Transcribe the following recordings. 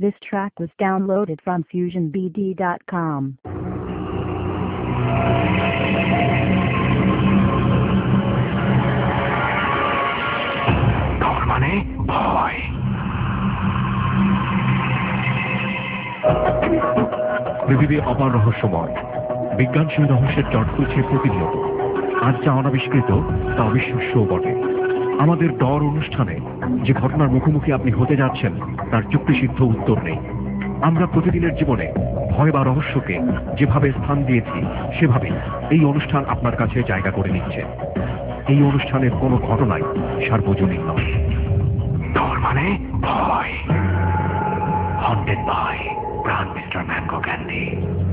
This track was downloaded from FusionBD.com. তার মানে ভয়। পৃথিবী অপার রহস্যময়, বিজ্ঞান সেই রহস্যের জট খুলছে প্রতিনিয়ত। আজ যা অনাবিষ্কৃত তা অবিশ্বাস্যও বটে। আমাদের ডর অনুষ্ঠানে যে ঘটনার মুখোমুখি আপনি হতে যাচ্ছেন তার যুক্তিসিদ্ধ উত্তর নেই। আমরা প্রতিদিনের জীবনে ভয় বা রহস্যকে যেভাবে স্থান দিয়েছি সেভাবেই এই অনুষ্ঠান আপনার কাছে জায়গা করে নিচ্ছে। এই অনুষ্ঠানের কোনো ঘটনাই সার্বজনীন নয়। ডর মানে ভয়। Haunted by Pran mister mango candy.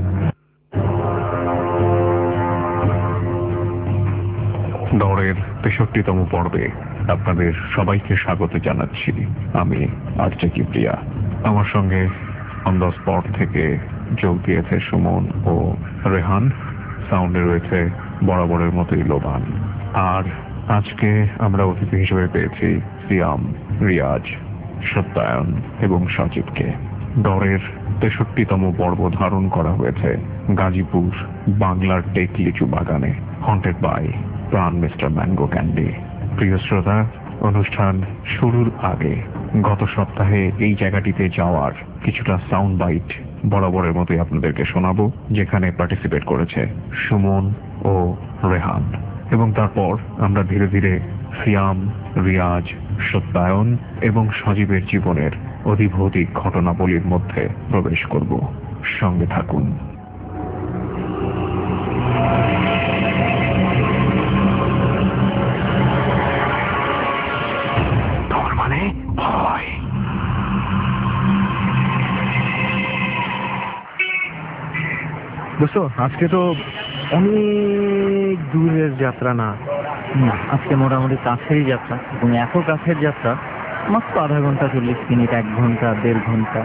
ডরের ৬৩তম পর্বে আপনাদের সবাইকে স্বাগত জানাচ্ছি। আমি আরজে কিবরিয়া। আমার সঙ্গে অন দ্য স্পট থেকে যোগ দিয়েছে সুমন ও রেহান। সাউন্ডে রয়েছে বরাবরের মতোই লোবান। আর আজকে আমরা অতিথি হিসেবে পেয়েছি সিয়াম, রিয়াজ, সত্যায়ন এবং সজীবকে। ডরের ৬৩তম পর্ব ধারণ করা হয়েছে গাজীপুর বাংলার টেক লিচু বাগানে, haunted by Pran mister mango candy. প্রিয় শ্রোতা, অনুষ্ঠান শুরুর আগে গত সপ্তাহে এই জায়গাটিতে যাওয়ার কিছুটা সাউন্ড বাইট বরাবরের মতোই আপনাদেরকে শোনাবো, যেখানে পার্টিসিপেট করেছে সুমন ও রেহান। এবং তারপর আমরা ধীরে ধীরে সিয়াম, রিয়াজ, সত্যায়ন এবং সজীবের জীবনের অধিভৌতিক ঘটনাবলীর মধ্যে প্রবেশ করব। সঙ্গে থাকুন। ডর মানে ভয়। বুঝছো, আজকে তো অনেক দূরের যাত্রা না, আজকে মোটামুটি কাছেরই যাত্রা, এবং এত কাছের যাত্রা মাত্র আধা ঘন্টা ৪০ মিনিট, ১ ঘন্টা ১.৫ ঘন্টা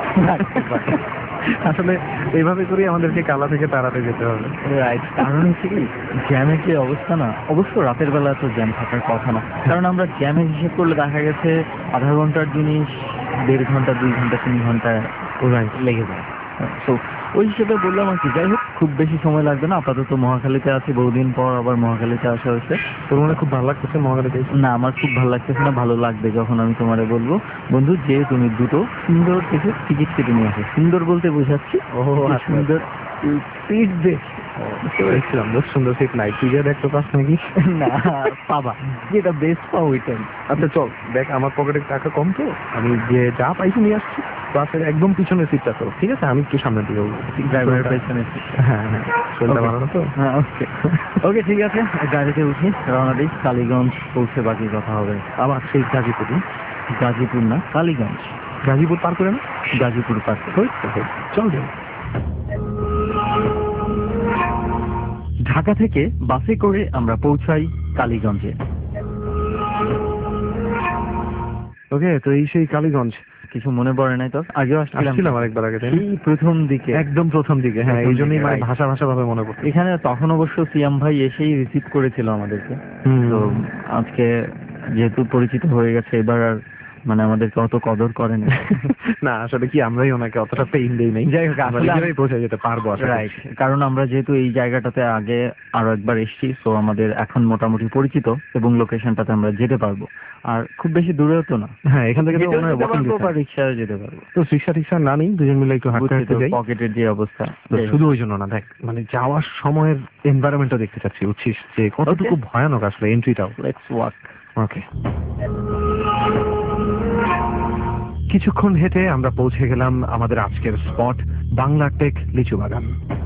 আসলে এইভাবে করে আমাদেরকে কালা থেকে তাড়াতে যেতে হবে। রাইট, কারণ হচ্ছে কি, জ্যামের যে অবস্থা না, অবশ্য রাতের বেলা তো জ্যাম থাকার কথা না, কারণ আমরা জ্যামের হিসেব করলে দেখা গেছে আধা ঘন্টার জিনিস ১.৫ ঘন্টা, ২ ঘন্টা, ৩ ঘন্টা লেগে যায়। তো ওই হিসেবে বললাম আর কি। যাই হোক, খুব বেশি সময় লাগবে না। আপাতত মহাখালীতে আছি, বহুদিন পর আবার মহাখালীতে আসা হয়েছে। তোর মনে খুব ভালো লাগতেছে মহাখালীতে? না, আমার খুব ভালো লাগতেছে না, ভালো লাগবে যখন আমি তোমারে বলবো, বন্ধু, যে তুমি দুটো সুন্দর থেকে টিকিট কেটে নিয়ে আসো। সুন্দর বলতে বোঝাচ্ছি, ও সুন্দর সিট বেশ দেখছিলাম, বেশ সুন্দর সিট নাই। তুই যা দেখতে পাস নাকি? না, পাবা, যেটা বেস্ট পাও ওইটাই। আচ্ছা চল, দেখ আমার পকেটে টাকা কম, তো আমি যে যা পাইছি নিয়ে আসছি। বাসের একদম পিছনের সিটটা তো ঠিক আছে, আমি একটু সামনের দিকে ড্রাইভারের পেছনে। হ্যাঁ হ্যাঁ, শরীরটা ভালো না তো। হ্যাঁ, ওকে ওকে, ঠিক আছে, গাড়িতে উঠি, রওনা দিই। কালীগঞ্জ পৌঁছে বাকি কথা হবে। আবার সেই গাজীপুর? গাজীপুর না, কালীগঞ্জ। গাজীপুর পার করে না? গাজীপুর পার করে চল যাই। ঢাকা থেকে বাসে করে আমরা পৌঁছাই কালীগঞ্জে। ওকে, তো এই সেই কালীগঞ্জ। কিছু মনে পড়ে নাই তোর? আগেও আসছিলাম আরেকবার আগে, প্রথম দিকে, একদম প্রথম দিকে। হ্যাঁ, এই জন্যই মানে ভাষা ভাষা ভাবে মনে পড়ে। এখানে তখন অবশ্য সিয়াম ভাই এসেই রিসিভ করেছিল আমাদেরকে। তো আজকে যেহেতু পরিচিত হয়ে গেছে, এবার আর মানে আমাদেরকে অত কদর করেন না। আসলে কি, আমরাই ওনাকে অতটা পেইন দেই নাই। যাই হোক, আসলে পৌঁছে যেতে পারবো। রাইট, কারণ আমরা যেহেতু এই জায়গাটাতে আগে আরো একবার এসেছি, তো আমাদের এখন মোটামুটি পরিচিত, এবং লোকেশনটাতে আমরা যেতে পারবো। আর খুব বেশি দূরেও তো না। হ্যাঁ, এখান থেকে রিক্সায় যেতে পারবো। তো রিক্সা টিক্সা না নেই, দুজন মিলে একটু হাঁটতে হাঁটতে যাই। পকেটের যে অবস্থা, শুধু ওই জন্য না, দেখ মানে যাওয়ার সময়ের এনভায়রনমেন্টটা দেখতে চাচ্ছি, বুঝছিস, যে কতটুকু ভয়ানক আসলে এন্ট্রিটাও। Let's walk. ওকে। কিছুক্ষণ হেঁটে আমরা পৌঁছে গেলাম আমাদের আজকের স্পট, বাংলা টেক লিচু বাগান।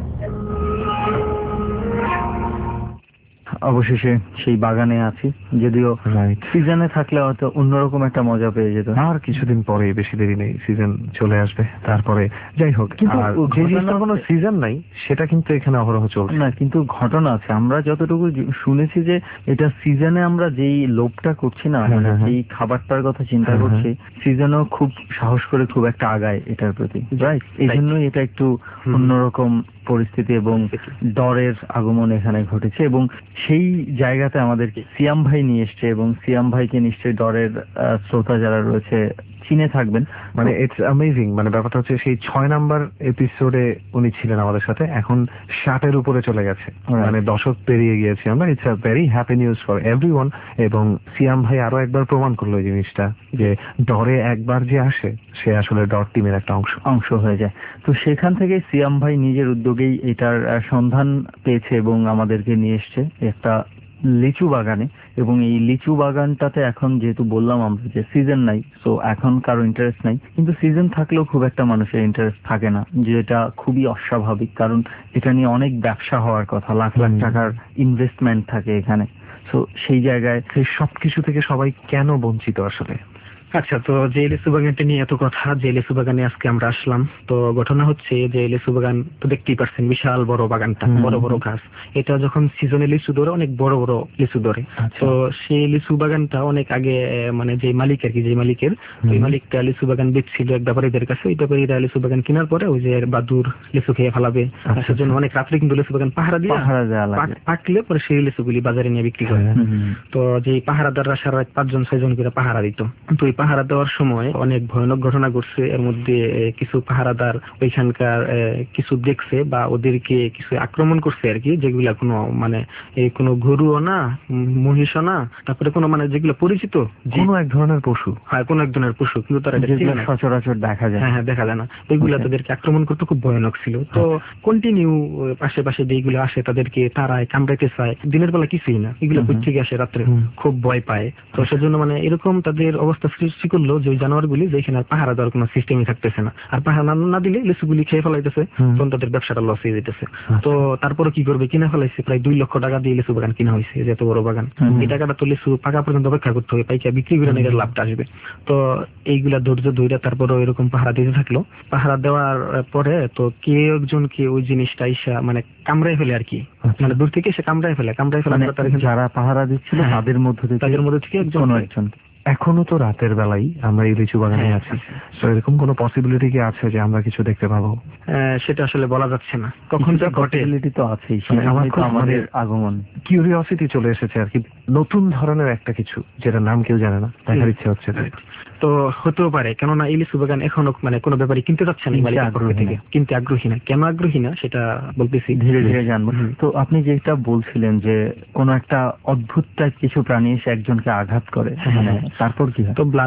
অবশেষে সেই বাগানে আছি, যদিও সিজনে থাকলে হয়তো অন্যরকম একটা মজা পেয়ে যেত। আর কিছুদিন পরে, বেশি দেরি নেই, সিজন চলে আসবে, তারপরে যাই হোক। কিন্তু যে জিনিসটা কোনো সিজন নাই, সেটা কিন্তু এখানে অহরহ চলছে না। কিন্তু ঘটনা আছে, আমরা যতটুকু শুনেছি যে এটা সিজনে আমরা যেই লোভটা করছি না, মানে যেই খাবারটার কথা চিন্তা করছি, সিজনেও খুব সাহস করে খুব একটা আগায় এটার প্রতি। রাইট, এই জন্যই এটা একটু অন্যরকম পরিস্থিতি এবং ডরের আগমন এখানে ঘটেছে, এবং সেই জায়গাতে আমাদেরকে সিয়াম ভাই নিয়ে এসছে, এবং সিয়াম ভাইকে নিশ্চয়ই ডরের শ্রোতা যারা রয়েছে চিনে থাকবেন। মানে ইটস অ্যামেজিং, মানে ব্যাপারটা হচ্ছে সেই 6 নাম্বার এপিসোডে উনি ছিলেন আমাদের সাথে, এখন 60-এর উপরে চলে গেছে, মানে দশক পেরিয়ে গিয়েছি আমরা। It's a very happy news for everyone. এবং সিয়াম ভাই আরো একবার প্রমাণ করলো এই জিনিসটা যে ডরে একবার যে আসে সে আসলে ডট টিমের একটা অংশ হয়ে যায়। তো সেখান থেকে সিয়াম ভাই নিজের উদ্যোগেই এটার সন্ধান পেয়েছে এবং আমাদেরকে নিয়ে এসছে একটা লিচু বাগানে। এবং এই লিচু বাগানটাতে এখন যেহেতু বললাম আমরা যে সিজন নাই, তো এখন কারো ইন্টারেস্ট নাই, কিন্তু সিজন থাকলেও খুব একটা মানুষের ইন্টারেস্ট থাকে না, যেটা খুবই অস্বাভাবিক। কারণ এটা নিয়ে অনেক ব্যবসা হওয়ার কথা, লাখ লাখ টাকার ইনভেস্টমেন্ট থাকে এখানে। তো সেই জায়গায় সেই সবকিছু থেকে সবাই কেন বঞ্চিত আসলে? আচ্ছা, তো যে লিচু বাগানটা নিয়ে এত কথা, যে লিচু বাগানে আজকে আমরা আসলাম, তো ঘটনা হচ্ছে যে লিচু বাগান তো দেখতেই পারছেন, বিশাল বড় বাগানটা, বড় বড় গাছ। এটা যখন সিজনে লিচু ধরে অনেক বড় বড় লিচু ধরে। তো সেই লিচু বাগানটা অনেক আগে মানে যে মালিক আর কি, যে মালিকের, ওই মালিকটা লিচু বাগান বেচছিল এক ব্যাপারীদের কাছে। ওই ব্যাপারীরা লিচু বাগান কেনার পরে ওই যে বাদুর লিচু খেয়ে ফেলাবে, সেজন্য অনেক রাত্রে কিন্তু লিচু বাগান পাহারা দিয়ে পাকলে পরে সেই লিচুগুলি বাজারে নিয়ে বিক্রি করে। তো যে পাহারাদাররা সারা রাত 5-6 জন করে পাহারা দিত। তো পাহারা দেওয়ার সময় অনেক ভয়ানক ঘটনা ঘটছে। এর মধ্যে কিছু পাহারাদার ওইখানকার কিছু দেখছে বা ওদেরকে কিছু আক্রমণ করছে আর কি, যেগুলা কোনো মানে কোনো গরুও না, মহিষও না, তারপরে কোনো মানে যেগুলো পরিচিত কোনো এক ধরনের পশু, হ্যাঁ কোনো এক ধরনের পশু, কিন্তু তারা সচরাচর দেখা যায়, হ্যাঁ দেখা যায় না, ওইগুলা তাদেরকে আক্রমণ করতে খুব ভয়ানক ছিল। তো কন্টিনিউ আশেপাশে যেগুলো আসে তাদেরকে তারাই কামড়াইতে চায়। দিনের বেলা কিছুই না, এগুলো কোথেকে আসে রাত্রে খুব ভয় পায়। তো সেজন্য মানে এরকম তাদের অবস্থা সৃষ্টি করলো যে জানোয়ারগুলি যেখানে পাহারা দেওয়ার কোনো সিস্টেমই থাকতেছে না, আর পাহারা না দিলে লিচুগুলি খেয়ে ফেলাইতেছে, তখন তাদের ব্যবসাটা লস হয়ে যেতেছে। তো তারপরে কি করবে, কিনা ফেলাইছে প্রায় 2 লক্ষ টাকা দিয়ে লিচু বাগান কিনা হয়েছে, যে এত বড় বাগান। এই টাকাটা তো লিচু পাকা পর্যন্ত অপেক্ষা করতে হবে, পাইকা বিক্রি করে নিলে লাভটা আসবে। তো এইগুলা ধৈর্য ধরে তারপরে এরকম পাহারা দিতে থাকলো। পাহারা দেওয়ার পরে তো কেউ একজনকে ওই জিনিসটা ইসা মানে কামড়াই ফেলে আর কি, মানে দূর থেকে সে কামড়াই ফেলে যারা পাহারা দিচ্ছিল তাদের মধ্যে থেকে একজন। এখনো তো রাতের বেলায় আমরা এই লিচু বাগানে আছি, তো এরকম কোনো পসিবিলিটি কি আছে যে আমরা কিছু দেখতে পাবো? সেটা আসলে বলা যাচ্ছে না, কখন যে ঘটে। তো আছেই, আমাদের আগমন কিউরিওসিটি চলে এসেছে আর কি, নতুন ধরনের একটা কিছু যেটা নাম কেউ জানে না, দেখার ইচ্ছে হচ্ছে। তো হতেও পারে, কেননা এই লিচু বাগান এখনো মানে কোনো ব্যাপারে কিনতে যাচ্ছে না, কিনতে আগ্রহী না। কেন আগ্রহী না সেটা বলতেছি, ধীরে ধীরে জানবো। তো আপনি যেটা বলছিলেন যে কোন একটা অদ্ভুত টাইপ কিছু প্রাণী এসে একজনকে আঘাত করে, তারপর কি হয়? তো ব্লাড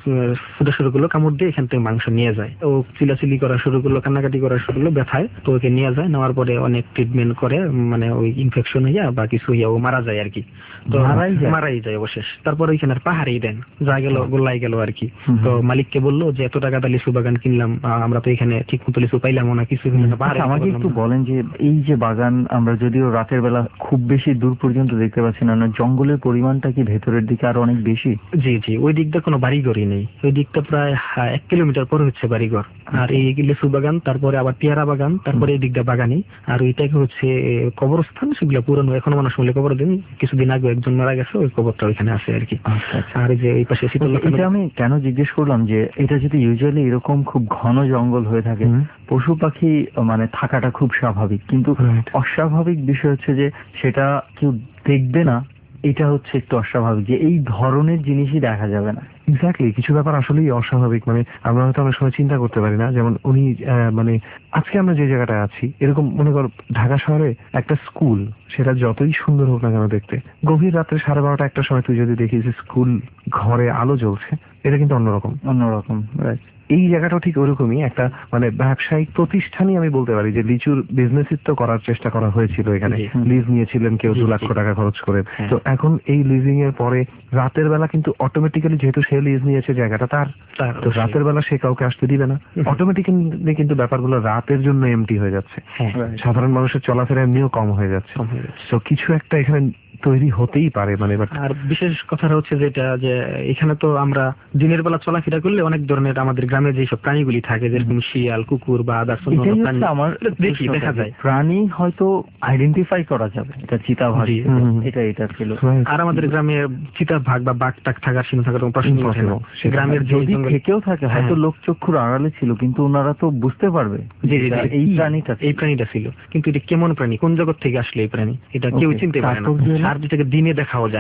ফুটা শুরু করলো, কামড় দিয়ে এখান থেকে মাংস নিয়ে যায়, ও চিলাচিলি করা শুরু করলো, কান্নাকাটি করা শুরু করলো, ব্যথায়। তো ওকে নিয়ে যায়, নেওয়ার পরে অনেক ট্রিটমেন্ট করে, মানে ওই ইনফেকশন হইয়া বা কিছু হইয়া ও মারা যায় আর কি। তো মারাই যায় অবশেষ। তারপর ওইখানে পাহাড়েই দেন, যা গেল গোল্লাই গেল আর কি। তো মালিককে বললো যে এত টাকা লিচু বাগান কিনলাম, আমরা তো এখানে ঠিক মতো লিচু পাইলাম না, কিছু। আমাকে একটু বলেন যে এই যে বাগান আমরা যদিও রাতের বেলা খুব বেশি দূর পর্যন্ত দেখতে পাচ্ছি না, জঙ্গলের পরিমাণটা কি ভেতরের দিকে আরো অনেক বেশি? জি জি, ওই দিকটা কোনো বাড়িঘরই নেই, ওই দিকটা প্রায় 1 কিলোমিটার পর হচ্ছে বাড়িঘর। আর এই লিচু বাগান, তারপরে আবার পেয়ারা বাগান, তারপরে এই দিকটা বাগানি। আর ওইটাকে হচ্ছে কবরস্থান, সেগুলো পুরনো, এখনো মানুষ মিলে কবর দিন। কিছুদিন আগে একজন মারা গেছে, ওই কবরটা ওইখানে আছে আর কি। আর যে এই পাশে এটা আমি কেন জিজ্ঞেস করলাম যে এটা যদি ইউজুয়ালি এরকম খুব ঘন জঙ্গল হয়ে থাকে, পশু পাখি মানে থাকাটা খুব স্বাভাবিক, কিন্তু অস্বাভাবিক বিষয় হচ্ছে যে সেটা কেউ দেখবে না, এটা হচ্ছে একটু অস্বাভাবিক যে এই ধরনের জিনিসই দেখা যাবে না। এক্স্যাক্টলি, কিছু ব্যাপার আসলেই অস্বাভাবিক, মানে আমরা হয়তো অনেক সময় চিন্তা করতে পারি না। যেমন উনি মানে আজকে আমরা যে জায়গাটায় আছি, এরকম মনে কর ঢাকা শহরে একটা স্কুল, সেটা যতই সুন্দর হোক না কেন দেখতে, গভীর রাত্রে 12:30 1টার সময় তুই যদি দেখিস স্কুল ঘরে আলো জ্বলছে, এটা কিন্তু অন্যরকম। রাইট। এই জায়গাটাও ঠিক ওরকমই একটা মানে ব্যবসায়িক প্রতিষ্ঠানই আমি বলতে পারি, যে লিচুর বিজনেসই তো করার চেষ্টা করা হয়েছিল এখানে। লিজ নিয়েছিলেন কেউ 2 লাখ টাকা খরচ করে। তো এখন এই লিজিং এর পরে রাতের বেলা কিন্তু অটোমেটিক্যালি, যেহেতু সে লিজ নিয়েছে জায়গাটা তার, তো রাতের বেলা সে কাউকে আসতে দিবে না, অটোমেটিক্যালি কিন্তু ব্যাপারগুলো রাতের জন্য এমটি হয়ে যাচ্ছে, সাধারণ মানুষের চলাফেরা এমনিও কম হয়ে যাচ্ছে। তো কিছু একটা এখানে তৈরি হতেই পারে মানে। আর বিশেষ কথা হচ্ছে যেটা, যে এখানে তো আমরা দিনের বেলা চলাফেরা করলে অনেক ধরনের আমাদের গ্রামে যেসব প্রাণীগুলি থাকে, যেরকম শিয়াল, কুকুর বা আদার্স দেখি দেখা যায়, প্রাণী হয়তো আইডেন্টিফাই করা যাবে, এটা চিতাবাঘ, এটা ছিল। আর আমাদের গ্রামে চিতাবাঘ বা বাঘ টাক থাকার সিন থাকার কোনো প্রশ্ন ওঠে না। গ্রামের যদি থেকেও থাকে হয়তো লোক চক্ষুর আড়ালে ছিল, কিন্তু ওনারা তো বুঝতে পারবে এই প্রাণীটা ছিল। কিন্তু এটা কেমন প্রাণী, কোন জগৎ থেকে আসলে এই প্রাণী, এটা কেউ চিনতে পারে না, আর যেটাকে দিনে দেখাও যায় না।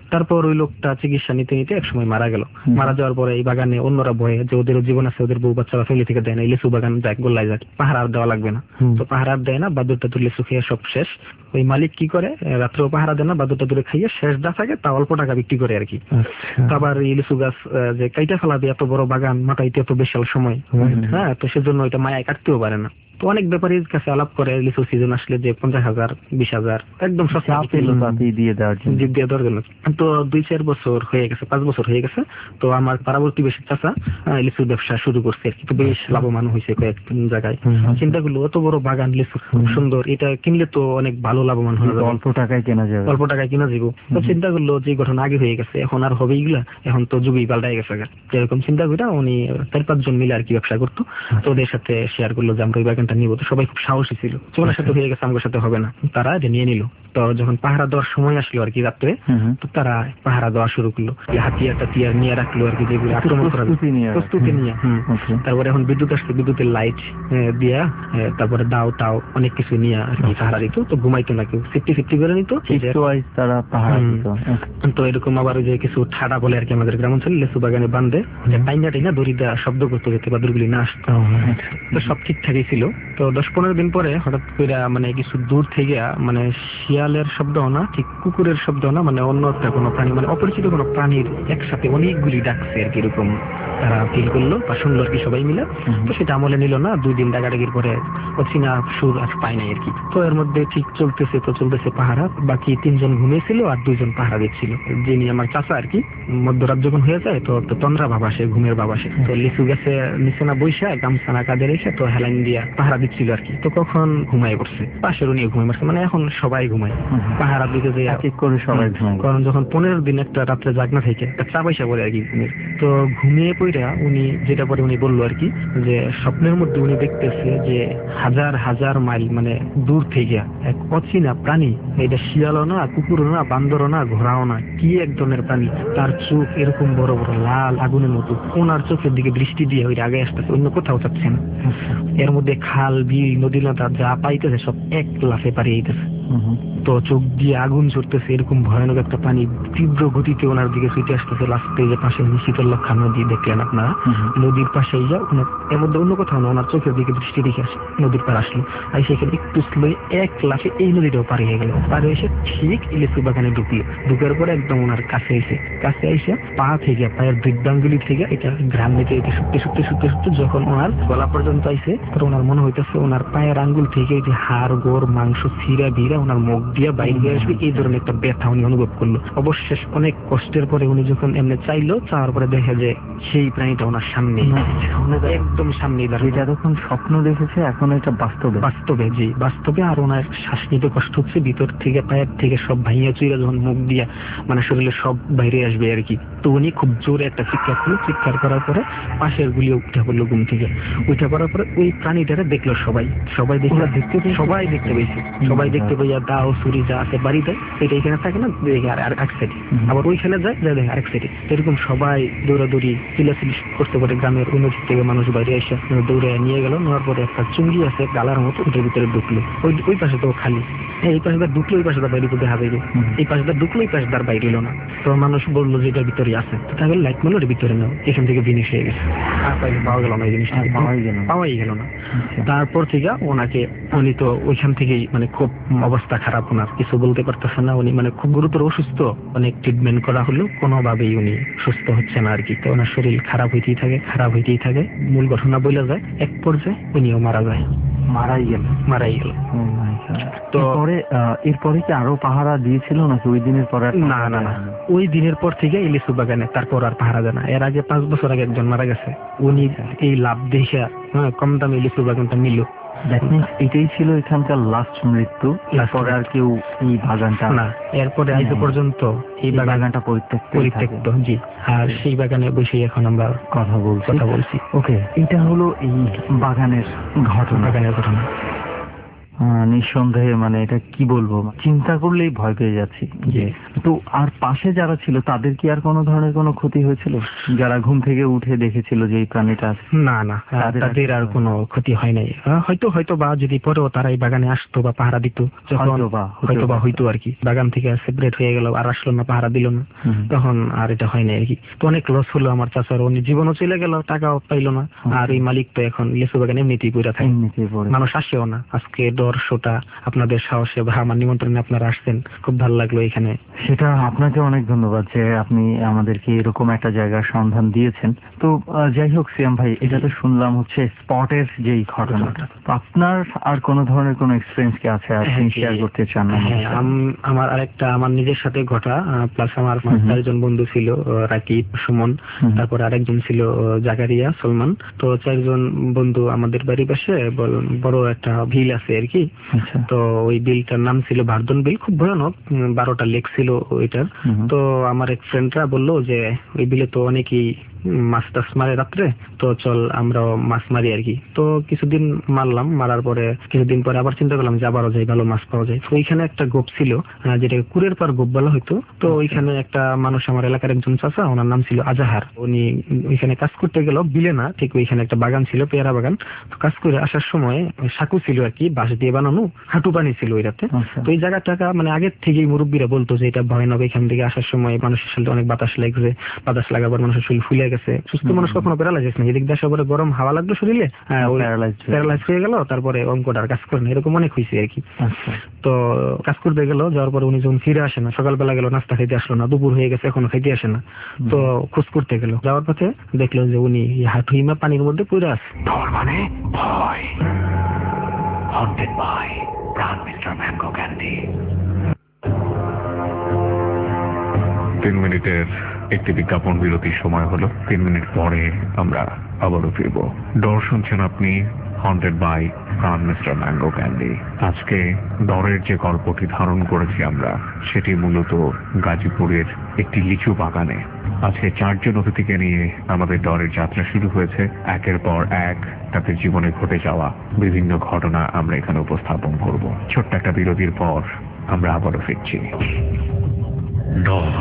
তারপর ওই লোকটা চিকিৎসা নিতে নিতে একসময় মারা গেল। মারা যাওয়ার পরে এই বাগানে অন্যরা ভয়ে যে ওদেরও জীবন আছে, ওদের বউ বাচ্চারা ফ্যামিলি থেকে দেয় না, এই লিচু বাগান যাক গোল্লায় যাক, পাহাড় আর দেওয়া লাগবে না। তো পাহাড় আর দেয় না, বাদুরটা তুলে লিচু খেয়ে সব শেষ। ওই মালিক কি করে, রাত্রেও পাহারা দেয় না, বাদুরটা তুলে খাইয়ে শেষ যা থাকে তা অল্প টাকা বিক্রি করে আর কি। আবার এই লিচু গাছ যে কাইটা ফেলাবে, এত বড় বাগান মাটাইতে এত বিশাল সময়, হ্যাঁ, তো সেজন্য ওইটা মায়ায় কাটতেও পারে না। তো অনেক ব্যাপারীর কাছে আলাপ করে লিচু সিজন আসলে যে 50,000 20,000 একদম সস্তা দিয়ে দেওয়ার জন্য। তো 2-4 বছর হয়ে গেছে, 5 বছর হয়ে গেছে। তো আমার পার্বতী বেশি চাচা লিচুর ব্যবসা শুরু করছে আর কি। তো বেশ লাভবান হয়েছে কয়েক জায়গায়। চিন্তা করলো অত বড় বাগান, লিচু সুন্দর, এটা কিনলে তো অনেক ভালো লাভবান হয়ে যাবে, অল্প টাকায় কেনা যাবে। তো চিন্তা করলো যে ঘটনা আগে হয়ে গেছে, এখন আর হবে এগুলা, এখন তো যুগই পাল্টাই গেছে। এরকম চিন্তা করে উনি 4-5 জন মিলে আর কি ব্যবসা করতো। তো ওদের সাথে শেয়ার করলো যে আমরা বাগানটা নিব। তো সবাই খুব সাহসী ছিল, তোমার সাথে হয়ে গেছে, আমার সাথে হবে না, তারা এটা নিয়ে নিল। তো যখন পাহারা দেওয়ার সময় আসলো আর কি রাত্রে, তো তারা পাহারা দেওয়া শুরু করলো, হাতিয়ার টাতিয়ার নিয়ে রাখলো আর কি, যেগুলো আক্রমণ করার প্রস্তুতি নিয়ে। তারপরে এখন বিদ্যুৎ আসছে, বিদ্যুতের লাইট দিয়া, তারপরে দাও টাও অনেক কিছু নিয়ে আর কি পাহারা দিত। তো ঘুমাইতো না কেউ, সিফটি করে নিত তারা পাহারা দিত। তো এরকম আবার যে কিছু ঠাডা বলে আর কি আমাদের গ্রামাঞ্চলে, লিচু বাগানে বান্ধে টাইনা টাইনা দড়ি দেওয়া শব্দ করতে যেতে বাদুরগুলি না আসতো। তো সব ঠিকঠাকই ছিল। তো 10-15 দিন পরে হঠাৎ করে মানে কিছু দূর থেকে মানে শিয়ালের শব্দ না, ঠিক কুকুরের শব্দ না, মানে অন্য একটা কোনো প্রাণী, মানে অপরিচিত কোনো প্রাণীর একসাথে অনেকগুলি ডাকছে আর কি, এরকম তারা ফিল করলো বা শুনলো আর কি সবাই মিলে। তো সেটা আমলে নিল না, 2 দিন ডাকাডাকির পরে অচিনা সুর আর পায় নাই আর কি। তো এর মধ্যে ঠিক চলতেছে পাহারা। বাকি 3 জন ঘুমিয়েছিল আর 2 জন পাহারা দিচ্ছিল, যিনি আমার চাচা আর কি। মধ্যরাত যখন হয়ে যায় তো তন্দ্রা ভাব আসে, ঘুমের ভাব আসে। তো লিচু গাছে নিচে না বৈশা গামছা না কাঁধে রেখে তো হেলাইন দিয়া পাহারা দিচ্ছিল আর কি। তো কখন ঘুমায় পড়ছে, পাশের উনি ঘুমায় পড়ছে, মানে এখন সবাই ঘুমায় পাহারা দিতে যে ঠিক করে সবাই ঘুমায়। কারণ যখন 15 দিন একটা রাত্রে জাগনা থেকে একটা চা পয়সা পড়ে আর কি ঘুমের। তো ঘুমিয়ে পড়া উনি যেটা পরে উনি বললো আর কি, যে স্বপ্নের মধ্যে উনি দেখতেছে যে হাজার হাজার মাইল মানে দূর থেকে এক অচেনা প্রাণী, এটা শিয়ালও না, কুকুরও না, বান্দরও না, ঘোড়াও না, কি এক ধরনের প্রাণী, তার চোখ এরকম বড় বড় লাল আগুনের মতো, ওনার চোখের দিকে দৃষ্টি দিয়ে ওই আগে আসতেছে, অন্য কোথাও যাচ্ছে না। এর মধ্যে খাল বিল নদী নালা যা পাইতেছে সব এক লাফে পারিয়ে দিতেছে। তো চোখ দিয়ে আগুন ছুটতেছে, এরকম ভয়ানক একটা পানি তীব্র গতিতে ওনার দিকে ছুটে আসতেছে। লাস্টে যে পাশে শীতলক্ষা নদী দেখলেন আপনারা, নদীর পাশে যা এর মধ্যে অন্য কোথাও না, ওনার চোখের দিকে দৃষ্টি রেখে আসে নদীর পার আসলো। আর সেখানে একটু স্লো এক লাফে এই নদীটাও পার হয়ে গেল। পার হয়ে এসে ঠিক লিচু বাগানে ঢুকার পরে একদম ওনার কাছে এসে পা থেকে পায়ের বৃদ্ধাঙ্গুলি থেকে এটা গ্রাম নিতে শুকতে যখন ওনার গলা পর্যন্ত আইছে, তো ওনার মনে হইতেছে ওনার পায়ের আঙ্গুল থেকে যে হাড় গোড় মাংস ছিঁড়া ভিড়া ওনার মুখ দিয়ে বাইরে হয়ে আসবে, এই ধরনের একটা ব্যথা উনি অনুভব করলো। অবশেষ অনেক কষ্টের পরে উনি যখন এমনি চাইলো, চাওয়ার পরে দেখে যে সেই প্রাণীটা ওনার সামনে, একদম সামনে দাঁড়িয়ে। যখন স্বপ্ন দেখেছে এখন এটা বাস্তবে। আর ওনার শ্বাস নিতে কষ্ট হচ্ছে, ভিতর থেকে পায়ের থেকে সব ভাইয়া চুইরা যখন মুখ দিয়া মানে শরীরে সব বাইরে আসবে আর কি। তো উনি খুব জোরে একটা চিৎকার করার পরে পাশের গুলিও উঠে পড়লো ঘুম থেকে। উঠে পড়ার পরে ওই প্রাণীটারে দেখলো সবাই দেখতে পাইয়া দাও ছুরি যা আছে বাড়ি দেয়, এটা এখানে থাকে না, আর এক সাইডে আবার ওইখানে যায় দেখে আরেক সাইডে। এরকম সবাই দৌড়াদৌড়ি চিল্লাচিল্লি করতে পারে, গ্রামের অন্য দিক থেকে মানুষ বাইরে এসে দৌড়ে নিয়ে গেল। নেওয়ার পরে একটা চুঙ্গি আছে গালার মতো, ওটার ভিতরে ঢুকলো। ওই পাশে তো খালি, এই পাশে ঢুকলো, ওই পাশে তার বাইরে দেখা যাবে, এই পাশে ঢুকলো, এই পাশে তার বাইরে এলো না। তো মানুষ বললো যে এটার ভিতরে আছে, তাহলে লাইট মারলো, এর ভিতরে নাও, এখান থেকে জিনিস হয়ে গেছে। আর পাওয়া গেল না, এই জিনিসটা পাওয়াই গেল না। তারপর থেকে উনি তো ওইখান থেকেই মানে খুব অবস্থা খারাপ, ওনার কিছু বলতে পারতেছে না, উনি মানে খুব গুরুতর অসুস্থ। অনেক ট্রিটমেন্ট করা হলো, কোনোভাবেই উনি সুস্থ হচ্ছে না আর কি। তো ওনার শরীর খারাপ হইতেই থাকে। মূল ঘটনা বলে যায়, এক পর্যায়ে উনিও মারাই গেল। তো এরপরে কি আরো পাহারা দিয়েছিল নাকি ওই দিনের পরে? না, ওই দিনের পর থেকে এই লিচু বাগানে তারপর আর পাহারা দেয় না। এর আগে 5 বছর আগে একজন মারা গেছে, উনি এই লাভ দেখে কম দামে লিচু বাগানটা নিল। এটাই ছিল এখানকার লাস্ট মৃত্যু, এরপরে আর কেউ এই বাগানটা না, এরপরে আজ পর্যন্ত এই বাগানটা পরিত্যক্ত। জি, আর সেই বাগানে বসে এখন আমরা কথা বলছি। ওকে, এটা হলো এই বাগানের ঘটনা। নিঃসন্দেহে মানে এটা কি বলবো, চিন্তা করলেই ভয় পেয়ে যাচ্ছি। তো আর পাশে যারা ছিল তাদের কি আর কোনো ধরনের কোনো ক্ষতি হয়েছিল, যারা ঘুম থেকে উঠে দেখেছিল যে এই প্রাণীটা? না না, তাদের আর কোনো ক্ষতি হয় নাই। হয়তো বা যদি পরেও তারা এই বাগানে আসতো বা পাহারা দিত, যখন হয়তো আর কি বাগান থেকে সেপারেট হয়ে গেল আর আসলো না, পাহারা দিল না, তখন আর এটা হয় নাই আর কি। তো অনেক লস হলো আমার চাচার, উনি জীবনও চলে গেল, টাকাও পাইলো না। আর এই মালিক তো এখন লিচু বাগান এমনিতেই পড়ে থাকে, মানুষ আসেও না। আজকে শোটা আপনাদের সাহসে বা আমার নিমন্ত্রণে আপনারা আসছেন, খুব ভালো লাগলো এখানে। সেটা আপনাকে অনেক ধন্যবাদ যে আপনি আমাদেরকে এরকম একটা জায়গার সন্ধান দিয়েছেন। তো যাই হোক সিয়াম ভাই, এটা তো শুনলাম হচ্ছে স্পটের যেই ঘটনাটা, তো আপনার আর কোন ধরনের কোন এক্সপেরিয়েন্স কি আছে আপনি শেয়ার করতে চান? আমার আরেকটা আমার নিজের সাথে ঘটা, প্লাস আমার 4জন বন্ধু ছিল, রাকিব, সুমন, তারপর আরেকজন ছিল জাকারিয়া, সলমান। তো 4জন বন্ধু আমাদের বাড়ির পাশে বড় একটা বিল আছে আর কি। তো ওই বিলটার নাম ছিল ভার্দন বিল, খুব ভয়ানক, 12টা লেক ছিল ওইটার। তো আমার এক ফ্রেন্ডরা বললো যে ওই বিলে তো অনেকেই মাছ টাছ মারে রাত্রে, তো চল আমরাও মাছ মারি আর কি। তো কিছুদিন মারলাম, মারার পরে কিছুদিন পরে আবার চিন্তা করলাম যে আবারও যাই, ভালো মাছ পাওয়া যায়। তো ওইখানে একটা গোপ ছিল, যেটাকে কুরের পার গোপ বলা হয়তো। তো ওইখানে একটা মানুষ, আমার এলাকার একজন চাচা, ওনার নাম ছিল আজাহার, উনি ওইখানে কাজ করতে গেল, বিলে না ঠিক, ওইখানে একটা বাগান ছিল, পেয়ারা বাগান। তো কাজ করে আসার সময় সাঁকু ছিল আর কি, বাঁশ দিয়ে বানানো, হাঁটু পানি ছিল ওই রাতে। তো এই জায়গাটাকে মানে আগের থেকেই মুরব্বীরা বলতো যে এটা ভয়ানক, এখান থেকে আসার সময় মানুষের সাথে অনেক বাতাস লাগছে, বাতাস লাগার পর মানুষের শরীর ফুলে গেছে। সুস্থ মানুষ কখনো প্যারালাইজ না, এদিক দিয়ে সবার গরম হাওয়া লাগলো শরীরে, প্যারালাইজ হয়ে গেল, তারপরে অঙ্কটার কাজ করে না, এরকম অনেক হয়েছে আর কি। তো কাজ করতে গেল, যাওয়ার পরে উনি যখন ফিরে আসে না, সকালবেলা গেল, নাস্তা খাইতে আসলো না, দুপুর হয়ে গেছে এখনো খাইতে আসে না। তো খোঁজ করতে গেল, যাওয়ার পথে দেখলো যে উনি হাঁটু হিমা পানির মধ্যে পড়ে আছে। মানে ভয়, haunted by Pran mister mango candy. 3 মিনিটের একটি বিজ্ঞাপন বিরতির সময় হলো। 3 মিনিট পরে আমরা আবারও ফিরব। ডর শুনছেন আপনি, haunted by Pran mister mango candy. আজকে ডরের যে গল্পটি ধারণ করেছি আমরা, সেটি মূলত গাজীপুরের একটি লিচু বাগানে। আজকে 4জন অতিথিকে নিয়ে আমাদের ডরের যাত্রা শুরু হয়েছে। একের পর এক তাদের জীবনে ঘটে যাওয়া বিভিন্ন ঘটনা আমরা এখানে উপস্থাপন করব। ছোট্ট একটা বিরতির পর আমরা আবারও ফিরছি। ডর।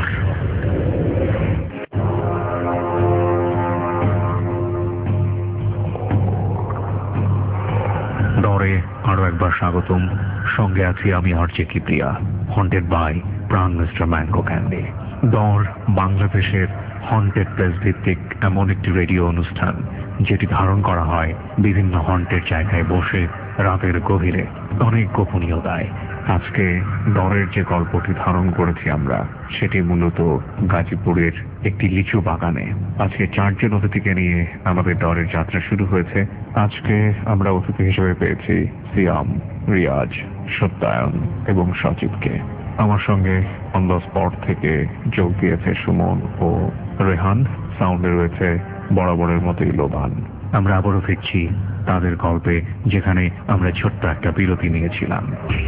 ডরে আরো একবার স্বাগতম। সঙ্গে আছি আমি RJ Kipriya, haunted by Pran mister mango candy. Dar বাংলাদেশের হন্টেড প্লেস ভিত্তিক এমন একটি রেডিও অনুষ্ঠান, যেটি ধারণ করা হয় বিভিন্ন হন্টেড জায়গায় বসে রাতের গভীরে, অনেক গোপনীয়তায়। আজকে ডরের যে গল্পটি ধারণ করেছি আমরা, সেটি মূলত গাজীপুরের একটি লিচু বাগানে। আজকে 4জন অতিথিকে নিয়ে আমাদের ডরের যাত্রা শুরু হয়েছে। আজকে আমরা অতিথি হিসেবে পেয়েছি সিয়াম, রিয়াজ, সত্যায়ন এবং সচিবকে। আমার সঙ্গে অন দ্য স্পট থেকে যোগ দিয়েছে সুমন ও রেহান। সাউন্ডে রয়েছে বরাবরের মতোই লোবান। আমরা আবারও ফিরছি তাদের গল্পে, যেখানে আমরা ছোট্ট একটা বিরতি নিয়েছিলাম।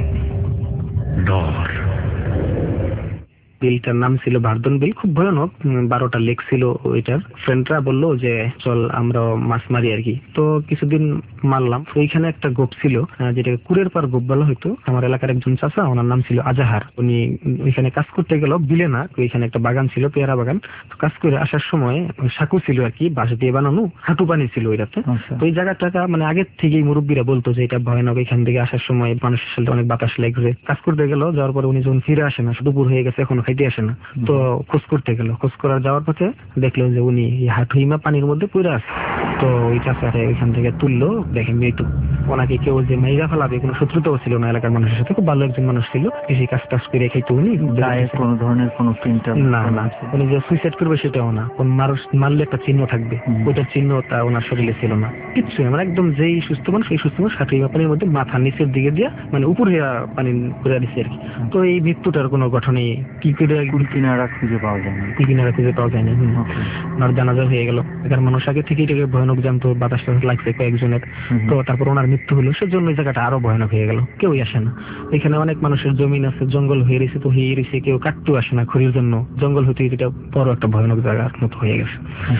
ডর। বিলটার নাম ছিল ভার্দন বিল, খুব ভয়ানক, 12টা লেক ছিল ওইটার। ফ্রেন্ডরা বললো যে চল আমরা মাছ মারি আর কি। তো কিছুদিন মারলাম। ওইখানে একটা গোপ ছিল, যেটাকে কুরের পার গোপ বলা হয়তো। আমার এলাকার একজন চাচা, ওনার নাম ছিল আজাহার, উনি ওইখানে কাজ করতে গেল, বিলে না, ওইখানে একটা বাগান ছিল, পেয়ারা বাগান। তো কাজ করে আসার সময় সাঁকু ছিল আর কি, বাঁশ দিয়ে বানানো, হাঁটু পানি ছিল ওই রাতে। তো এই জায়গাটাকে মানে আগের থেকেই মুরব্বীরা বলতো যে এটা ভয়ানক, এখান থেকে আসার সময় মানুষের সাথে অনেক বাতাস লাগছে। কাজ করতে গেল, যাওয়ার পরে উনি যখন ফিরে আসে না, দুপুর হয়ে গেছে এখনো খাইতে আসে না। তো খোঁজ করতে গেল, খোঁজ করার যাওয়ার পথে দেখলো যে উনি হাঁটু হিমা পানির মধ্যে পড়ে আছে। তো ওই চাচারে ওইখান থেকে তুললো, দেখেন মৃত। ওনাকে কেউ যে মাইরা ফেলাবে কোনো শত্রুতাও ছিল না এলাকার মানুষের সাথে, খুব ভালো একজন মানুষ ছিল, কৃষি কাজ টাজ করে খাইতো উনি। কোনো ধরনের কোনো না না, উনি যে সুইসাইড করবে সেটাও না, কোন মারলে একটা চিহ্ন থাকবে, ওইটার চিহ্ন তা ওনার শরীরে ছিল না, কিচ্ছু না। মানে একদম যেই সুস্থ মানুষ, সেই সুস্থ মানুষ হাঁটু হিমা পানির মধ্যে মাথা নিচের দিকে দিয়ে মানে উপরে পানি করে দিচ্ছে আর কি। তো এই মৃত্যুটার কোনো গঠনই কি করে কিনারা খুঁজে পাওয়া যায় না, ওনার জানাজা হয়ে গেল। এখানে মানুষ আগে থেকে এটাকে ভয়ানক জানতো, বাতাসটা লাগছে কয়েকজনের, তো তারপর ওনার মৃত্যু হলো, সেজন্য এই জায়গাটা আরো ভয়ানক হয়ে গেল, কেউই আসে না। এখানে অনেক মানুষের জমিন আছে, জঙ্গল হয়ে রয়েছে, তো হয়ে রয়েছে, কেউ কাটতেও আসে না খড়ির জন্য, জঙ্গল হতে এটা বড় একটা ভয়ানক জায়গার মতো হয়ে গেছে।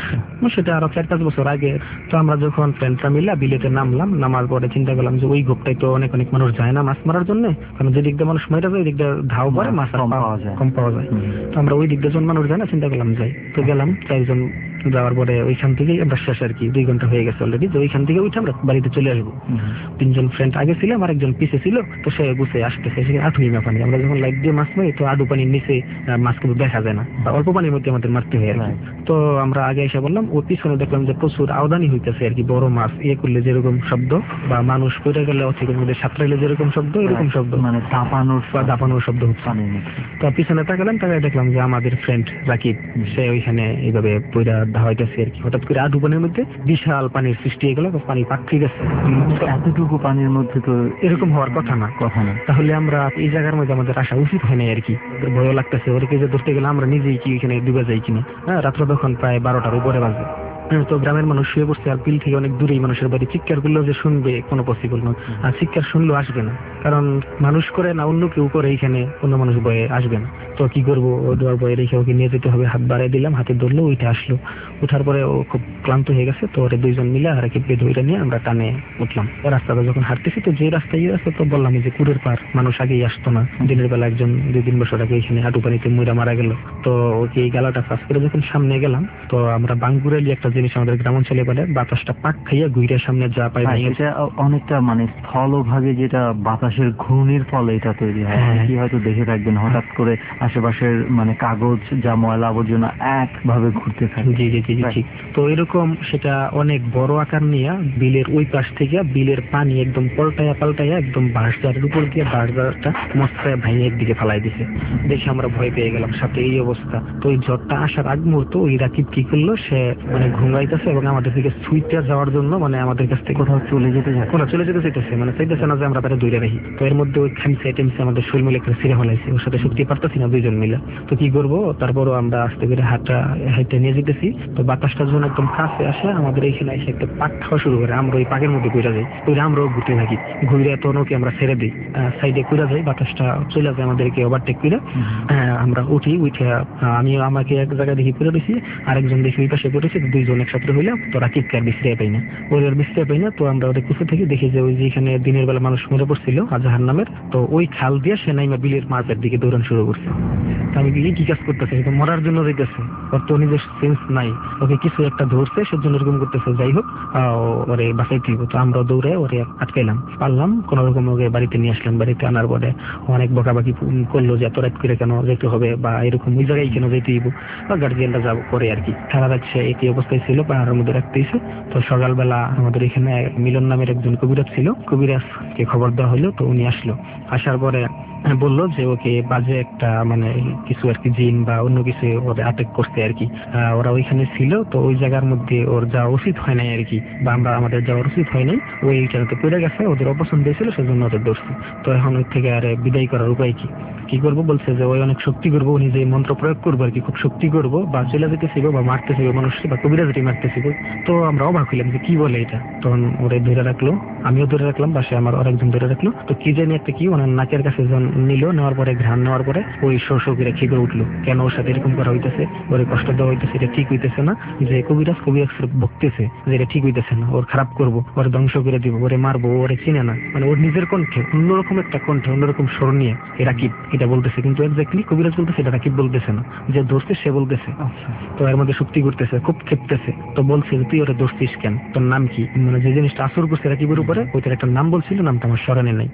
সেটা আরো 4-5 বছর আগে। তো আমরা যখন ফ্রেন্ডরা মিলা বিলেতে নামলাম, নামার পরে চিন্তা করলাম যে ওই গোপটাই তো অনেক অনেক মানুষ যায় না মাছ মারার জন্য, কারণ যে দিক দিয়ে মানুষ মারা যায় ওই দিক দিয়ে ধাও পরে মাছ কম পাওয়া যায়। তো আমরা ওই দিক দিয়ে যখন মানুষ যায় না, চিন্তা করলাম যাই। তো গেলাম 4 জন, যাওয়ার পরে ওইখান থেকে আমরা শেষ আর কি, 2 ঘন্টা হয়ে গেছে অলরেডি, যে ওইখান থেকে উঠে আমরা বাড়িতে চলে আসবো। 3 জন ফ্রেন্ড আগে ছিলাম আর একজন পিছে ছিল, তো সে গুছে আসতেছে, সেখানে আঠুইমা পানি, আমরা যখন লাইট দিয়ে মাছ মারি তো আডু পানির নিচে মাছ কিন্তু দেখা যায় না, বা অল্প পানির মধ্যে আমাদের মারতে হয় আর কি। তো আমরা আগে এসে বললাম, ও পিছনে দেখলাম যে প্রচুর আওদানি হইতেছে আর কি, বড় মাছ ইয়ে করলে যেরকম শব্দ, বা মানুষ পড়ে গেলে অথের মধ্যে সাঁতরাইলে যেরকম শব্দ, এরকম শব্দ, মানে দাপানোর শব্দ হচ্ছে। তো পিছনে তাকালাম, তাকায় দেখলাম যে আমাদের ফ্রেন্ড রাকিব, সে ওইখানে এইভাবে পয়রা ধাওয়াইতেছে আর কি। হঠাৎ করে আডু পানির মধ্যে বিশাল পানির সৃষ্টি হয়ে গেল, পানি পাকড়ে গেছে। এতটুকু পানির মধ্যে তো এরকম হওয়ার কথা না। তাহলে আমরা এই জায়গার মধ্যে আমাদের আসা উচিত হয় না আর কি, ভয় লাগতেছে ওরকে যে ধরতে গেলে আমরা নিজেই কি এখানে ডুবে যাই কিনা। হ্যাঁ, রাত্র তখন প্রায় 12টার উপরে বাজে। তো গ্রামের মানুষ শুয়ে পড়ছে, আর বিল থেকে অনেক দূরেই মানুষের বাড়ি, চিৎকার করলেও যে শুনবে কোনো পসিবল নয়, আর চিৎকার শুনলেও আসবে না, কারণ মানুষ করে না অন্য কেউ করে, এইখানে অন্য মানুষ ভয়ে আসবে না। তো কি করবো, ও ডোয়ার ভয়ে রেখে ওকে নিয়ে যেতে হবে, হাত বাড়াই দিলাম, হাতে ধরলো, ওইটা আসলো। উঠার পরে ও খুব ক্লান্ত হয়ে গেছে, তো ওরা 2 জন মিলে আর কি ধরে নিয়ে আমরা টানে উঠলাম। রাস্তাটা যখন হাঁটতেছি, তো যে রাস্তায় আছে, তো বললাম যে কুড়ের পার, মানুষ আগেই আসতো না, দিনের বেলা একজন 2-3 বছর আগে এখানে হাঁটু পানিতে মইরা মারা গেল। তো ওকে এই গালাটা ফাঁস করে যখন সামনে গেলাম, তো আমরা বাঙ্গুরালি একটা জিনিস আমাদের গ্রাম অঞ্চলে বলে, বাতাসটা পাক খাইয়া ঘুরে সামনে যা পাই, এটা অনেকটা মানে স্থলভাগে যেটা বাতাসের ঘূর্ণির ফলে এটা তৈরি হয়। কি হয়তো দেখে থাকবেন, হঠাৎ করে আশেপাশের মানে কাগজ যা ময়লা আবর্জনা একভাবে ঘুরতে থাকে। জি জি জি ঠিক। তো এরকম সেটা অনেক বড় আকার নিয়ে বিলের ওই পাশ থেকে বিলের পানি একদম পাল্টাইয়া একদম বাঁশঝাড়ের উপর দিয়ে বাঁশঝাড়টা মস্তায় ভাঙে একদিকে ফালাই দিছে। দেখে আমরা ভয় পেয়ে গেলাম, সাথে এই অবস্থা। তো ওই ঝড়টা আসার আগ মুহূর্ত ওই রাকিব কি করলো, সে মানে ঘুমাইতেছে এবং আমাদের থেকে সুইটে যাওয়ার জন্য, মানে আমাদের কাছ থেকে কোথাও চলে যেতে চাইতেছে, মানে চাইতেছে না যে আমরা তারা দূরে রাখি। তো এর মধ্যে ওই খামসে আমাদের শরীর মিলে একটা ছিঁড়ে ফেলাইছে, ওর সাথে সত্যি পারতেছি না 2 জন মিলে। তো কি করবো, তারপরও আমরা আস্তে করে হাঁটতে নিয়ে যেতেছি। তো বাতাসটা যখন একদম কাছে আসে, আমাদের এইখানে এসে একটা পাক খাওয়া শুরু করে, আমরা ওই পাকের মধ্যে ঘুরে যাই, ওই আমরাও ঘুরতে থাকি, ঘুরে তো নৌকে আমরা ছেড়ে দিই, সাইডে ঘুরে যাই, বাতাসটা চলে যায় আমাদেরকে ওভারটেক করে। আমরা উঠে আমি আমাকে এক জায়গায় দেখি পড়ে রয়েছি, আরেকজন দেখি ওই পাশে পড়েছি, 2 জন একসাথে হইলাম। তো রাকিবকে আর বিশ্রায় পাই না, ওদের বিশ্রায় পাই না। তো আমরা ওদের কুচে থেকে দেখি যে ওই যেখানে দিনের বেলা মানুষ মরে পড়ছিল আজাহার নামের, তো ওই খাল দিয়ে সে নাইমা বিলের মাঝের দিকে দৌড়ান শুরু করছে। আমি কি কাজ করতেছে, সে তো মরার জন্য যাইতেছে, ওর তো নিজের সেন্স নাই, ওকে কিছু একটা ধরছে সেজন্য এরকম করতেছে। যাই হোক, ওরে বাঁচাইতে হবে। তো আমরা দৌড়ে ওরে আটকাইলাম, পারলাম কোন রকম ওকে বাড়িতে নিয়ে আসলাম। বাড়িতে আনার পরে অনেক বকাবাকি করলো যে এত রাত করে কেন যেতে হবে, বা এরকম ওই জায়গায় কেন যেতে দিব, বা গার্জিয়ানরা যাবো করে আর কি। সারা রাত সে একই অবস্থায় ছিল, পাহাড়ের মধ্যে রাখতেছে। তো সকালবেলা আমাদের এখানে মিলন নামের একজন কবিরাজ ছিল, কবিরাজকে খবর দেওয়া হলো। তো উনি আসলো, আসার পরে বললো যে ওকে বাজে একটা মানে কিছু আর কি জিন বা অন্য কিছু ওদের আটেক করছে আর কি। ওরা ওইখানে ছিল, তো ওই জায়গার মধ্যে ওর যাওয়া উচিত হয় নাই আর কি, বা আমাদের যাওয়ার উচিত হয় নাই, ওইটাতে পড়ে গেছে, ওদের অপছন্দ হয়েছিল সেজন্য ওদের ধরছে। তো এখন ওই থেকে আর বিদায় করার উপায় কি করবো, বলছে যে ওই অনেক শক্তি করবো, উনি যে মন্ত্র প্রয়োগ করবো আর কি, খুব শক্তি করবো, বা চলে যেতেছিল বা মারতেছিল মানুষকে, বা কবিরাজটি মারতেছিল। তো আমরা অবাক হইলাম যে কি বলে এটা। তখন ওরে ধরে রাখলো, আমিও ধরে রাখলাম, পাশে আমার আরেকজন ধরে রাখলো। তো কি জানি একটা কি ওনার নাকের কাছে নিল, নেওয়ার পরে ঘ্রাণ নেওয়ার পরে ওই শোষকেরা খেয়ে উঠলো, কেন ওর সাথে এরকম করা হইতেছে, ওরে কষ্ট দেওয়া হইতেছে, এটা ঠিক হইতেছে না। যে কবিরাজ বকতেছে যে এটা ঠিক হইতেছে না, ওর খারাপ করবো, ওরে ধ্বংস করে দিব, ওরে মারবো, ওরে চিনে না, মানে ওর নিজের কণ্ঠে অন্যরকম একটা কণ্ঠে অন্যরকম স্বর নিয়ে রাকিব এটা বলতেছে, কিন্তু এক্স্যাক্টলি কবিরাজ বলতেছে এটা রাকিব বলতেছে না, যে ধরছে সে বলতেছে। তো এর মধ্যে শক্তি করতেছে, খুব ক্ষেপতেছে। তো বলছে যে তুই ওরে ধরছিস কেন, তোর নাম কি, মানে যে জিনিসটা আসর করছে রাকিবের উপরে, ওইটার একটা নাম বলছিল, নামটা আমার স্মরণে নাই।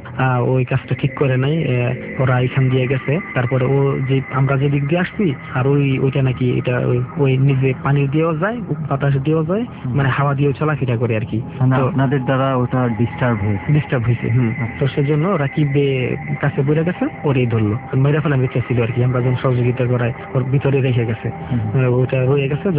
ওই কাজটা ঠিক করে নাই, ওরা এখান দিয়ে গেছে। তারপরে ও যে আমরা যে দিক দিয়ে আসছি, আর ওইটা নাকি এটা ওই নিজে পানি দিয়েও যায়, বাতাস দিয়েও যায়, মানে হাওয়া দিয়েও চলাফেরা করে আর কি। আপনাদের দ্বারা ওটা ডিস্টার্ব হয়েছে। তো সেজন্য রাকিব কাছে বলে গেছে, ওরই ধরলো, মেরে ফেলা মিথ্যা ছিল আর কি। আমরা যখন সহযোগিতা করাই ওর ভিতরে রেখে গেছে, ওইটা রয়ে গেছে। যখন ও একা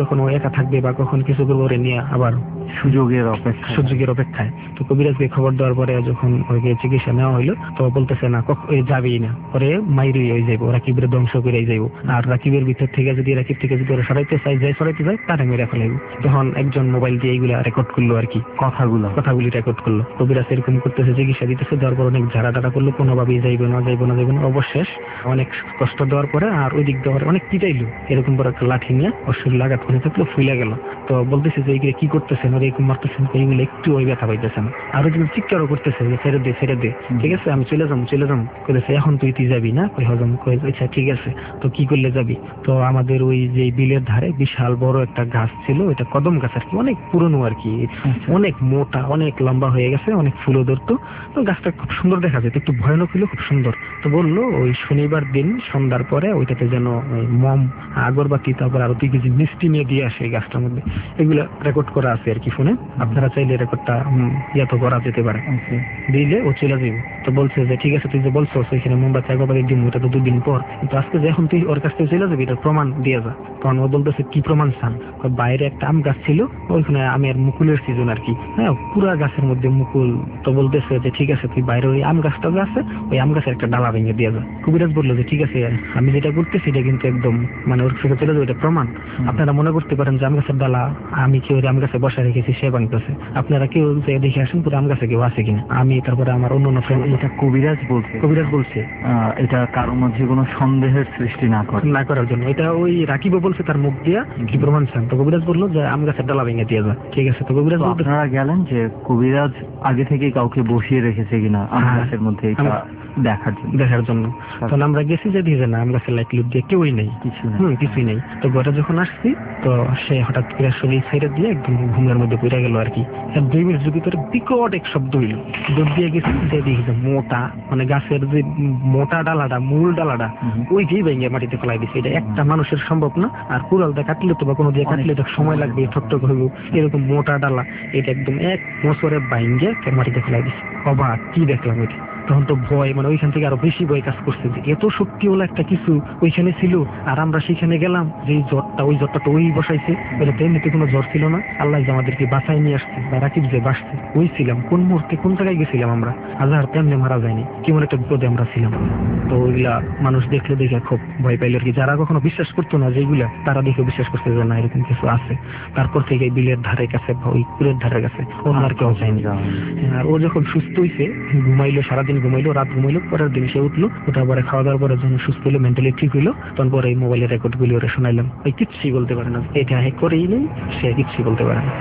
একা থাকবে বা কখন কিছু করবো ওরে নিয়ে আবার সুযোগের অপেক্ষায়। তো কবিরাজকে খবর দেওয়ার পরে যখন ওকে চিকিৎসা নেওয়া হইলো, তো বলতেছে না যাবেই না, পরে মাইরি হয়ে যাইবো, রাকিবের ধ্বংস করে যাইবো, আর রাকিবের ভিতর থেকে যদি রাকিব থেকে যদি ওরা সরাইতে যায় তারা মেরে ফেলাইবো। তখন একজন মোবাইল দিয়ে এইগুলা রেকর্ড করলো আর কি, কথাগুলি রেকর্ড করলো। কবিরাজ এরকম করতেছে, চিকিৎসা দিতেছে, দেওয়ার পর অনেক ঝাড়া করলো, কোনোভাবেই যাইবে না। অবশেষ অনেক কষ্ট দেওয়ার পরে আর ওই দিক দেওয়ার অনেক পিটাইলো, এরকম করে একটা লাঠি নিয়ে ওর শরীর লাগাত করে থাকলো, ফুলে গেল। তো বলতেছে যে এইগুলো কি করতেছেন, ওর এরকম মারতেছেন, এইগুলো একটু ওই ব্যথা পাইতেছেন। আর ওই চিৎকারও করতেছে যে ছেড়ে দে, ঠিক আছে আমি চলে যাবো করেছে। এখন তুই যাবি না? আচ্ছা ঠিক আছে, তো কি করলে যাবি? তো আমাদের ওই যে বিলের ধারে বিশাল বড় একটা গাছ ছিল, ওইটা কদম গাছ আর কি, অনেক পুরনো আর কি, অনেক মোটা, অনেক লম্বা হয়ে গেছে, অনেক ফুলও ধরতো। তো গাছটা খুব সুন্দর দেখা যেত, একটু ভয়ানক হলো, খুব সুন্দর। তো বললো ওই শনিবার দিন সন্ধ্যার পরে ওইটাতে যেন মম, আগরবাতি, তারপর আরো 2 কেজি মিষ্টি নিয়ে দিয়ে আসে এই গাছটার মধ্যে। এগুলা রেকর্ড করা আছে আর কি ফোনে, আপনারা চাইলে রেকর্ডটা তো করা যেতে পারে, দিলে ও চলে যাবে। তো বলছে যে ঠিক আছে, তুই যে বলছো সেখানে মোমবাতি আগরবাতি দিন, ওটা তো 2 দিন পর, কিন্তু আজকে যখন তুই ওর কাছ থেকে চলে যাবি এটার প্রমাণ দিয়ে যা। তখন ও বলতেছে কি প্রমাণ চান? বাইরে একটা আম গাছ ছিল, ওইখানে আমের মুকুলের সিজন আর কি, হ্যাঁ পুরা গাছের মধ্যে মুকুল। তো বলতেছে যে ঠিক আছে, তুই বাইরে ওই আম গাছটা যে আছে, ওই আম গাছের একটা ডালা ভেঙে দিয়ে যা। কবিরাজ বললো যে ঠিক আছে, আমি যেটা করতেছি এটা কিন্তু একদম মানে ওর কাছে চলে যাবে, এটা প্রমাণ। আপনারা মনে করতে পারেন যে আম গাছের ডালা আমি কেউ আম গাছে বসা রেখেছি, সে ভাঙতেছে, আপনারা কেউ দেখে আসেন পুরো আম গাছে কেউ আছে কিনা। আমি তারপরে আমার অন্য ফ্রেন্ড, এটা কবিরাজ বলছে এটা কারোর মধ্যে কোনো সন্দেহের সৃষ্টি না করার জন্য। এটা ওই রাকিবও বলছে তার মুখ দিয়া, কি প্রমাণ চান? তো কবিরাজ বললো যে আম গাছের ডালা ভেঙে দিয়ে যা। ঠিক আছে, তো কবিরাজ আপনারা গেলেন যে কবিরাজ আগে থেকে কাউকে বসিয়ে রেখেছে কিনা আম গাছের মধ্যে এটা দেখার জন্য। তখন আমরা গেছি যে দিয়ে না আম গাছের লাইট দিয়ে কেউই নেই, কিছুই নেই। তো ঘরে যখন আসছি, তো সে হঠাৎ করে শরীর ছেড়ে দিয়ে একদম ঘুমের মধ্যে পড়ে গেল আর কি। 2 মিনিট ভিতরে বিকট এক শব্দ হইল, দৌড় দিয়ে গেছি, যে দেখি যে মোটা, মানে গাছের যে মোটা ডালাটা, মূল ডালাটা ওইটাই ভেঙে মাটিতে ফেলাই দিছে। এটা একটা মানুষের সম্ভব না, আর কুড়ালটা কাটলে তো বা কোনো দিয়ে কাটলে এটা সময় লাগবে, ঠকঠক হইব, এরকম মোটা ডালা এটা একদম এক বছরে ভেঙে মাটিতে ফেলাই দিছে। অবাক কি দেখলাম ওইটা। তখন তো ভয়, মানে ওইখান থেকে আরো বেশি ভয় কাজ করছে যে এত শক্তিওয়ালা একটা কিছু ওইখানে ছিল, আর আমরা সেখানে গেলাম যে ওই জ্বরটা তো ওই বসাইছে, বলে তো এমনিতে কোনো জ্বর ছিল না, আল্লাহ যে আমাদেরকে বাঁচাই নিয়ে আসছে, বা রাকিব যে বাঁচছে, ওই ছিলাম কোন মুহূর্তে কোন জায়গায় গেছিলাম আমরা, আজহার তেমনি মারা যায়নি, কেমন একটা বিপদে আমরা ছিলাম। তো ওইগুলা মানুষ দেখলে দেখে খুব ভয় পাইল আর কি, যারা কখনো বিশ্বাস করতো না যেগুলা, তারা দেখে বিশ্বাস করতে যে না এরকম কিছু আছে। তারপর থেকে বিলের ধারে কাছে বা ওই কুলের ধারে কাছে অন্য আর কেউ যায়নি। আর ও যখন সুস্থ হয়েছে, ঘুমাইলো, সারাদিন ঘুমাইলো, রাত ঘুমাইলো, পরের দিন সে উঠলো, ওঠার পরে খাওয়া দাওয়ার পরে যখন সুস্থ হলো, মেন্টালি ঠিক হইলো, তখন পরে এই মোবাইলের রেকর্ড গুলি ওরা শোনাইলাম। ওই কিচ্ছুই বলতে পারে না, এটা হ্যাঁ করেই নেই, সে কিচ্ছুই বলতে পারে না।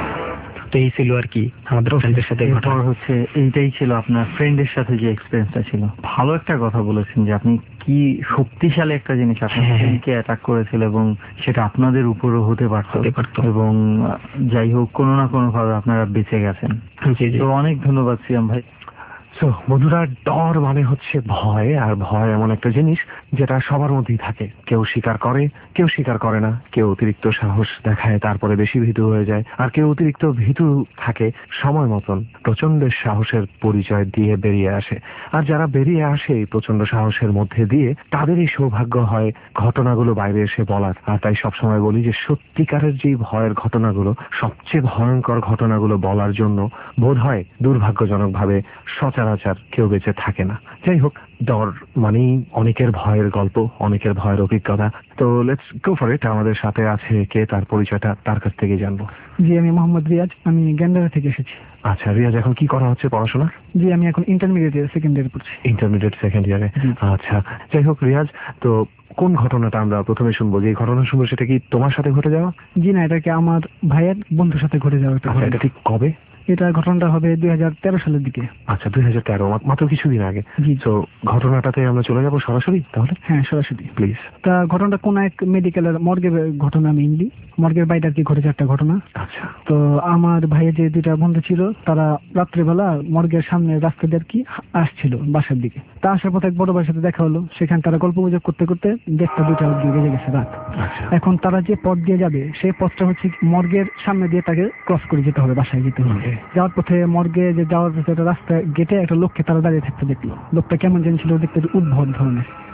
তো এই ছিল আর কি আমাদের ফ্রেন্ডের সাথে ঘটনা। হচ্ছে এইটাই ছিল আপনার ফ্রেন্ডের সাথে যে এক্সপেরিয়েন্সটা ছিল। ভালো একটা কথা বলেছেন যে আপনি কি শক্তিশালী একটা জিনিস আপনার ফ্রেন্ডকে অ্যাটাক করেছিল, এবং সেটা আপনাদের উপরও হতে পারতো, এবং যাই হোক কোনো না কোনো ভাবে আপনারা বেঁচে গেছেন। তো অনেক ধন্যবাদ সিয়াম ভাই। তো বন্ধুরা, ডর মানে হচ্ছে ভয়, আর ভয় এমন একটা জিনিস যেটা সবার মধ্যেই থাকে। কেউ স্বীকার করে, কেউ স্বীকার করে না, কেউ অতিরিক্ত সাহস দেখায় তারপরে বেশি ভীতু হয়ে যায়, আর কেউ অতিরিক্ত ভীতু থাকে সময় মতন প্রচন্ডের সাহসের পরিচয় দিয়ে বেরিয়ে আসে। আর যারা বেরিয়ে আসে এই প্রচন্ড সাহসের মধ্যে দিয়ে, তাদেরই সৌভাগ্য হয় ঘটনাগুলো বাইরে এসে বলার। আর তাই সবসময় বলি যে সত্যিকারের যে ভয়ের ঘটনাগুলো, সবচেয়ে ভয়ঙ্কর ঘটনাগুলো বলার জন্য বোধ হয় দুর্ভাগ্যজনকভাবে সচরাচর কেউ বেঁচে থাকে না। যাই হোক, ডর মানেই অনেকের ভয়ের গল্প, অনেকের ভয়ের অভিজ্ঞতা। তো লেটস গো ফর ইট। আমাদের সাথে আছে কে, তার পরিচয়টা তার কাছ থেকে জানবো। জি, আমি মোহাম্মদ রিয়াজ, আমি গ্যান্ডারা থেকে এসেছি। আচ্ছা রিয়াজ, এখন কি করা হচ্ছে পড়াশোনা? জি, আমি এখন ইন্টারমিডিয়েট সেকেন্ড ইয়ারে পড়ছি। ইন্টারমিডিয়েট সেকেন্ড ইয়ারে। আচ্ছা, যাই হোক রিয়াজ, তো কোন ঘটনাটা আমরা প্রথমে শুনবো? যে ঘটনা শুনবো সেটা কি তোমার সাথে ঘটে যাওয়া? জি না, এটা কি আমার ভাইয়ের বন্ধুর সাথে ঘটে যাওয়া। এটা ঠিক কবে? এটা ঘটনাটা হবে 2013 সালের দিকে। আচ্ছা, 2013, মাত্র কিছুদিন আগে। তো ঘটনাটাতে আমরা চলে যাবো সরাসরি তাহলে? হ্যাঁ, সরাসরি প্লিজ। তা ঘটনাটা কোন এক মেডিকেলের মর্গের ঘটনা, মেইনলি মর্গের বাইরে আর কি ঘটেছে একটা ঘটনা। আচ্ছা। তো আমার ভাইয়ের যে 2টা বন্ধু ছিল, তারা রাত্রেবেলা মর্গের সামনে রাস্তা দিয়ে আর কি আসছিল বাসার দিকে। তা আসার পথে এক বড় ভাইয়ের সাথে দেখা হলো, সেখানে তারা গল্প গুজব করতে করতে 1:30-2টা অবধি বেজে গেছে রাত। এখন তারা যে পথ দিয়ে যাবে, সেই পথটা হচ্ছে মর্গের সামনে দিয়ে তাকে ক্রস করে যেতে হবে, বাসায় যেতে হবে। যাওয়ার পথে মর্গে যাওয়ার পথে রাস্তা গেটে একটা লোককে তারা দাঁড়িয়ে থাকতে দেখলো। লোকটা কেমন যেন ছিল, দেখতে উদ্ভট ধরনের।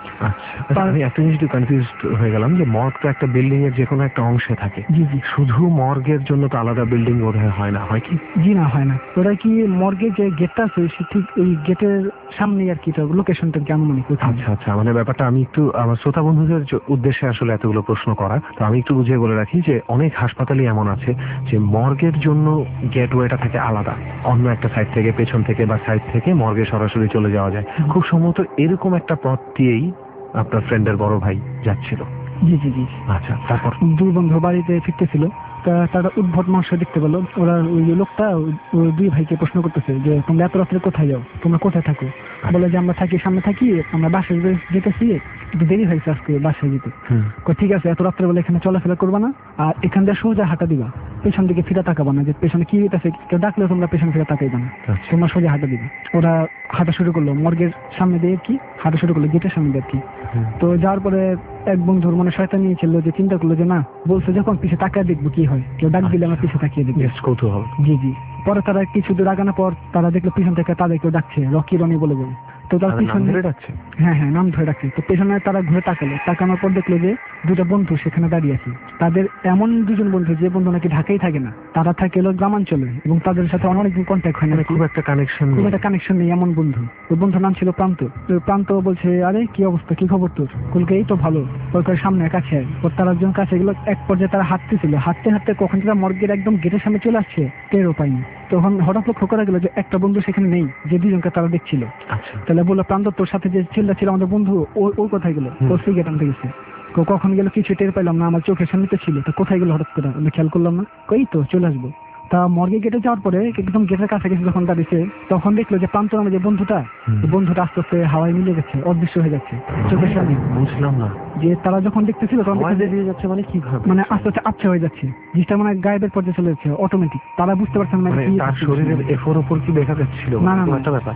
আচ্ছা, আমি একটা জিনিস একটু কনফিউজ হয়ে গেলাম যে মর্গ তো একটা বিল্ডিং এর যে কোনো একটা অংশে থাকে। জি জি। শুধু মর্গের জন্য তো আলাদা বিল্ডিং বোধহয় হয় না, হয় কি? জি না, হয় না। ওরা কি মর্গের যে গেটটা আছে সে ঠিক ওই গেটের সামনে আর কি, লোকেশনটা কেমন মনে করি। আচ্ছা আচ্ছা, মানে ব্যাপারটা আমি একটু আমার শ্রোতা বন্ধুদের উদ্দেশ্যে আসলে এতগুলো প্রশ্ন করা, তো আমি একটু বুঝিয়ে বলে রাখি যে অনেক হাসপাতালই এমন আছে যে মর্গের জন্য গেটওয়েটা থাকে আলাদা, অন্য একটা সাইড থেকে, পেছন থেকে বা সাইড থেকে মর্গে সরাসরি চলে যাওয়া যায়। খুব সম্ভবত এরকম একটা পথ দিয়েই আপনার ফ্রেন্ডের বড় ভাই যাচ্ছিল। জি জি জি। আচ্ছা, তারপর? দুই বন্ধু বাড়িতে ফিরতেছিল, তারা উদ্ভট মানুষ দেখতে পেলো। ওরা ওই লোকটা ওই দুই ভাইকে প্রশ্ন করতেছে যে তোমরা এত রাত্রে কোথায় যাও, তোমরা কোথায় থাকো? বলে যে আমরা থাকি, সামনে থাকি, আমরা বাসায় যেতেছি, একটু দেরি হয়েছে আজকে বাসায় যেতে। ঠিক আছে, এত রাত্রে বলে এখানে চলাফেরা করবা না, আর এখান দিয়ে সোজা হাঁটা দিবা, পেছন দিকে ফিরে তাকাবা না, যে পেছনে কি হইতেছে কেউ ডাকলে তোমরা পেছন ফিরে তাকাইবা না, তোমরা সোজা হাঁটা দিবা। ওরা হাঁটা শুরু করলো মর্গের সামনে দিয়ে কি, হাঁটা শুরু করলো গেটের সামনে দিয়ে কি। তো যাওয়ার পরে এক বন্ধুর মনে শয়তানি ছিল, যে চিন্তা করলো যে না, বলছে যখন পিছে তাকিয়ে দেখবো কি হয়, কেউ ডাক দিলে আমরা পিছে তাকিয়ে দেখবো, কৌতূহল। জি জি। পরে তারা কিছু দূর আগানোর পর তারা দেখলো পিছন থেকে তাদের কেউ ডাকছে, রকি রনি বলে বলে। তো তার পিছনে ডাকছে, হ্যাঁ হ্যাঁ নাম ধরে ডাকছে। তো পেছনে তারা ঘুরে তাকালো, তাকানোর পর দেখলো যে দুটো বন্ধু সেখানে দাঁড়িয়ে আছে। তাদের এমন দুজন বন্ধু, যে বন্ধু নাকি ঢাকায় থাকে না, তারা থাকে হলো গ্রামাঞ্চলে, এবং তাদের সাথে অনেকদিন কন্ট্যাক্ট হয় না, খুব একটা কানেকশন নেই এমন বন্ধু। ওই বন্ধুর নাম ছিল প্রান্ত। প্রান্ত বলছে আরে কি অবস্থা, কি খবর তোর? বলকে এই তো ভালো। ওর সামনে কাছে ওর তারা একজন কাছে গেলো। এক পর্যায়ে তারা হাঁটতেছিল, হাঁটতে হাঁটতে কখন তারা মর্গের একদম গেটের সামনে চলে আসছে টেরও পাইনি। তখন হঠাৎ লক্ষ্য করা গেল যে একটা বন্ধু সেখানে নেই, যে দুজনকে তারা দেখছিল। তাহলে বললো প্রান্ত তোর সাথে যে ছেলেটা ছিল আমাদের বন্ধু, ওর কোথায় গেল? ওর সিগারেট আনতে গেছে। কখন গেল কিছু টের পাইলাম না, আমার চোখের সামনে তো ছিল, তো কোথায় গেল হঠাৎ করে আমি খেয়াল করলাম না। কই তো চলে আসবো। তা মর্গে গেটে যাওয়ার পরে একদম গেটের কাছাকাছি যখন দাঁড়িয়েছে, তখন দেখলো যে প্রান্ত নামে যে বন্ধুটা আস্তে আস্তে হাওয়ায় মিলে যাচ্ছে, অদৃশ্য হয়ে যাচ্ছে চোখের সামনে। বুঝলাম না যে তারা যখন দেখতেছিল তখন যাচ্ছে, মানে কিভাবে, মানে আস্তে আস্তে আচ্ছা হয়ে যাচ্ছে জিনিসটা, মানে গায়েবের পর্যায়ে চলে যাচ্ছে অটোমেটিক। তারা বুঝতে পারছে না তার শরীরের এফোর ওপর কি দেখা যাচ্ছিল, না না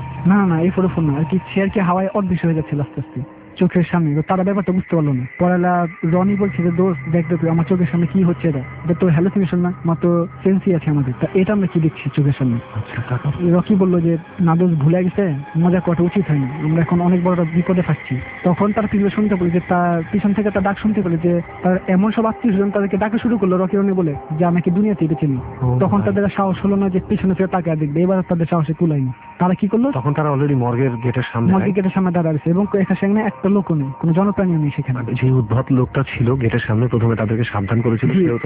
না এফোর ওপর না আর কি, সে আর কি হাওয়ায় অদৃশ্য হয়ে যাচ্ছিল আস্তে আস্তে চোখের সামনে। তারা ব্যাপারটা বুঝতে পারলো না। পরেলা রনি বলছে যে দোষ দেখ তুই আমার চোখের সামনে কি হচ্ছে, এটা তো হ্যালুসিনেশন না, মাত্র সেন্সি আছে আমাদের, তা এটা আমরা কি দেখছি চোখের সামনে। রকি বললো যে না দোষ ভুলে গেছে, মজা করাটা উচিত হয়নি, আমরা এখন অনেক বড় বিপদে থাকছি। তখন তার পিছনে শুনতে পেলো যে তার পিছন থেকে তার ডাক শুনতে পেলো, যে তার এমন সব আত্মীয় স্বজন তাদেরকে ডাকা শুরু করলো রকি রনি বলে, যে আমাকে দুনিয়াতে এটা চিনি। তখন তাদের সাহস হলো না যে পিছনে ফিরে তাকিয়ে দেখবে, এবার তাদের সাহসে কুলাইনি। তারা কি করলো, তখন তারা অলরেডি মর্গের গেটের সামনে দাঁড়াচ্ছে, এবং সেখানে একটা লোকও নেই, কোনো জনপ্রাণীও নেই সেখানে। যে উদ্ভট লোকটা ছিল গেটের সামনে প্রথমে তাদেরকে সাবধান করেছিল,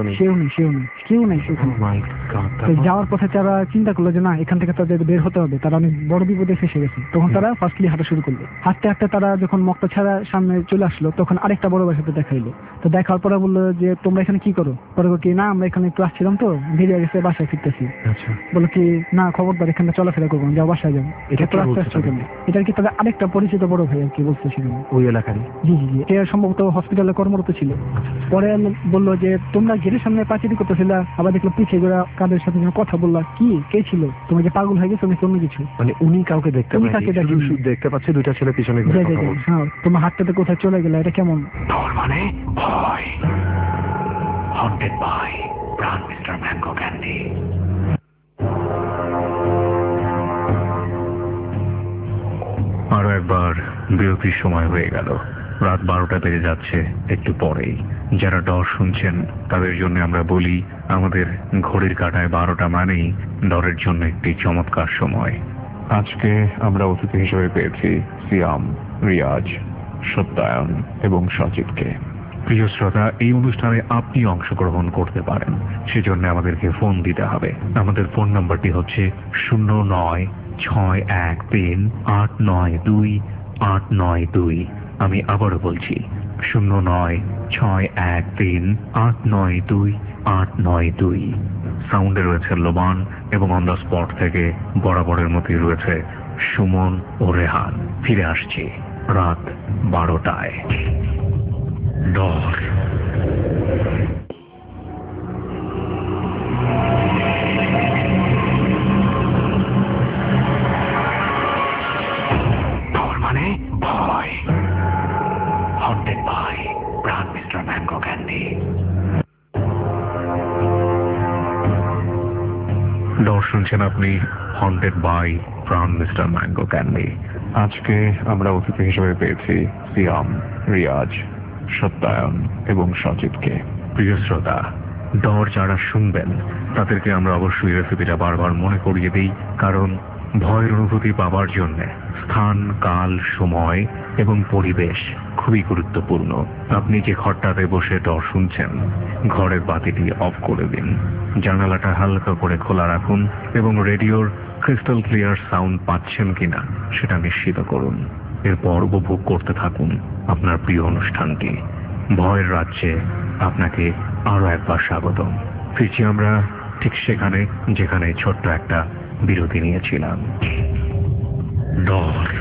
কেউ নেই সেখানে। যাওয়ার পথে তারা চিন্তা করলো যে না, এখান থেকে তাদের বের হতে হবে, তারা অনেক বড় বিপদে ফেসে গেছে। তখন তারা ফার্স্টলি হাঁটা শুরু করলো। হাঁটতে হাঁটতে তারা যখন মক্কা ছাড়া সামনে চলে আসলো, তখন আরেকটা বড় ভাইয়ের সাথে দেখা হলো। তো দেখার পরে বললো যে তোমরা এখানে কি করো? পরে কি না, আমরা এখানে একটু আসছিলাম তো দেরি হয়ে গেছে, বাসায় ফিরতেছি। বলো কি না, খবরদার এখানে চলাফেরা করবো, যাও বাসায় যাও। এটা তো এটা কি তাদের আরেকটা পরিচিত বড় ভাই আর কি বলছে সেখানে, ওই এলাকারই। জি জি জি, এটা সম্ভবত হসপিটালে কর্মরত ছিল। পরে বললো যে তোমরা গেটের সামনে পাঁচিরি করতেছিলা, আবার দেখলো পিছিয়ে গোড়া কাদের সাথে কথা বললা, কি কে ছিল? তুমি যে পাগল হয়ে গেছো নাকি অন্য কিছু? মানে উনি কাউকে দেখতে পাচ্ছে, দুইটা ছেলে পিছনে। হ্যাঁ, তোমার হাতটাতে কোথায় চলে গেলে, এটা কেমন? মানে ভয়, haunted by Pran mister mango candy. আরো একবার বিরতির সময় হয়ে গেল। রাত 12টা বেজে যাচ্ছে একটু পরেই। যারা ডর শুনছেন তাদের জন্য আমরা বলি, আমাদের ঘড়ির কাঁটায় 12টা মানেই ডরের জন্য একটি চমৎকার সময়। আজকে আমরা অতিথি হিসেবে পেয়েছি সিয়াম, রিয়াজ, সত্যায়ন এবং সচিবকে। প্রিয় শ্রোতা, এই অনুষ্ঠানে আপনি অংশগ্রহণ করতে পারেন, সেজন্য আমাদেরকে ফোন দিতে হবে। আমাদের ফোন নাম্বারটি হচ্ছে 09613892 আমি আবারও বলছি 09613892 সাউন্ডে রয়েছে লোবান, এবং অন দ্য স্পট থেকে বরাবরের মতোই রয়েছে সুমন ও রেহান। ফিরে আসছি রাত 12টায়। ডর। মানে ভয়, haunted by Pran mister mango candy. Dar শুনছেন আপনি, haunted by Pran mister mango candy. আজকে আমরা অতিথি হিসেবে পেয়েছি সিয়াম, রিয়াজ, সত্যায়ন এবং সচিতকে। প্রিয় শ্রোতা, ডর যারা শুনবেন তাদেরকে আমরা অবশ্যই রেসিপিটা বারবার মনে করিয়ে দিই, কারণ ভয়ের অনুভূতি পাবার জন্য স্থান, কাল, সময় এবং পরিবেশ খুবই গুরুত্বপূর্ণ। আপনি যে ঘরটাতে বসে ডর শুনছেন, ঘরের বাতিটি অফ করে দিন, জানালাটা হালকা করে খোলা রাখুন এবং রেডিওর ক্রিস্টাল ক্লিয়ার সাউন্ড পাচ্ছেন কিনা সেটা নিশ্চিত করুন। এরপর উপভোগ করতে থাকুন আপনার প্রিয় অনুষ্ঠানটি। ভয়ের রাজ্যে আপনাকে আরো একবার স্বাগতম। ফিরছি আমরা ঠিক সেখানে যেখানে ছোট্ট একটা বিরতি নিয়েছিলাম। ডর।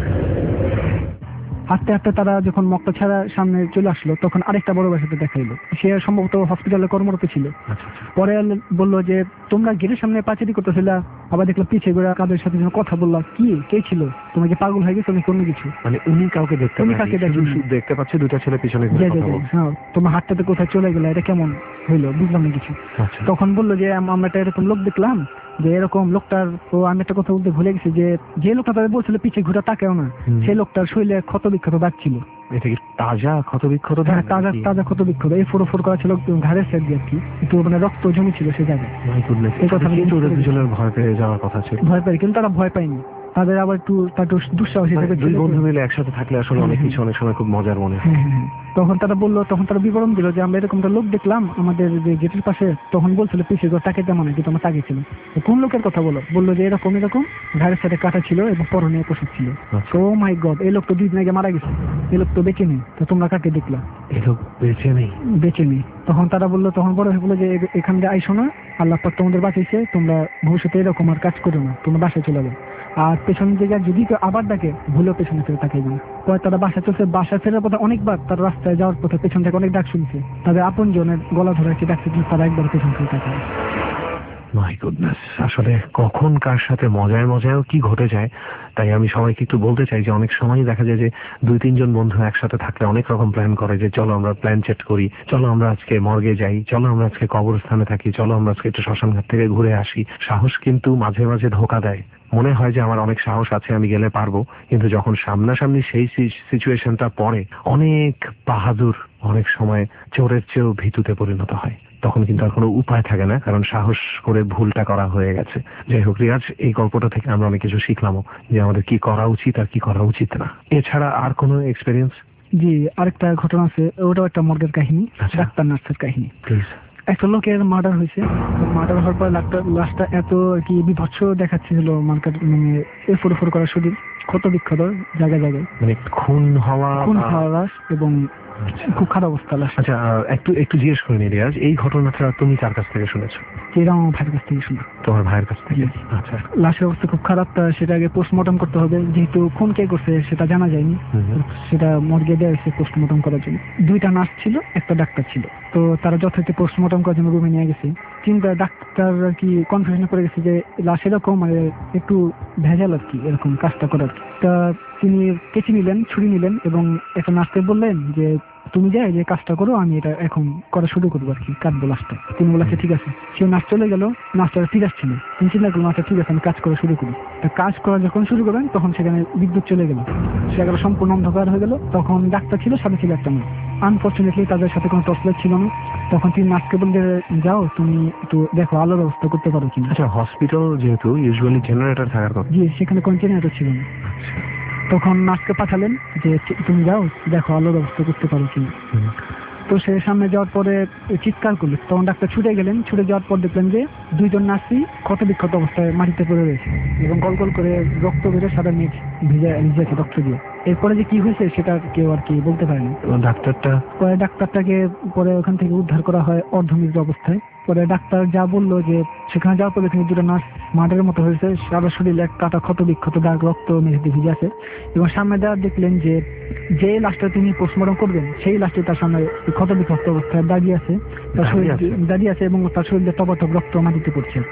হাঁটতে হাঁটতে তারা যখন মক্কা ছাড়া সামনে চলে আসলো, তখন আরেকটা বড় ভাইয়ের সাথে দেখা এলো। সে সম্ভবত হসপিটালে কর্মরত ছিল। পরে বললো যে তোমরা গেটের সামনে পাচারি করতেছিল, আবার দেখলো পিছিয়ে ঘোরা কাদের সাথে যেন কথা বললা, কি কে ছিল, তোমাকে পাগল হয়ে গেছে অন্য কিছু? মানে উনি কাউকে দেখতে উনি কাকে দেখতে পাচ্ছে দুটা ছেলে পিছনে হ্যাঁ, তোমার হাতটাতে কোথায় চলে গেলো, এটা কেমন হইলো বুঝলাম না কিছু। তখন বললো যে আমরা একটা এরকম লোক দেখলাম, যে এরকম লোকটার, ও আমি একটা কথা বলতে ভুলে গেছি, যে লোকটা তাদের বলছিল পিছিয়ে ঘুরে তাকেও না, সেই লোকটার শরীরে ক্ষত বিক্ষত দাগ ছিল। এটা কি তাজা ক্ষত বিক্ষত? হ্যাঁ, তাজা ক্ষত বিক্ষত, এই ফোড়ো ফোড় করা ছিল ঘাড়ের সাইড দিয়ে আর কি, একটু মানে রক্ত জমি ছিল সে জায়গায়। এই কথা দুজনের ভয় পেয়ে যাওয়ার কথা ছিল। ভয় পাই, কিন্তু তারা ভয় পায়নি। তাদের আবার একটু দুঃসাহস হিসেবে দুই বন্ধু মিলে একসাথে থাকলে আসলে অনেক কিছু অনেক সময় খুব মজার মনে হয়। তখন তারা বললো, তখন তারা বিবরণ দিল যে আমরা এরকম একটা লোক দেখলাম আমাদের যে গেটের পাশে, তখন বলছিল পিছিয়ে ঘর তাকে তেমন, কিন্তু আমরা তাকে ছিল। কোন লোকের কথা বললো যে এরকম ঘাড়ের সাথে কাটা ছিল এবং পরনে পোশাক ছিল। ও মাই গড, এই লোক তো 2 দিন আগে মারা গেছে, এই লোক তো বেঁচে নেই, তো তোমরা কাকে দেখলা? এই লোক বেঁচে নেই। তখন তারা বললো, তখন বড় হয়ে বললো যে এখান দিয়ে আইসো না, আল্লাহ পাক তোমাদের বাঁচিয়েছে, তোমরা ভবিষ্যতে এরকম আর কাজ করো না, তোমরা বাসায় চলে যাবে। আর পেছনের দিকে যদি কেউ আবার ডাকে, ভুলেও পেছনে ফিরে তাকাইবে না। পরে তারা বাসা চলছে, বাসা ফেরার পথে অনেকবার তার রাস্তায় যাওয়ার পথে পেছন থেকে অনেক ডাক শুনছে, তাদের আপন জনের গলা ধরে ডাকছে, কিন্তু তারা একবার পেছন ফিরে তাকায়। মাই গুডনেস, আসলে কখন কার সাথে মজায়ও কি ঘটে যায়। তাই আমি সবাইকে একটু বলতে চাই যে অনেক সময় দেখা যায় যে 2-3 জন বন্ধু একসাথে থাকলে অনেক রকম প্ল্যান করে, যে চলো আমরা প্ল্যান চেট করি, চলো আমরা আজকে মর্গে যাই, চলো আমরা আজকে কবরস্থানে থাকি, চলো আমরা আজকে একটু শ্মশানঘাট থেকে ঘুরে আসি। সাহস কিন্তু মাঝে মাঝে ধোকা দেয়। মনে হয় যে আমার অনেক সাহস আছে, আমি গেলে পারবো, কিন্তু যখন সামনাসামনি সেই সিচুয়েশনটা পড়ে, অনেক বাহাদুর অনেক সময় চোরের চেয়েও ভীতুতে পরিণত হয়। তখন কিন্তু আর কোনো উপায় থাকে না, কারণ সাহস করে ভুলটা করা হয়ে গেছে। যাই হোক রিয়াজ, এই গল্পটা থেকে আমরা অনেক কিছু শিখলামও, যে আমাদের কি করা উচিত আর কি করা উচিত না। এছাড়া আর কোনো এক্সপেরিয়েন্স? জি, আরেকটা ঘটনা আছে, ওটাও একটা মর্গের কাহিনী, ডাক্তার নার্সের কাহিনী। প্লিজ। একটা লোকের মার্ডার হয়েছে, মার্ডার হওয়ার পর লাশটা এত আর কি বিভৎস দেখাচ্ছিল, মানে ফোর করা শরীর, ক্ষত বিক্ষত জায়গায় জায়গায়, মানে খুন হওয়া লাশ এবং খুব খারাপ অবস্থা লাশ। আচ্ছা, একটু জিজ্ঞেস করে নি রিয়াজ, এই ঘটনাটা তুমি কার কাছ থেকে শুনেছো? এটা আমার ভাইয়ের কাছ থেকে শুনে। তোমার ভাইয়ের কাছ থেকে? আচ্ছা। লাশের অবস্থা খুব খারাপ, সেটা আগে পোস্টমর্টম করতে হবে, যেহেতু খুন কে করছে সেটা জানা যায়নি, সেটা মর্গে দেওয়া হয়েছে পোস্টমর্টম করার জন্য। 2টা নার্স ছিল, একটা ডাক্তার ছিল, তো তারা যথারীতি পোস্টমর্টম করার জন্য রুমে নিয়ে গেছে। চিন্তা ডাক্তার আর কি কনফিউশনে পড়ে গেছে যে লাশ এরকম মানে একটু ভেজাল আর কি এরকম কাজটা করার। তা তিনি কেচি নিলেন, ছুরি নিলেন এবং একটা নার্সকে বললেন যে তুমি যাই যে কাজটা করো, আমি এটা এখন করা শুরু করবো আর কি, কাটবো লাশটা। তিনি বলেছে ঠিক আছে। সে নার্স চলে গেল, নার্সটা ঠিক আসছে না। তিনি চিন্তা করলেন আচ্ছা ঠিক আছে, আমি কাজ করা শুরু করি। তা কাজ করা যখন শুরু করবেন তখন সেখানে বিদ্যুৎ চলে গেল, সেখানে সম্পূর্ণ অন্ধকার হয়ে গেল। তখন ডাক্তার ছিল, সাথে ছিল একটা মেয়ে। আনফর্চুনেটলি তাদের সাথে কোনো টর্চ লাইট ছিল না। তখন তিনি নার্সকে বলতে, যাও তুমি একটু দেখো আলোর ব্যবস্থা করতে পারো কিনা। আচ্ছা, হসপিটাল যেহেতু ইউজুয়ালি জেনারেটর থাকার কথা। জি, সেখানে কোনো জেনারেটর ছিল না। তখন নার্সকে পাঠালেন যে তুমি যাও দেখো আলোর ব্যবস্থা করতে পারো কিনা। তো সে সামনে যাওয়ার পরে চিৎকার করলো, তখন ডাক্তার ছুটে গেলেন। ছুটে যাওয়ার পর দেখলেন যে 2 জন নার্সই ক্ষত বিক্ষত অবস্থায় মাটিতে পড়ে রয়েছে এবং গল গল করে রক্ত বেরো, সাদা মেঘ ভিজেছে রক্ত দিয়ে। এরপরে যে কি হয়েছে সেটা কেউ আর কি বলতে পারেনি। ডাক্তারটাকে পরে ওখান থেকে উদ্ধার করা হয় অর্ধমৃত অবস্থায়। পরে ডাক্তার যা বললো যে সেখানে যাওয়ার পরে 2টা নার্স মার্ডারের মতো হয়েছে, সারা শরীরে এক কাটা ক্ষত বিক্ষত দাগ, রক্ত মেঝেতে ভিজে আছে। এবং সামনে যা দেখলেন যে লাশটা তিনি পোস্টমর্টম করবেন, সেই লাশটি তার সামনে ক্ষত বিক্ষত অবস্থায় দাঁড়িয়ে আছে এবং তার শরীরে টপাটপ রক্ত মাটিতে পড়ছে।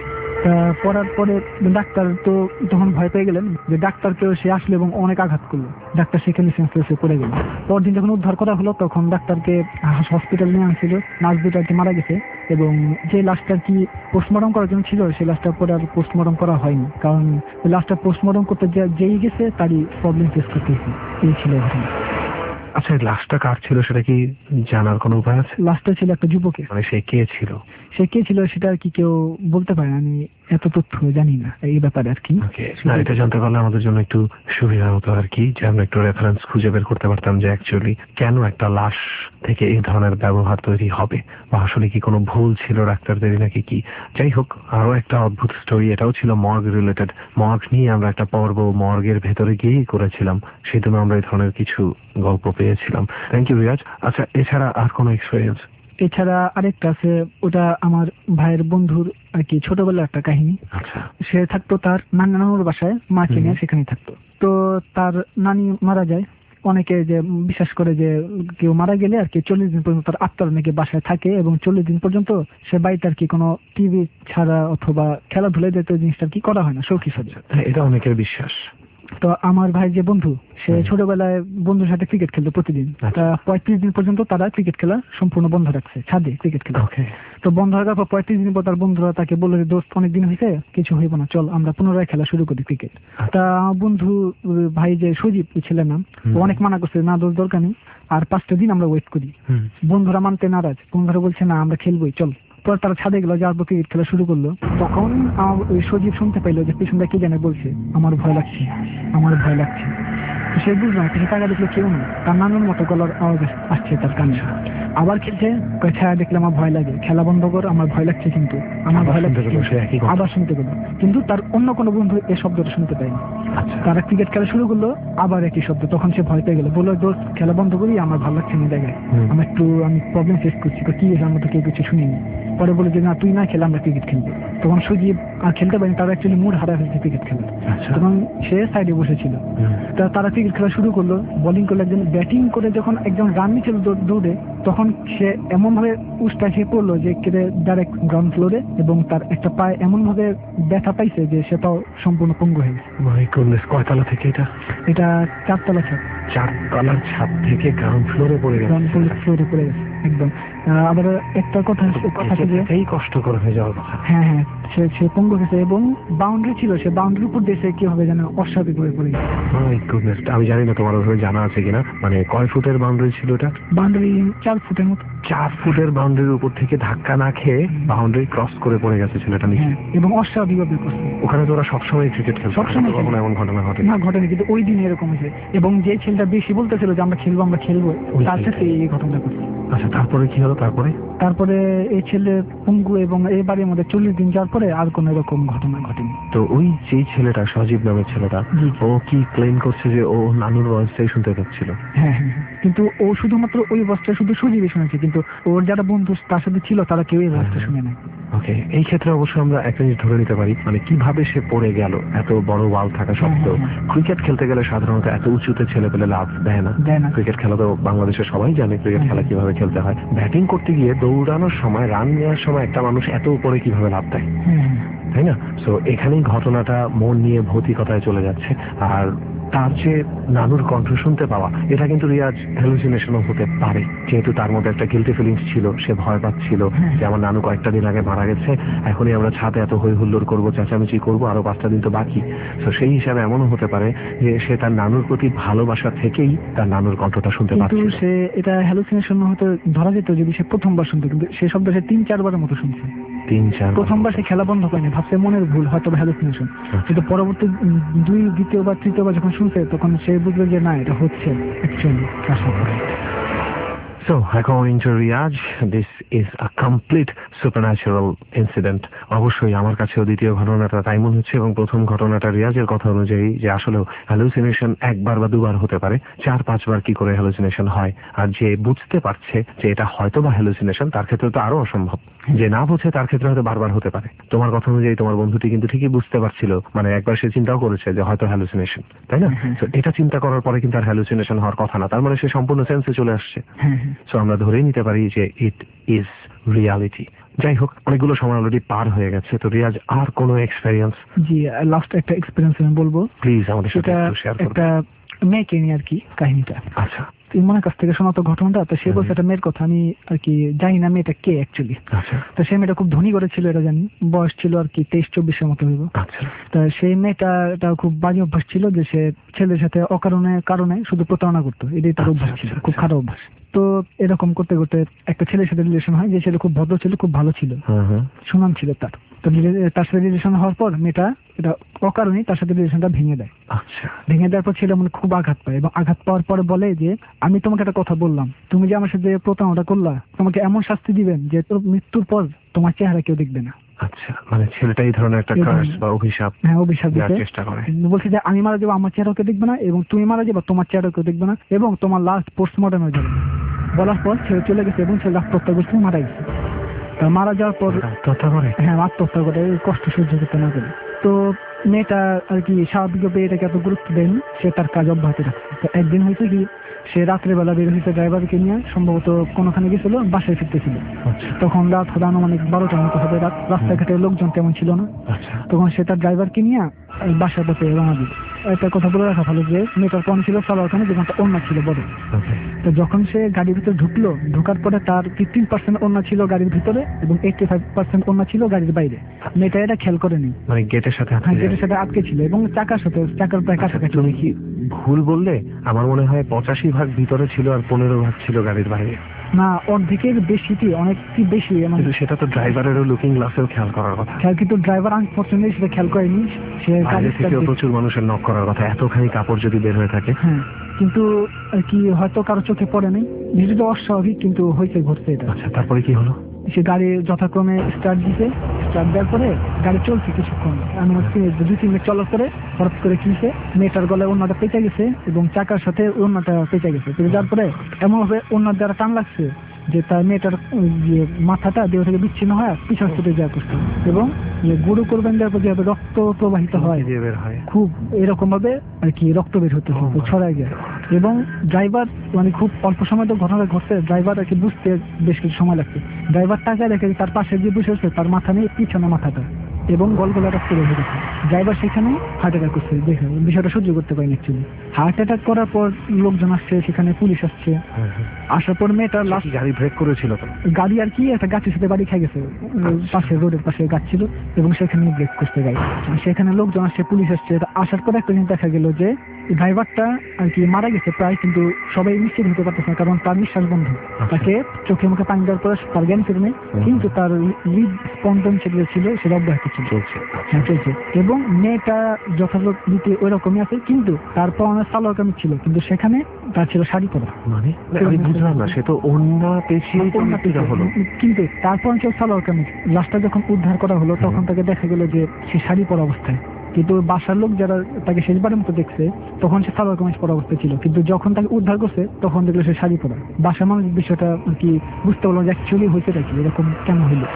পড়ার পরে ডাক্তার তো তখন ভয় পেয়ে গেলেন যে ডাক্তারকেও সে আসলো এবং অনেক আঘাত করলো, ডাক্তার সেখানে সেন্সলেসে পড়ে গেল। পরদিন যখন উদ্ধার করা হলো তখন ডাক্তারকে হসপিটাল নিয়ে আনছিল, নার্স দুটো আর কি মারা গেছে, এবং যে লাশটা আর কি পোস্টমর্টম করার জন্য ছিল সেই লাশটা পরে আর পোস্টমর্টম করা হয়নি, কারণ লাশটা পোস্টমর্টম করতে যেই গেছে তারই প্রবলেম ফেস করতে হয়েছে। এই ছিল ঘটনা। আচ্ছা, লাশটা কার ছিল সেটা কি জানার কোনো উপায় আছে? লাশটা ছিল একটা যুবকের। মানে সে কে ছিল? সে কে ছিল সেটা আর কি কেউ বলতে পারে, আমি এত তথ্য জানি না এই ব্যাপারে আর কি। এটা জানতে পারলে আমাদের জন্য একটু সুবিধা হতো আর কি, যে আমরা একটু রেফারেন্স খুঁজে বের করতে পারতাম যে অ্যাকচুয়ালি কেন একটা লাশ থেকে এই ধরনের ব্যবহার তৈরি হবে, বা আসলে কি কোনো ভুল ছিল ডাক্তারদেরই নাকি কি। যাই হোক, আরো একটা অদ্ভুত স্টোরি, এটাও ছিল মর্গ রিলেটেড। মর্গ নিয়ে আমরা একটা পর্ব মর্গের ভেতরে গিয়েই করেছিলাম, সেজন্য আমরা এই ধরনের কিছু গল্প পেয়েছিলাম। Thank you Riaz. আচ্ছা, এছাড়া আর কোনো এক্সপিরিয়েন্স? এছাড়া আরেকটা আছে, ওটা আমার ভাইয়ের বন্ধুর আর কি ছোটবেলার একটা কাহিনী। আচ্ছা। সে থাকতো তার নানুর বাসায়, মাকে নিয়ে সেখানে থাকতো। তো তার নানি মারা যায়। অনেকে যে বিশ্বাস করে যে কেউ মারা গেলে আর কি 40 দিন পর্যন্ত তার আত্মার নাকি বাসায় থাকে, এবং 40 দিন পর্যন্ত সে বাড়িতে আর কি কোনো টিভি ছাড়া অথবা খেলাধুলা জাতীয় জিনিসটা কি করা হয় না, শৌক হিসাবে। এটা অনেকের বিশ্বাস। তো আমার ভাই যে বন্ধু, সে ছোটবেলায় বন্ধুর সাথে ক্রিকেট খেলতো প্রতিদিন। 35 দিন পর্যন্ত তারা ক্রিকেট খেলা সম্পূর্ণ বন্ধ রাখছে, ছাদে ক্রিকেট খেলা। তো বন্ধ হয়ে যাওয়ার পর 35 দিন পর তার বন্ধুরা তাকে বললো যে দোস্ত অনেক দিন হয়েছে, কিছু হইব না, চল আমরা পুনরায় খেলা শুরু করি ক্রিকেট। তা বন্ধু ভাই যে সজীব ছেলের নাম, ও অনেক মানা করছে, না দোস্ত দরকার নেই, আর 5টা দিন আমরা ওয়েট করি। বন্ধুরা মানতে নারাজ, বন্ধুরা বলছে না আমরা খেলবোই, চল। পর তারা ছাদে গেল, যাওয়ার পর ক্রিকেট খেলা শুরু করলো। তখন ওই সজীব শুনতে পাইলো যে পিছনটা কি জানে বলছে, আমার ভয় লাগছে, আমার ভয় লাগছে। সে বুঝলো না, পিছনে টাকা দেখলো কেউ নেই, তার নানুর মতো গলার আওয়াজ আসছে তার কানে। আবার খেলছে, ছায়া দেখলে আমার ভয় লাগে, খেলা বন্ধ কর, আমার ভয় লাগছে, কিন্তু আমার ভয় লাগছে। আবার শুনতে পেলো, কিন্তু তার অন্য কোনো বন্ধু এই শব্দটা শুনতে পায়নি। তারা ক্রিকেট খেলা শুরু করলো, আবার একই শব্দ। তখন সে ভয় পেয়ে গেল, বললো দোস্ত খেলা বন্ধ করি, আমার ভালো লাগছে না জায়গায়, আমি প্রবলেম ফেস করছি। কি হয়েছে, আমরা তো কেউ কিছু শুনিনি। পরে বলে যে না তুই না খেলে আমরা ক্রিকেট খেলবো। তখন সজীব আর খেলতে পারেনি, তারা অ্যাকচুয়ালি মুড হারা ফেলছে ক্রিকেট খেলা। তখন সে সাইডে বসেছিল। তারা ক্রিকেট খেলা শুরু করলো, বোলিং করলো, একজন ব্যাটিং করে যখন একজন রান নিচ্ছিল দৌড়ে, তখন সে এমন ভাবে উষ্টা খেয়ে পড়লো যে কেটে ডাইরেক্ট গ্রাউন্ড ফ্লোরে, এবং তার একটা পায়ে এমন ভাবে ব্যথা পাইছে যে সেটাও সম্পূর্ণ পঙ্গু হয়ে গেছে। কয়তলা থেকে এটা? এটা 4 তলা ছাদ। 4 তলার ছাদ থেকে গ্রাউন্ড ফ্লোরে পড়ে গেছে। গ্রাউন্ড ফ্লোরে পড়ে গেছে একদম। আবার একটা কথা যে এই কষ্টকর হয়ে যাওয়ার কথা। হ্যাঁ হ্যাঁ, সে পঙ্গু গেছে, এবং বাউন্ডারি ছিল, সে বাউন্ডারির উপর দিয়ে কি হবে যেন অস্বাভাবিক হয়ে পড়ে গেছে। আমি জানি না তোমার ওভাবে জানা আছে কিনা, মানে কয় ফুটের বাউন্ডারি ছিল এটা? বাউন্ডারি 4 ফুটের মতো। 4 ফুটের বাউন্ডারির উপর থেকে ধাক্কা না খেয়ে বাউন্ডারি ক্রস করে পড়ে গেছে ছেলেটা নিচে, এবং অস্বাভাবিক ভাবে পড়ছে। ওখানে তো ওরা সবসময় ক্রিকেট খেলছে, সবসময় কখনো এমন ঘটনা ঘটে না? ঘটেনি, কিন্তু ওই দিন এরকম হয়েছে। এবং যে ছেলেটা বেশি বলতেছিল যে আমরা খেলবো, তার সাথে এই ঘটনা ঘটছে। আচ্ছা, তারপরে কি হলো? তারপরে এই ছেলে পঙ্গু, এবং এই বাড়ির মধ্যে 40 দিন যাওয়ার পরে আর কোন এরকম ঘটনা ঘটেনি। তো ওই যে ছেলেটা, সজীব নামের ছেলেটা, ও কি ক্লেম করছে যে ও নানুর ভয়েসটাই শুনতে পাচ্ছিল? হ্যাঁ, কিন্তু ও শুধুমাত্র ওই ভয়েসটা শুধু সজীবই শুনেছে, কিন্তু ওর যারা বন্ধু তার সাথে ছিল তারা কেউ এই ভয়েসটা শুনে নাই। ওকে, এই ক্ষেত্রে অবশ্য আমরা একটা জিনিস ধরে নিতে পারি, মানে কিভাবে সে পড়ে গেল এত বড় ওয়াল থাকা সত্ত্বেও। ক্রিকেট খেলতে গেলে সাধারণত এত উঁচুতে ছেলে পেলে লাভ দেয় না। ক্রিকেট খেলা তো বাংলাদেশের সবাই জানে ক্রিকেট খেলা কিভাবে খেলতে হয়। ব্যাটিং করতে গিয়ে দৌড়ানোর সময়, রান নেওয়ার সময় একটা মানুষ এত উপরে কিভাবে লাভ দেয়, তাই না? সো এখানেই ঘটনাটা মন নিয়ে ভৌতিকতায় চলে যাচ্ছে। আর তার যে নানুর কণ্ঠ শুনতে পাওয়া, এটা কিন্তু রিয়াজ হ্যালুসিনেশনও হতে পারে, যেহেতু তার মধ্যে একটা গিল্টি ফিলিংস ছিল, সে ভয় পাচ্ছিল যে আমার নানু কয়েকটা দিন আগে মারা গেছে, এখনই আমরা ছাদে এত হই হুল্লোড় করবো, চেঁচামেচি করবো, আরো 5টা দিন তো বাকি। তো সেই হিসাবে এমনও হতে পারে যে সে তার নানুর প্রতি ভালোবাসা থেকেই তার নানুর কণ্ঠটা শুনতে পাচ্ছে। কিন্তু সে এটা হ্যালুসিনেশন হতে ধরা যেত যদি সে প্রথমবার শুনতো, কিন্তু সে শব্দ সে 3-4 মতো শুনছে। 3-4 প্রথমবার সে খেলা বন্ধ করেনি, ভাবছে মনের ভুল, হয়তো হ্যালুসিনেশন। কিন্তু পরবর্তী 2, দ্বিতীয়বার, তৃতীয়বার যখন শুনছে, তখন সে বুঝলো যে না, এটা হচ্ছে অ্যাকচুয়ালি আসলে। So, according to Riyaj, this is a complete supernatural incident. অবশ্যই আমার কাছেও দ্বিতীয় ঘটনাটা তাই মনে হচ্ছে, এবং প্রথম ঘটনাটা রিয়াজের কথা অনুযায়ী যে আসলে হ্যালুসিনেশন 1বার বা 2বার হতে পারে, 4-5বার কি করে হ্যালুসিনেশন হয়। আর যে বুঝতে পারছে যে এটা হয়তো বা হ্যালুসিনেশন, তার ক্ষেত্রে তো আরো অসম্ভব। যে না বুঝে তার ক্ষেত্রে হয়তো বারবার হতে পারে। তোমার কথা অনুযায়ী তোমার বন্ধুটি কিন্তু ঠিকই বুঝতে পারছিল, মানে একবার সে চিন্তাও করেছে যে হয়তো হ্যালুসিনেশন, তাই না? তো এটা চিন্তা করার পরে কিন্তু আর হ্যালুসিনেশন হওয়ার কথা না, তার মানে সে সম্পূর্ণ সেন্সে চলে আসছে। সো আমরা ধরেই নিতে পারি যে ইট ইজ রিয়ালিটি। যাই হোক, অনেকগুলো সময় অলরেডি পার হয়ে গেছে, তো রিয়াজ আর কোনো এক্সপেরিয়েন্স? জি, লাস্ট একটা এক্সপিরিয়েন্স আমি বলবো, প্লিজ আমাদের সাথে সেটা একটু শেয়ার করুন। একটা মেয়েকে নিয়ে আর কি কাহিনীটা। আচ্ছা ইমনের কাছ থেকে শোনা তো ঘটনাটা, তো সে বলছে একটা মেয়ের কথা, আমি আর কি জানি না মেয়েটা কে অ্যাকচুয়ালি। আচ্ছা তো সেই মেয়েটা খুব ধনী করে ছিল, এটা জানি, বয়স ছিল আর কি 23-24-এর মতো হইব। আচ্ছা তা সেই মেয়েটা খুব বাজে অভ্যাস ছিল যে সে ছেলের সাথে কারণে শুধু প্রতারণা করতো, এটাই তার অভ্যাস ছিল, খুব খারাপ অভ্যাস। তো এরকম করতে করতে একটা ছেলের সাথে রিলেশন হয়, যে ছেলে খুব ভদ্র ছিল, খুব ভালো ছিল, সুনাম ছিল তার। তো তার সাথে রিলেশন হওয়ার পর মেয়েটা এটা অকারণেই তার সাথে রিলেশনটা ভেঙে দেয়। আচ্ছা ভেঙে দেওয়ার পর ছেলে মনে খুব আঘাত পায়, এবং আঘাত পাওয়ার পরে বলে যে আমি তোমাকে একটা কথা বললাম, তুমি যে আমার সাথে প্রতারণাটা করলা, তোমাকে এমন শাস্তি দিবেন যে তোর মৃত্যুর পর তোমার চেহারা কেউ দেখবে না। আচ্ছা, মানে ছেলেটা এই ধরনের একটা কার্স বা অভিশাপ, হ্যাঁ অভিশাপ দিতে চেষ্টা করে, বলছে যে আমি মারা যাবো, আমার চেহারা কেউ দেখবে না, এবং তুমি মারা যাবে, তোমার চেহারা কেউ দেখবে না, এবং তোমার লাস্ট পোস্টমর্টম হয়ে যাবে। বলার পর ছেলে চলে গেছে এবং ছেলে আত্মহত্যা করছে, মারা গেছে। তা মারা যাওয়ার পর আত্মহত্যা করে? হ্যাঁ আত্মহত্যা করে, কষ্ট সহ্য করতে না করে। তো মেয়েটা আর কি স্বাভাবিকভাবে এটাকে এত গুরুত্ব দেয়নি, সে তার কাজ অব্যাহত রাখছে। তো একদিন হয়েছে কি, সে রাত্রেবেলা বের হয়েছে ড্রাইভারকে নিয়ে, সম্ভবত কোনোখানে গেছিল, বাসায় ফিরতেছিল। তখন রাত হবে আনুমানিক 12টার মতো হবে রাত, রাস্তাঘাটে লোকজন তেমন ছিল না। তখন সে তার ড্রাইভারকে নিয়ে বাসার পথে রওনা দিল। একটা কথা বলে রাখা ভালো যে মেয়েটার পণ ছিল সালোয়ার কামিজ, যেখানটা ওড়না ছিল বড়। তো যখন সে গাড়ির ভিতরে ঢুকলো, ঢোকার পরে তার 15% ওড়না ছিল গাড়ির ভিতরে এবং 85% ওড়না ছিল গাড়ির বাইরে। মেয়েটা এটা খেয়াল করেনি, মানে গেটের সাথে গেটের সাথে আটকে ছিল এবং চাকার প্রায় কাছাকাছি। তুমি কি ভুল বললে? আমার মনে হয় 85% ভিতরে ছিল আর 15% ছিল গাড়ির বাইরে। না, অর্ধেকের বেশিটি, অনেক বেশি। কিন্তু সেটা তো ড্রাইভারেরও লুকিং গ্লাসেও খেয়াল করার কথা। কিন্তু ড্রাইভার আনফরচুনেটলি সেটা খেয়াল করেনি। সে বাইরে থেকেও প্রচুর মানুষের নক করার কথা, এতখানি কাপড় যদি বের হয়ে থাকে। হ্যাঁ, কিন্তু আর কি হয়তো কারো চোখে পড়ে নাই, যেটা অস্বাভাবিক, কিন্তু হয়েছে, ঘটছে এটা। আচ্ছা, তারপরে কি হলো? সে গাড়ি যথাক্রমে স্টার্ট দিতে, স্টার্ট দেওয়ার পরে গাড়ি চলছে কিছুক্ষণ, আমি 2-3 মিনিট চলার পরে হঠাৎ করে কিনছে মেয়েটার গলায় ওড়নাটা পেঁচে গেছে এবং চাকার সাথে ওড়নাটা পেঁচে গেছে। যার পরে এমন ভাবে ওড়নার দ্বারা টান লাগছে যে তার মেয়েটার মাথাটা দেহ থেকে বিচ্ছিন্ন হয় পিছন ছুটে যাওয়া করছে, এবং গুরু করবেন দেওয়ার পর যেভাবে রক্ত প্রবাহিত হয় খুব এরকম ভাবে আর কি রক্ত বের হতে হবে, ছড়ায় যায়। এবং ড্রাইভার মানে খুব অল্প সময় তো ঘটনা ঘটছে, ড্রাইভার আর কি বুঝতে বেশ কিছু সময় লাগছে। ড্রাইভার টাকা দেখে তার পাশে যে বসে আছে তার মাথা নেই, পিছনে মাথাটা, এবং গলগলা রক্ত বের হয়ে গেছে। ড্রাইভার সেখানে হার্ট অ্যাটাক করছে, দেখে বিষয়টা সহ্য করতে পারেনি অ্যাকচুয়ালি। হার্ট অ্যাটাক করার পর লোকজন আসছে, সেখানে পুলিশ আসছে। আসার পর মেয়েটা লাস্ট গাড়ি ব্রেক করেছিল, গাড়ি আর কি একটা গাছের সাথে বাড়ি খেয়ে গেছে, পাশে রোডের পাশে গাছ ছিল এবং সেখানে ব্রেক করতে গাড়ি। সেখানে লোকজন আসছে, পুলিশ আসছে। আসার পর একটা জিনিস দেখা গেল যে ড্রাইভারটা আর কি মারা গেছে প্রায়, কিন্তু সবাই নিশ্চিত হতে পারতেছে না, কারণ তার নিঃশ্বাস বন্ধ। তাকে চোখে মুখে পানি দেওয়ার পরে তার জ্ঞান ফিরে নেই, কিন্তু তার হৃদ স্পন্দন সেগুলো ছিল সেটা অব্যাহত ছিল, চলছে। এবং মেয়েটা যথাযথ রীতি ওই রকমই আছে, কিন্তু তারপর অনেক সালোয়ার কামিজ ছিল, কিন্তু সেখানে তার ছিল শাড়ি পরা। মানে আমি বুঝলাম না, সে তো ওড়না পেঁচিয়ে হলো, কিন্তু তারপর ছিল সালোয়ার কামিজ। লাস্টটা যখন উদ্ধার করা হলো তখন তাকে দেখা গেল যে সে শাড়ি পরা অবস্থায়, কিন্তু বাসার লোক যারা তাকে শেষবারের মতো দেখছে তখন সে সালোয়ার কামিজ পরা অবস্থায় ছিল, কিন্তু যখন তাকে উদ্ধার করছে তখন দেখলো সে শাড়ি পরা। বাসার মানুষ বিষয়টা কি বুঝতে পারলো যে অ্যাকচুয়ালি হয়েছে নাকি, এরকম কেন হইলো।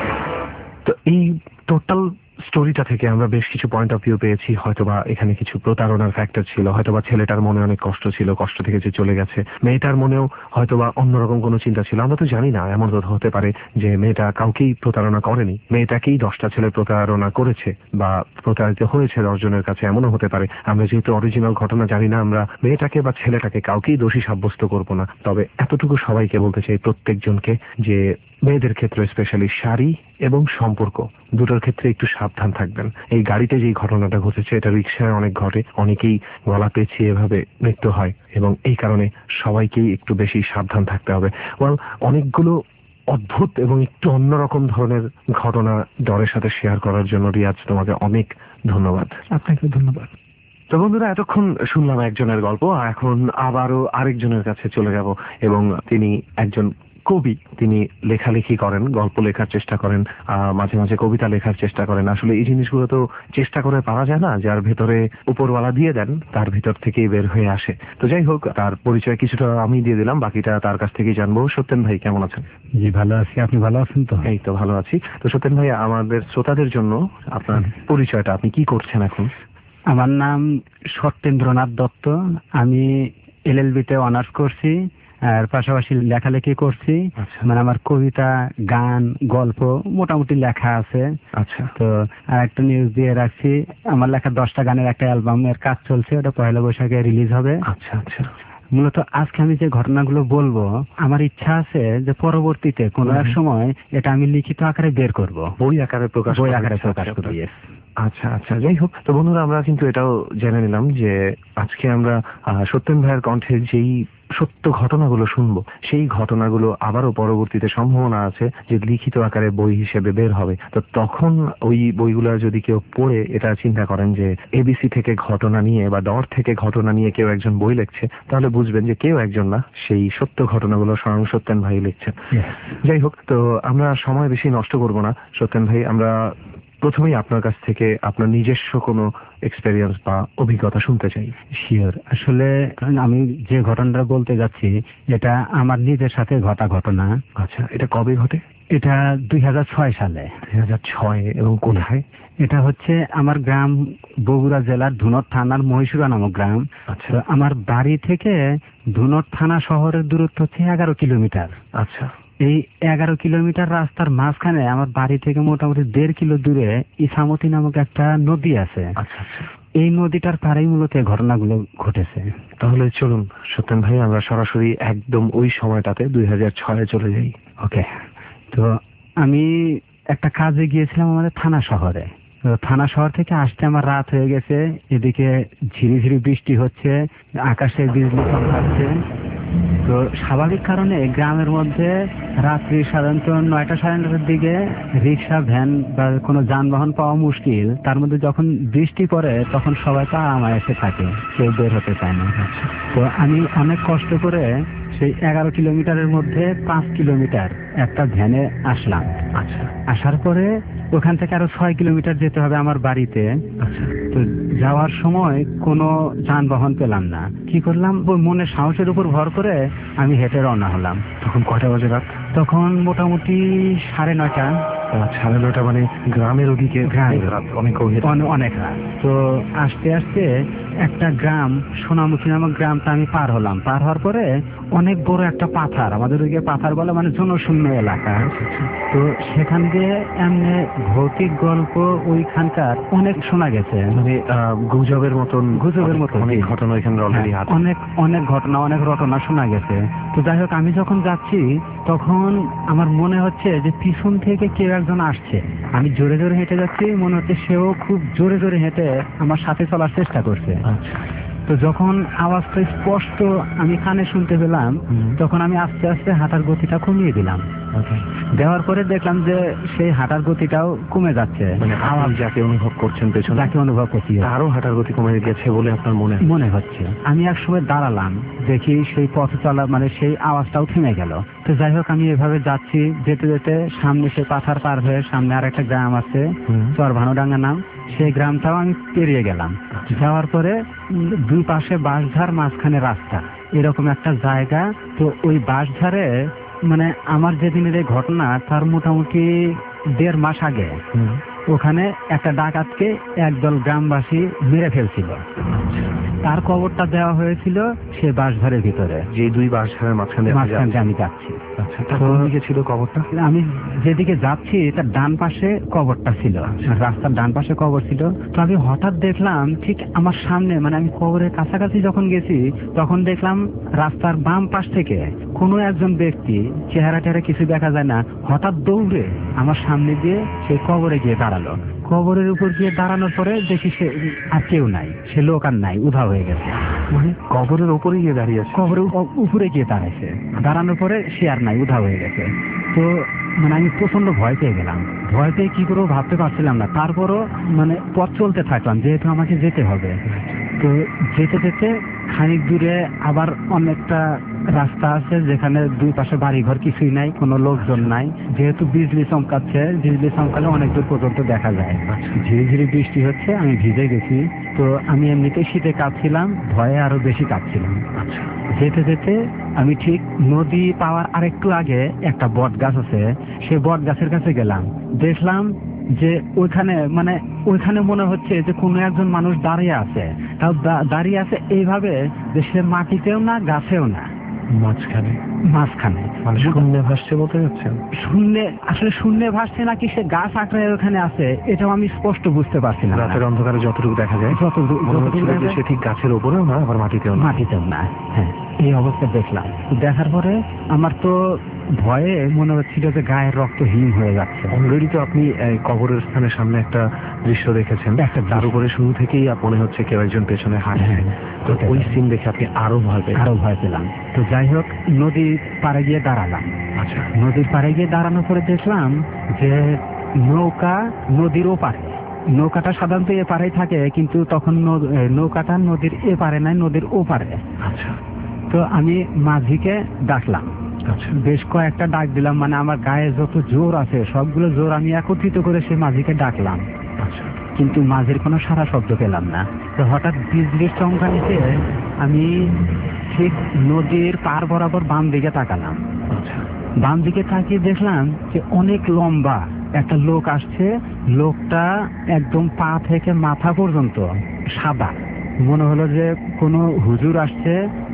তো এই টোটাল স্টোরিটা থেকে আমরা বেশ কিছু পয়েন্ট অফ ভিউ পেয়েছি। হয়তোবা এখানে কিছু প্রতারণার ফ্যাক্টর ছিল, হয়তোবা ছেলেটার মনে অনেক কষ্ট ছিল, কষ্ট থেকে যে চলে গেছে। মেয়েটার মনেও হয়তোবা অন্যরকম কোনো চিন্তা ছিল, আমরা তো জানি না। এমন তো হতে পারে যে মেয়েটা কাউকেই প্রতারণা করেনি, মেয়েটাকেই 10টা ছেলে প্রতারণা করেছে বা প্রতারিত হয়েছে 10 জনের কাছে, এমনও হতে পারে। আমরা যেহেতু অরিজিনাল ঘটনা জানি না, আমরা মেয়েটাকে বা ছেলেটাকে কাউকেই দোষী সাব্যস্ত করব না। তবে এতটুকু সবাইকে বলতে চাই, প্রত্যেকজনকে, যে মেয়েদের ক্ষেত্রে স্পেশালি শাড়ি এবং সম্পর্ক দুটোর ক্ষেত্রে একটু সাবধান থাকবেন। এই গাড়িতে যে ঘটনাটা ঘটেছে এটা রিক্সায় অনেক ঘটে, অনেকেই গলা পেঁচিয়ে এভাবে মৃত্যু হয়, এবং এই কারণে সবাইকেই একটু বেশি সাবধান থাকতে হবে। অনেকগুলো অদ্ভুত এবং একটু অন্যরকম ধরনের ঘটনা ডরের সাথে শেয়ার করার জন্য রিয়াজ, তোমাকে অনেক ধন্যবাদ। আপনাকে ধন্যবাদ। তো বন্ধুরা, এতক্ষণ শুনলাম একজনের গল্প, এখন আবারও আরেকজনের কাছে চলে যাব, এবং তিনি একজন কবি। তিনি লেখালেখি করেন, গল্প লেখার চেষ্টা করেন, মাঝে মাঝে কবিতা লেখার চেষ্টা করেন। আসলে এই জিনিসগুলো তো চেষ্টা করে পারা যায় না, যার ভেতরে উপরওয়ালা দিয়ে দেন তার ভিতর থেকেই বের হয়ে আসে। তো যাই হোক, তার পরিচয় কিছুটা আমি দিয়ে দিলাম, বাকিটা তার কাছ থেকেই জানবো। সত্যেন ভাই কেমন আছেন? জি ভালো আছি, আপনি ভালো আছেন তো? এই তো ভালো আছি। তো সত্যেন ভাই, আমাদের শ্রোতাদের জন্য আপনার পরিচয়টা, আপনি কি করছেন এখন? আমার নাম সত্যেন্দ্রনাথ দত্ত, আমি LLB তে অনার্স করছি, আর পাশাপাশি লেখালেখি করছি। আচ্ছা। মানে আমার কবিতা, গান, গল্প মোটামুটি লেখা আছে। আচ্ছা। তো আর একটা নিউজ দিয়ে রাখছি, আমার লেখা 10টা গানের একটা অ্যালবামের কাজ চলছে, ওটা 1লা বৈশাখে রিলিজ হবে। আচ্ছা আচ্ছা। মূলত আজকে আমি যে ঘটনাগুলো বলবো, আমার ইচ্ছা আছে যে পরবর্তীতে কোনো এক সময় এটা আমি লিখিত আকারে বের করব, বই আকারে প্রকাশ করব। আচ্ছা আচ্ছা, যাই হোক। তো বন্ধুরা, আমরা কিন্তু এটাও জেনে নিলাম যে আজকে আমরা সত্যেন ভাইয়ের কণ্ঠে যেই সত্য ঘটনাগুলো শুনবো, সেই ঘটনাগুলো আবারও পরবর্তীতে সম্ভাবনা আছে যে লিখিত আকারে বই হিসেবে বের হবে। তো তখন ওই বইগুলো যদি কেউ পড়ে এটা চিন্তা করেন যে এবিসি থেকে ঘটনা নিয়ে বা ডর থেকে ঘটনা নিয়ে কেউ একজন বই লিখছে, তাহলে বুঝবেন যে কেউ একজন না, সেই সত্য ঘটনাগুলো স্বয়ং সত্যেন ভাই লিখছেন। যাই হোক, তো আমরা সময় বেশি নষ্ট করব না। সত্যেন ভাই, আমরা প্রথমেই আপনার কাছ থেকে আপনার নিজস্ব কোনো এক্সপেরিয়েন্স বা অভিজ্ঞতা শুনতে চাই। শিওর। আসলে আমি যে ঘটনাটা বলতে যাচ্ছি এটা আমার নিজের সাথে ঘটা ঘটনা। আচ্ছা, এটা কবে ঘটে? এটা 2006 সালে। 2006? এবং কোথায়? এটা হচ্ছে আমার গ্রাম বগুড়া জেলার ধুনট থানার মহীশুরা নামক গ্রাম। আচ্ছা। তো আমার বাড়ি থেকে ধুনট থানা শহরের দূরত্ব হচ্ছে 11 কিলোমিটার। আচ্ছা। এই 11 কিলোমিটার রাস্তার মাঝখানে আমার বাড়ি থেকে মোটামুটি 1.5 কিলো দূরে ইসামতি নামক একটা নদী আছে। আচ্ছা আচ্ছা। এই নদীটার পাড়েই মূলত এই ঘটনাগুলো ঘটেছে। তাহলে চলুন সত্যেন ভাই, আমরা সরাসরি একদম ওই সময়টাতে 2006-এ চলে যাই। ওকে। তো আমি একটা কাজে গিয়েছিলাম আমাদের থানা শহরে। তো থানা শহর থেকে আসতে আমার রাত হয়ে গেছে, এদিকে ঝিরিঝিরি বৃষ্টি হচ্ছে, আকাশে বিজলি চমকাচ্ছে। তো স্বাভাবিক কারণে গ্রামের মধ্যে রাত্রি সাধারণত 9টা সাড়ে 9টার দিকে রিক্সা, ভ্যান বা কোনো যানবাহন পাওয়া মুশকিল। তার মধ্যে যখন বৃষ্টি পড়ে তখন সবাই তো এসে থাকে, কেউ বের হতে চায় না। তো আমি অনেক কষ্ট করে সেই 11 কিলোমিটারের মধ্যে 5 কিলোমিটার একটা ভ্যানে আসলাম। আচ্ছা। আসার পরে ওখান থেকে আরো 6 কিলোমিটার যেতে হবে আমার বাড়িতে। আচ্ছা। তো যাওয়ার সময় কোনো যানবাহন পেলাম না। কি করলাম, ওই মনের সাহসের উপর ভর করে আমি হেঁটে রওনা হলাম। তখন কয়টা বাজে রাত? তখন মোটামুটি 9:30। 9:30 মানে গ্রামের ওদিকে রাত, অনেক রাত। তো আস্তে আস্তে একটা গ্রাম, সোনামুখী নামক গ্রামটা আমি পার হলাম। পার হওয়ার পরে অনেক বড় একটা পাথার, আমাদের ওইদিকে পাথার বলে, মানে জনশূন্য এলাকা। তো সেখান দিয়ে এমনি ভৌতিক গল্প ওইখানকার অনেক শোনা গেছে, মানে গুজবের মতন অনেক জি। ঘটনা এখানে অলরেডি আছে। অনেক ঘটনা, অনেক রটনা শোনা গেছে। তো যাই হোক, আমি যখন যাচ্ছি তখন আমার মনে হচ্ছে যে পিছন থেকে কেউ একজন আসছে। আমি জোরে জোরে হেঁটে যাচ্ছি, মনে হচ্ছে সেও খুব জোরে জোরে হেঁটে আমার সাথে চলার চেষ্টা করছে। আচ্ছা। তো যখন আওয়াজটা স্পষ্ট আমি কানে শুনতে পেলাম, তখন আমি আস্তে আস্তে হাঁটার গতিটা কমিয়ে দিলাম। দেওয়ার পরে দেখলাম যে সেই হাঁটার গতিটাও কমে যাচ্ছে। মানে আওয়াজ যাকে অনুভব করছেন পেছনে, যাকে অনুভব করছি, তারও হাঁটার গতি কমে গেছে বলে আপনার মনে হচ্ছে। আমি একসময় দাঁড়ালাম, দেখি সেই পথ চলা, মানে সেই আওয়াজটাও থেমে গেল। তো যাই হোক, আমি এভাবে যাচ্ছি, যেতে যেতে সামনে সে পাথার পার হয়ে সামনে আর একটা গ্রাম আছে, চরভানুডাঙ্গা নাম, সেই গ্রামটাও আমি পেরিয়ে গেলাম। যাওয়ার পরে দুই পাশে বাঁশঝাড়, মাঝখানে রাস্তা, এরকম একটা জায়গা। তো ওই বাঁশঝাড়ে, মানে আমার যেদিনের এই ঘটনা তার মোটামুটি 1.5 মাস আগে ওখানে একটা ডাকাতকে একদল গ্রামবাসী মেরে ফেলছিল। তার কবরটা দেওয়া হয়েছিল সে বাঁশঝাড়ের ভিতরে, যে 2 বাঁশঝাড়ের মাঝখানে আমি যাচ্ছি। আচ্ছা, কোন দিকে ছিল কবরটা? আমি যেদিকে যাচ্ছি তার ডান পাশে কবরটা ছিল, রাস্তার ডান পাশে কবর ছিল। তো আমি হঠাৎ দেখলাম ঠিক আমার সামনে, মানে আমি কবরের কাছাকাছি যখন গেছি তখন দেখলাম রাস্তার বাম পাশ থেকে কোনো একজন ব্যক্তি, চেহারা টেহারা কিছু দেখা যায় না, হঠাৎ দৌড়ে আমার সামনে দিয়ে সেই কবরে গিয়ে দাঁড়ালো। কবরের উপর গিয়ে দাঁড়ানোর পরে দেখি সে আর কেউ নাই, সে লোক আর নাই, উধাও হয়ে গেছে। মানে কবরের উপরে গিয়ে দাঁড়িয়ে আছে? কবরের উপরে গিয়ে দাঁড়াইছে, দাঁড়ানোর পরে সে আর নাই, উধাও হয়ে গেছে। তো মানে আমি প্রচন্ড ভয় পেয়ে গেলাম। ভয় পেয়ে কি করবো ভাবতে পারছিলাম না। তারপরও মানে পথ চলতে থাকলাম, যেহেতু আমাকে যেতে হবে। তো যেতে যেতে খানিক দূরে আবার অনেকটা রাস্তা আছে, যেখানে দুই পাশে বাড়িঘর কিছুই নাই, কোনো লোকজন নাই। যেহেতু বিজলি চমকাচ্ছে, বিজলি চমকালে অনেক দূর পর্যন্ত দেখা যায়। ঝিরি ঝিরি বৃষ্টি হচ্ছে, আমি ভিজে গেছি। তো আমি এমনিতেই শীতে কাঁপছিলাম, ভয়ে আরো বেশি কাঁপছিলাম। যেতে যেতে আমি ঠিক নদী পাওয়ার আরেকটু আগে একটা বট গাছ আছে, সেই বট গাছের কাছে গেলাম। দেখলাম যে ওইখানে মনে হচ্ছে যে কোনো একজন মানুষ দাঁড়িয়ে আছে। তাও দাঁড়িয়ে আছে এইভাবে যে সে মাটিতেও না, গাছেও না, মাঝখানে মাঝখানে মানে শূন্যে ভাসছে বলতে যাচ্ছেন? শূন্যে, আসলে শূন্যে ভাসছে নাকি সে গাছ আঁকড়ে ওখানে আছে এটাও আমি স্পষ্ট বুঝতে পারছি না। রাতের অন্ধকারে যতটুকু দেখা যায় মনে হচ্ছিল যে সে ঠিক গাছের উপরেও না, আবার মাটিতেও না। মাটিতেও না, হ্যাঁ এই অবস্থা দেখলাম। দেখার পরে আমার তো ভয়ে মনে হচ্ছিল যে গায়ের রক্ত হিম হয়ে যাচ্ছে। অলরেডি তো আপনি কবরের স্থানের সামনে একটা দৃশ্য দেখেছেন, তার উপরে শুরু থেকেই মনে হচ্ছে কেউ একজন পেছনে হাঁটছে। তো ওই সিন দেখে আপনি আরো ভয় পেলাম। তো যাই হোক, নদীর পাড়ে গিয়ে দাঁড়ালাম। আচ্ছা, নদীর পাড়ে গিয়ে দাঁড়ানোর পরে দেখলাম যে নৌকা নদীর ওপারে। নৌকাটা সাধারণত এপারেই থাকে, কিন্তু তখন নৌকাটা নদীর এপারে নাই, নদীর ওপারে। আচ্ছা। তো আমি মাঝিকে ডাকলাম। আচ্ছা, বেশ কয়েকটা ডাক দিলাম, মানে আমার গায়ে যত জোর আছে সবগুলো জোর আমি একত্রিত করে সে মাঝিকে ডাকলাম। আচ্ছা। কিন্তু মাঝির কোনো সারা শব্দ পেলাম না। তো হঠাৎ বিজলির চমকানিতে আমি ঠিক নদীর পার বরাবর বাম দিকে তাকালাম। আচ্ছা। বাম দিকে তাকিয়ে দেখলাম যে অনেক লম্বা একটা লোক আসছে। লোকটা একদম পা থেকে মাথা পর্যন্ত সাদা, মনে হলো যে কোনো হুজুর আসছে।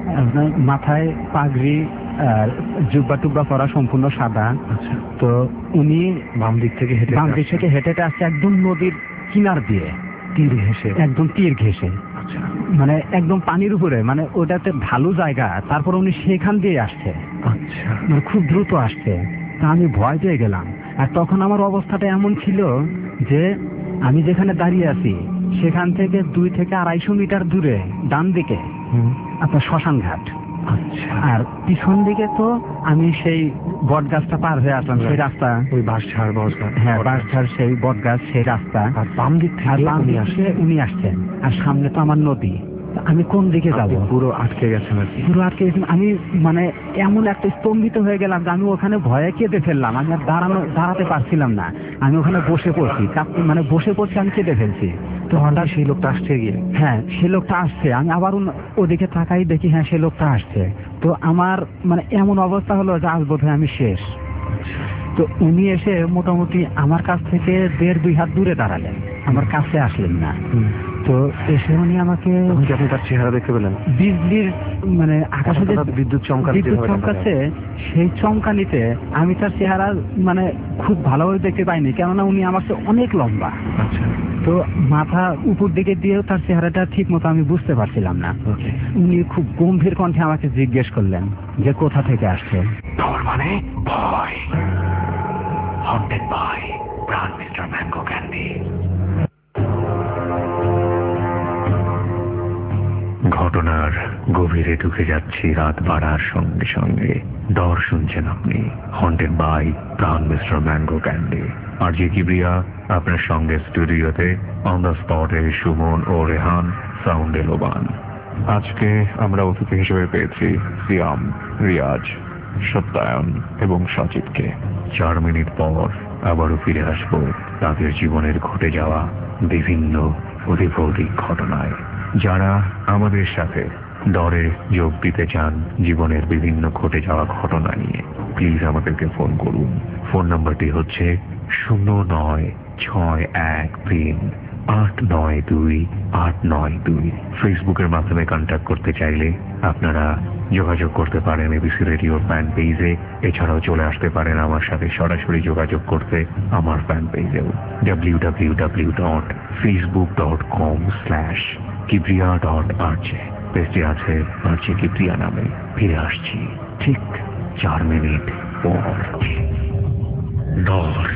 মাথায় পাগড়ি আর জুব্বা টুব্বা পরা, সম্পূর্ণ সাদা। আচ্ছা। তো উনি বাম দিক থেকে হেঁটে আসছে একদম নদীর কিনার দিয়ে, তীর ঘেঁষে, একদম তীর ঘেঁষে। আচ্ছা। মানে একদম পানির উপরে, মানে ওটাতে ঢালু জায়গা, তারপর উনি সেখান দিয়ে আসছে। আচ্ছা। মানে খুব দ্রুত আসছে। তা আমি ভয় পেয়ে গেলাম। আর তখন আমার অবস্থাটা এমন ছিল যে আমি যেখানে দাঁড়িয়ে আছি সেখান থেকে 2 থেকে 250 মিটার দূরে ডান দিকে আপনার শ্মশান ঘাট। আচ্ছা। আর পিছন দিকে তো আমি সেই বট গাছটা পার হয়ে আসলাম, সেই রাস্তা, ওই বাঁশঝাড় বসগাছ, হ্যাঁ বাঁশঝাড়, সেই বট গাছ, সেই রাস্তা। আর বাম দিক থেকে উনি আসছেন। আর সামনে তো আমার নদী। আমি কোন দিকে যাব? পুরো আটকে গেছেন আর কি? পুরো আটকে গেছেন। আমি মানে এমন একটা স্তম্ভিত হয়ে গেলাম যে আমি ওখানে ভয়ে কেঁদে ফেললাম। আমি আর দাঁড়াতে পারছিলাম না। আমি ওখানে বসে পড়ছি, মানে বসে পড়ছি, আমি কেঁদে ফেলছি। তো হঠাৎ সেই লোকটা আসছে গিয়ে, হ্যাঁ সেই লোকটা আসছে। আমি আবার ওদিকে তাকাই, দেখি হ্যাঁ সেই লোকটা আসছে। তো আমার মানে এমন অবস্থা হলো যে আজ বোধহয় আমি শেষ। তো উনি এসে মোটামুটি আমার কাছ থেকে 1.5-2 হাত দূরে দাঁড়ালেন, আমার কাছে আসলেন না। তো এসে উনি আমাকে, আপনি তার চেহারা দেখতে পেলেন? বিজলির মানে আকাশে যে বিদ্যুৎ চমকাচ্ছে, সেই চমকানিতে আমি তার চেহারা মানে খুব ভালোভাবে দেখতে পাইনি, কেননা উনি আমার চেয়ে অনেক লম্বা। আচ্ছা। তো মাথা উপর দিকে দিয়েও তার চেহারাটা ঠিক মতো আমি বুঝতে পারছিলাম না। উনি খুব গম্ভীর কণ্ঠে আমাকে জিজ্ঞেস করলেন যে কোথা থেকে আসছে। তার মানে ভয়, haunted by Pran mister mango candy. ঘটনার গভীরে ঢুকে যাচ্ছি রাত বাড়ার সঙ্গে সঙ্গে। ডর শুনছেন আপনি, haunted by Pran mister mango candy. আর যে কিবরিয়া আপনার সঙ্গে স্টুডিওতে, অন দ্য স্পটে সুমন ও রেহান, সাউন্ডে লোবান। আজকে আমরা অতিথি হিসেবে পেয়েছি সিয়াম, রিয়াজ, সত্যায়ন এবং সচিবকে। 4 মিনিট পর আবারও ফিরে আসবো তাদের জীবনের ঘটে যাওয়া বিভিন্ন অধিভৌতিক ঘটনায়। যারা আমাদের সাথে ডরে যোগ দিতে চান জীবনের বিভিন্ন ঘটে যাওয়া ঘটনা নিয়ে, প্লিজ আমাদেরকে ফোন করুন। ফোন নাম্বারটি হচ্ছে 09613892 ফেসবুকের মাধ্যমে কন্ট্যাক্ট করতে চাইলে আপনারা যোগাযোগ করতে পারেন এবিসি রেডিওর ফ্যান পেজে। এছাড়াও চলে আসতে পারেন আমার সাথে সরাসরি যোগাযোগ করতে আমার ফ্যান পেজেও, www.facebook.com/kibriya.rj। পেজটি আছে আরজে কিবরিয়া নামে। ফিরে আসছি ঠিক 4 মিনিট পর। ডর।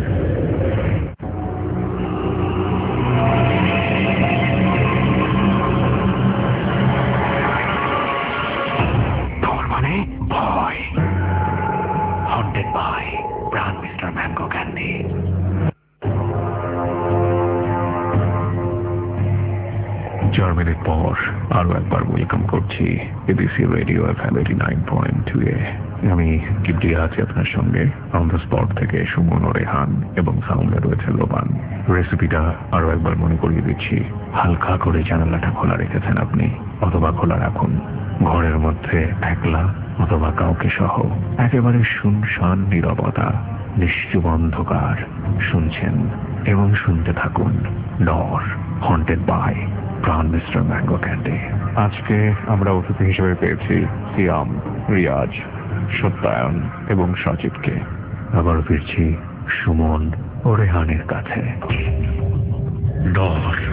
মানে ভয়, haunted by Pran mister mango candy. 4 মিনিট পর আরো একবার ওয়েলকাম করছি এবিসি রেডিও FM 89.2 এ। আমি কিবরিয়া আছি আপনার সঙ্গে। অন দ্য স্পট থেকে সুমন ও রেহান এবং সাউন্ডে রয়েছে লোবান। রেসিপিটা আরো একবার মনে করিয়ে দিচ্ছি। হালকা করে জানালাটা খোলা রেখেছেন আপনি, অথবা খোলা রাখুন। ঘরের মধ্যে একলা অথবা কাউকে সহ একেবারে শুনশান নীরবতা, নিশ্চুপ অন্ধকার। শুনছেন এবং শুনতে থাকুন Dar, haunted by Pran mister mango candy. আজকে আমরা অতিথি হিসেবে পেয়েছি সিয়াম, রিয়াজ, সত্যায়ন এবং সজীবকে। আবার ফিরছি সুমন ও রেহানের কাছে। ডর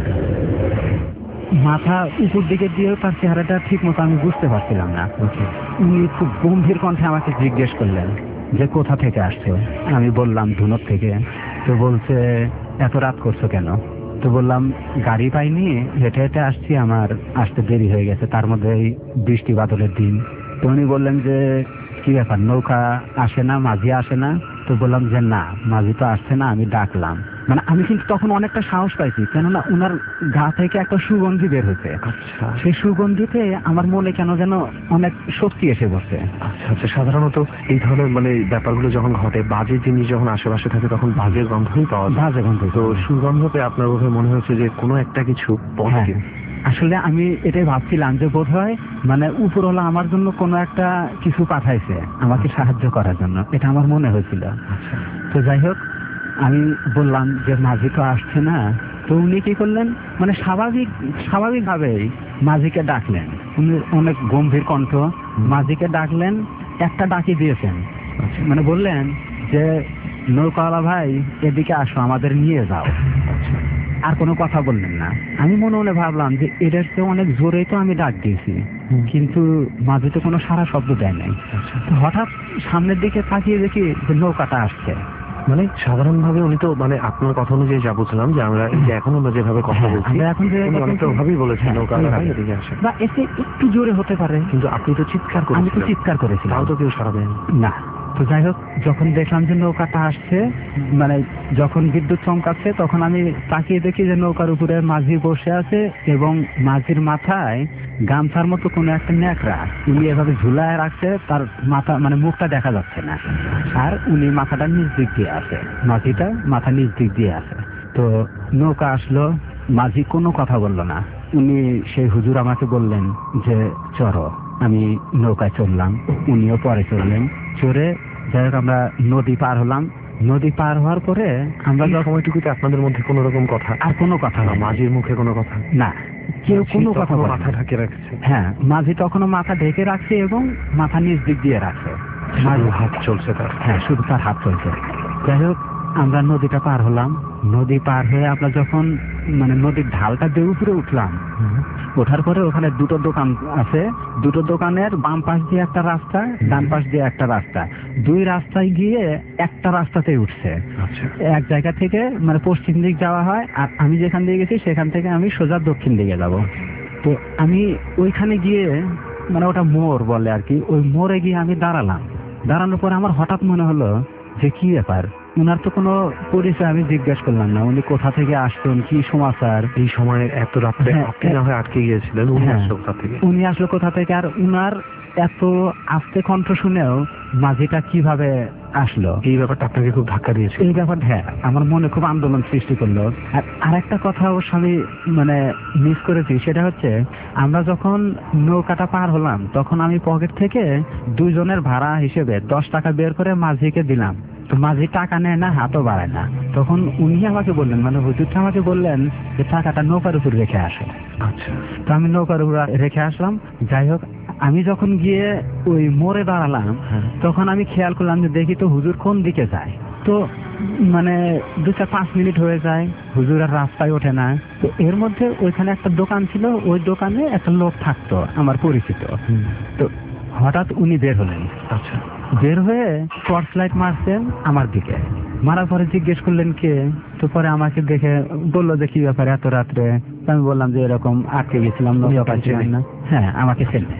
মাথা উপর দিকে দিয়ে তার চেহারাটা ঠিক মতো আমি বুঝতে পারছিলাম না। উনি খুব গম্ভীর কণ্ঠে আমাকে জিজ্ঞেস করলেন যে কোথা থেকে আসছো। আমি বললাম ধুনট থেকে। তো বলছে এত রাত করছো কেন? তো বললাম গাড়ি পাইনি, হেঁটে হেঁটে আসছি, আমার আসতে দেরি হয়ে গেছে, তার মধ্যে এই বৃষ্টি বাদলের দিন। তো উনি বললেন যে কি ব্যাপার, নৌকা আসে না, মাঝি আসে না? তো বললাম যে না, মাঝি তো আসছে না, আমি ডাকলাম। মানে আমি কিন্তু তখন অনেকটা সাহস পাইছি, কেননা উনার গা থেকে একটা সুগন্ধি বের হয়েছে। আচ্ছা, সেই সুগন্ধিতে আমার মনে কেন যেন অনেক শক্তি এসে বসে। আচ্ছা আচ্ছা। সাধারণত এই ধরনের মানে ব্যাপারগুলো যখন ঘটে, বাজে জিনিস যখন আশেপাশে থাকে তখন বাজে গন্ধই পাওয়া যায়। বাজে গন্ধ। তো সুগন্ধতে আপনার বোধহয় মনে হচ্ছে যে কোনো একটা কিছু পজিটিভ। আসলে আমি এটাই ভাবছিলাম যে বোধহয় মানে উপরওয়ালা আমার জন্য কোনো একটা কিছু পাঠাইছে আমাকে সাহায্য করার জন্য, এটা আমার মনে হয়েছিল। তো যাই হোক, আমি বললাম যে মাঝি তো আসছে না। তো উনি কি করলেন, মানে স্বাভাবিকভাবেই মাঝিকে ডাকলেন। উনি অনেক গম্ভীর কণ্ঠ মাঝিকে ডাকলেন, একটা ডাকি দিয়েছেন, মানে বললেন যে নৌকাওয়ালা ভাই এদিকে আসো, আমাদের নিয়ে যাও। আর কোনো কথা বললেন না। আমি মনে মনে ভাবলাম যে এটার চেয়ে অনেক জোরেই তো আমি ডাক দিয়েছি, কিন্তু মাঝে তো কোনো সারা শব্দ দেয় নাই। তো হঠাৎ সামনের দিকে তাকিয়ে দেখি যে নৌকাটা আসছে। মানে সাধারণভাবে উনি তো মানে আপনার কথা অনুযায়ী যা বুঝলাম যে আমরা এই যে এখন আমরা যেভাবে কথা বলছি এখন যে অনেকটা ভাবেই বলেছেন নৌকা এদিকে আসে, বা এতে একটু জোরে হতে পারে। কিন্তু আপনি তো চিৎকার আমি তো করেছিলেন। চিৎকার করেছি, তাও তো কেউ সাড়া দেয়নি। না। তো যাই হোক, যখন দেখলাম যে নৌকাটা আসছে, মানে যখন বিদ্যুৎ চমকাচ্ছে, তখন আমি তাকিয়ে দেখি যে নৌকার উপরে মাঝি বসে আছে এবং মাঝির মাথায় গামছার মতো কোনো একটা ন্যাকড়া উনি এভাবে ঝুলায় রাখছে, তার মাথা মানে মুখটা দেখা যাচ্ছে না, আর উনি মাথাটা নিচ দিক দিয়ে আছে, মাঝিটা মাথা নিচ দিক দিয়ে আছে। তো নৌকা আসলো, মাঝি কোনো কথা বললো না। উনি সেই হুজুর আমাকে বললেন যে চড়ো। আমি নৌকায় চললাম, উনিও পরে চললেন। চড়ে যাই হোক আমরা নদী পার হলাম। নদী পার হওয়ার পরে আমরা সময়টুকুতে আপনাদের মধ্যে কোনো রকম কথা, আর কোনো কথা না, মাঝির মুখে কোনো কথা না, কেউ কোনো কথা বলে না। মাথা ঢাকে রাখছে। হ্যাঁ, মাঝি তখনও মাথা ঢেকে রাখছে এবং মাথা নিচ দিক দিয়ে রাখছে, হাত চলছে তার। হ্যাঁ, শুধু তার হাত চলছে। যাই হোক, আমরা নদীটা পার হলাম। নদী পার হয়ে আমরা যখন মানে নদীর ঢালটা দিয়ে উপরে উঠলাম, ওঠার পরে ওখানে দুটো দোকান আছে। দুটো দোকানের বাম পাশ দিয়ে একটা রাস্তা, ডান পাশ দিয়ে একটা রাস্তা। দুই রাস্তায় গিয়ে একটা রাস্তাতেই উঠছে। এক জায়গা থেকে মানে পশ্চিম দিক যাওয়া হয়, আর আমি যেখান দিয়ে গেছি সেখান থেকে আমি সোজা দক্ষিণ দিকে যাব। তো আমি ওইখানে গিয়ে মানে ওটা মোড় বলে আর কি, ওই মোড়ে গিয়ে আমি দাঁড়ালাম। দাঁড়ানোর পরে আমার হঠাৎ মনে হলো যে কি ব্যাপার, উনার তো কোনো পরিচয় আমি জিজ্ঞেস করলাম না, উনি কোথা থেকে আসছেন, কি সমাচার। এই সময় এত রাত্রে আপনি না হয় আটকে গিয়েছিলেন, উনি আসলো কোথা থেকে? উনি আসলো কোথা থেকে, আর উনার এত আস্তে কণ্ঠ শুনেও মাঝিটা কিভাবে আসলো, এই ব্যাপারটা আপনাকে খুব ধাক্কা দিয়েছে। এই ব্যাপারটা হ্যাঁ আমার মনে খুব আন্দোলন সৃষ্টি করলো। আর একটা কথা অবশ্য আমি মানে মিস করেছি, সেটা হচ্ছে আমরা যখন নৌকাটা পার হলাম তখন আমি পকেট থেকে দুজনের ভাড়া হিসেবে 10 টাকা বের করে মাঝিকে দিলাম। তো মাঝি টাকা নেয় না, হাতও বাড়ায় না। তখন উনি আমাকে বললেন, মানে হুজুরটা আমাকে বললেন যে টাকাটা নৌকার উপর রেখে আসো। আচ্ছা। তো আমি নৌকার উপর রেখে আসলাম। যাই হোক, আমি যখন গিয়ে ওই মোড়ে দাঁড়ালাম তখন আমি খেয়াল করলাম যে দেখি তো হুজুর কোন দিকে যায়। তো মানে 2-5 মিনিট হয়ে যায়, হুজুর আর রাস্তায় ওঠে না। তো এর মধ্যে ওইখানে একটা দোকান ছিল, ওই দোকানে একটা লোক থাকতো আমার পরিচিত। তো হঠাৎ উনি বের হলেন। আচ্ছা। বের হয়ে টর্চ লাইট মারছেন আমার দিকে। মারার পরে জিজ্ঞেস করলেন কে। তো পরে আমাকে দেখে বললো যে কি ব্যাপার এত রাত্রে। আমি বললাম যে এরকম আটকে গেছিলাম, না। হ্যাঁ, আমাকে চেনে।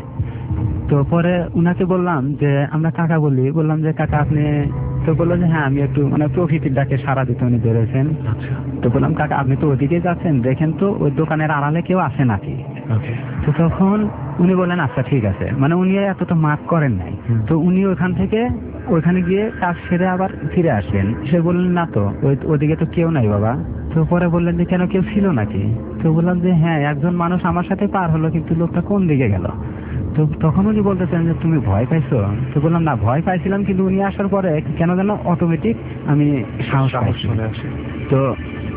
তো পরে উনাকে বললাম যে আমরা কাকা বলি, বললাম যে কাকা আপনি, তো বললো যে হ্যাঁ আমি একটু মানে প্রকৃতির ডাকে সারা দিতে উনি বেরোয়েছেন। তো বললাম কাকা আপনি তো ওদিকে যাচ্ছেন, দেখেন তো ওই দোকানের আড়ালে কেউ আসে নাকি। তো তখন উনি বললেন আচ্ছা ঠিক আছে, মানে উনি এতটা মার্ক করেন নাই। তো উনি ওইখান থেকে ওইখানে গিয়ে কাজ সেরে আবার ফিরে আসবেন। সে বললেন না তো ওদিকে তো কেউ নাই বাবা। তো পরে বললেন যে কেন কেউ ছিল নাকি। তো বললাম যে হ্যাঁ একজন মানুষ আমার সাথে পার হলো, কিন্তু লোকটা কোন দিকে গেল। তো তখন উনি বলতেছেন যে তুমি ভয় পাইছো। তো বললাম না ভয় পাইছিলাম, কিন্তু উনি আসার পরে কেন যেন অটোমেটিক আমি সাহস চলে আসে। তো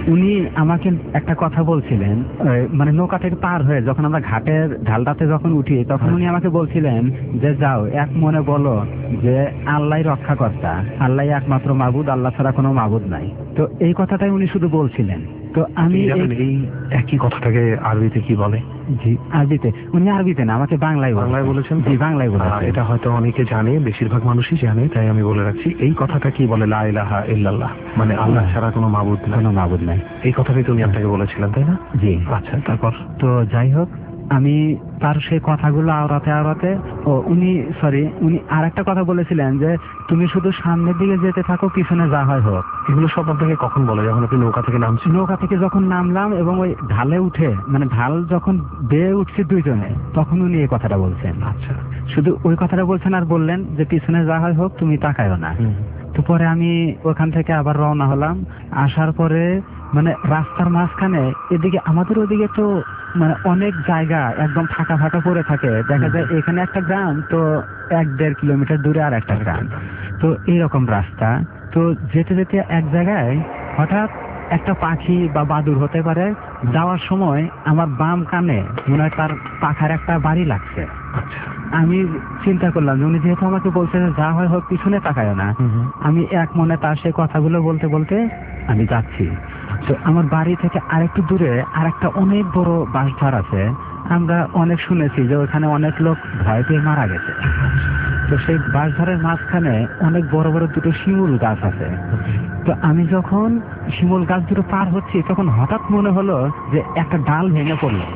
উনি আমাকে একটা কথা বলছিলেন, মানে নৌকা থেকে পার হয়ে যখন আমরা ঘাটের ঢালটাতে যখন উঠি তখন উনি আমাকে বলছিলেন যে যাও এক মনে বলো যে আল্লাহ রক্ষাকর্তা, আল্লাহ একমাত্র মাবুদ, আল্লাহ ছাড়া কোনো মাবুদ নাই। তো এই কথাটাই উনি শুধু বলছিলেন। তো আমি এই একই কথাটাকে আরবিতে কি বলে? জি আরবিতে, উনি আরবিতে না আমাকে বাংলায় বলেছেন। জি বাংলায় বলেছেন। এটা হয়তো অনেকে জানে, বেশিরভাগ মানুষই জানে, তাই আমি বলে রাখছি। এই কথাটা কি বলে? লা ইলাহা ইল্লাল্লাহ, মানে আল্লাহ ছাড়া কোনো মাবুদ নাই। কোনো মাবুদ নাই, এই কথাটাই তুমি আপনাকে বলেছিলেন তাই না? জি। আচ্ছা, তারপর? তো যাই হোক, আমি তার সেই কথাগুলো আওড়াতে আওড়াতে উনি আর একটা কথা বলেছিলেন যে তুমি শুধু সামনের দিকে যেতে থাকো, পিছনে যা হয় হোক। এগুলো সব আপনাকে কখন বলে? যখন আপনি নৌকা থেকে নামছেন? নৌকা থেকে যখন নামলাম এবং ওই ঢালে উঠে, মানে ঢাল যখন বেয়ে উঠছে দুইজনে, তখন উনি এই কথাটা বলছেন। আচ্ছা, শুধু ওই কথাটা বলছেন আর বললেন যে পিছনে যা হয় হোক, তুমি তাকায়ও না। তো পরে আমি ওখান থেকে আবার রওনা হলাম। আসার পরে মানে রাস্তার মাঝখানে এদিকে আমাদের ওদিকে তো মানে অনেক জায়গা একদম ফাঁকা ফাঁকা পড়ে থাকে, দেখা যায় এখানে একটা গ্রাম, তো 1-1.5 কিলোমিটার দূরে আর একটা গ্রাম, তো এইরকম রাস্তা। তো যেতে যেতে এক জায়গায় হঠাৎ একটা পাখি বা বাদুড় হতে পারে, যাওয়ার সময় আমার বাম কানে মনে হয় তার পাখার একটা বাড়ি লাগছে। আমি চিন্তা করলাম যে উনি যেহেতু আমাকে বলছে যা হয় হোক পিছনে তাকায় না, আমি এক মনে তার সেই কথাগুলো বলতে বলতে আমি যাচ্ছি। তো আমার বাড়ি থেকে আরেকটু দূরে আরেকটা অনেক বড় বাঁশঝাড় আছে। আমরা অনেক শুনেছি যে ওখানে অনেক লোক ভয় পেয়ে মারা গেছে। তো সেই বাঁশঝাড়ের মাঝখানে অনেক বড় বড় দুটো শিমুল গাছ আছে। তো আমি যখন শিমুল গাছ দুটো পার হচ্ছি তখন হঠাৎ মনে হলো যে একটা ডাল ভেঙে পড়লো।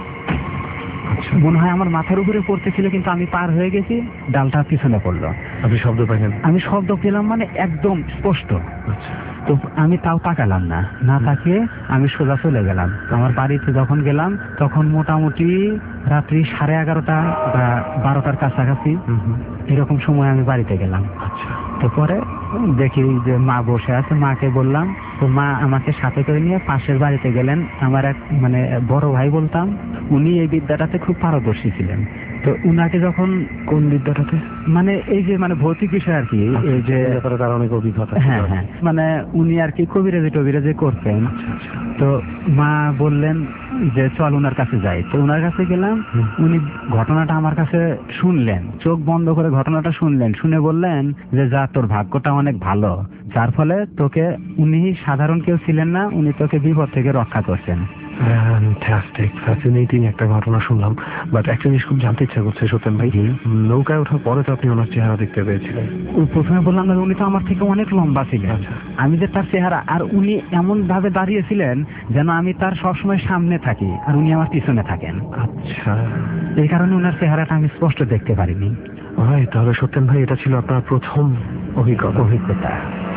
মনে হয় আমার মাথার উপরে পড়তেছিল, কিন্তু আমি পার হয়ে গেছি, ডালটা পিছনে পড়লো। আপনি শব্দ পাইলেন? আমি শব্দ পেলাম, মানে একদম স্পষ্ট। তো আমি তাও তাকালাম না, না তাকিয়ে আমি সোজা চলে গেলাম। আমার বাড়িতে যখন গেলাম তখন মোটামুটি রাত্রি 11:30 বা 12টার কাছাকাছি এরকম সময় আমি বাড়িতে গেলাম। তো পরে দেখি যে মা বসে আছে, মাকে বললাম। তো মা আমাকে সাথে করে নিয়ে পাশের বাড়িতে গেলেন। আমার এক মানে বড় ভাই বলতাম, উনি এই বিদ্যাটাতে খুব পারদর্শী ছিলেন। তো উনাকে যখন, কোন বিদ্যাটাতে? মানে এই যে মানে ভৌতিক বিষয় আর কি, এই যে তার অনেক অভিজ্ঞতা। হ্যাঁ হ্যাঁ, মানে উনি আর কি কবিরাজি করতেন। তো মা বললেন যে চল ওনার কাছে যাই। তো ওনার কাছে গেলাম। উনি ঘটনাটা আমার কাছে শুনলেন, চোখ বন্ধ করে ঘটনাটা শুনলেন, শুনে বললেন যে যা, তোর ভাগ্যটা অনেক ভালো, যার ফলে তোকে, উনি সাধারণ কেউ ছিলেন না, উনি তোকে বিপদ থেকে রক্ষা করছেন। ফ্যান্টাস্টিক, ফ্যাসিনেটিং একটা ঘটনা শুনলাম। বাট একটা জিনিস খুব জানতে ইচ্ছা করছে সত্যেন ভাই, নৌকায় ওঠার পরে তো আপনি ওনার চেহারা দেখতে পেয়েছিলেন? প্রথমে বললাম না, উনি তো আমার থেকে অনেক লম্বা ছিলেন। আমি যে তার চেহারা, আর উনি এমন ভাবে দাঁড়িয়েছিলেন যেন আমি তার সবসময় সামনে থাকি আর উনি আমার পিছনে থাকেন। আচ্ছা, এই কারণে ওনার চেহারাটা আমি স্পষ্ট দেখতে পারিনি। তাহলে সত্যেন ভাই এটা ছিল আপনার প্রথম অভিজ্ঞতা।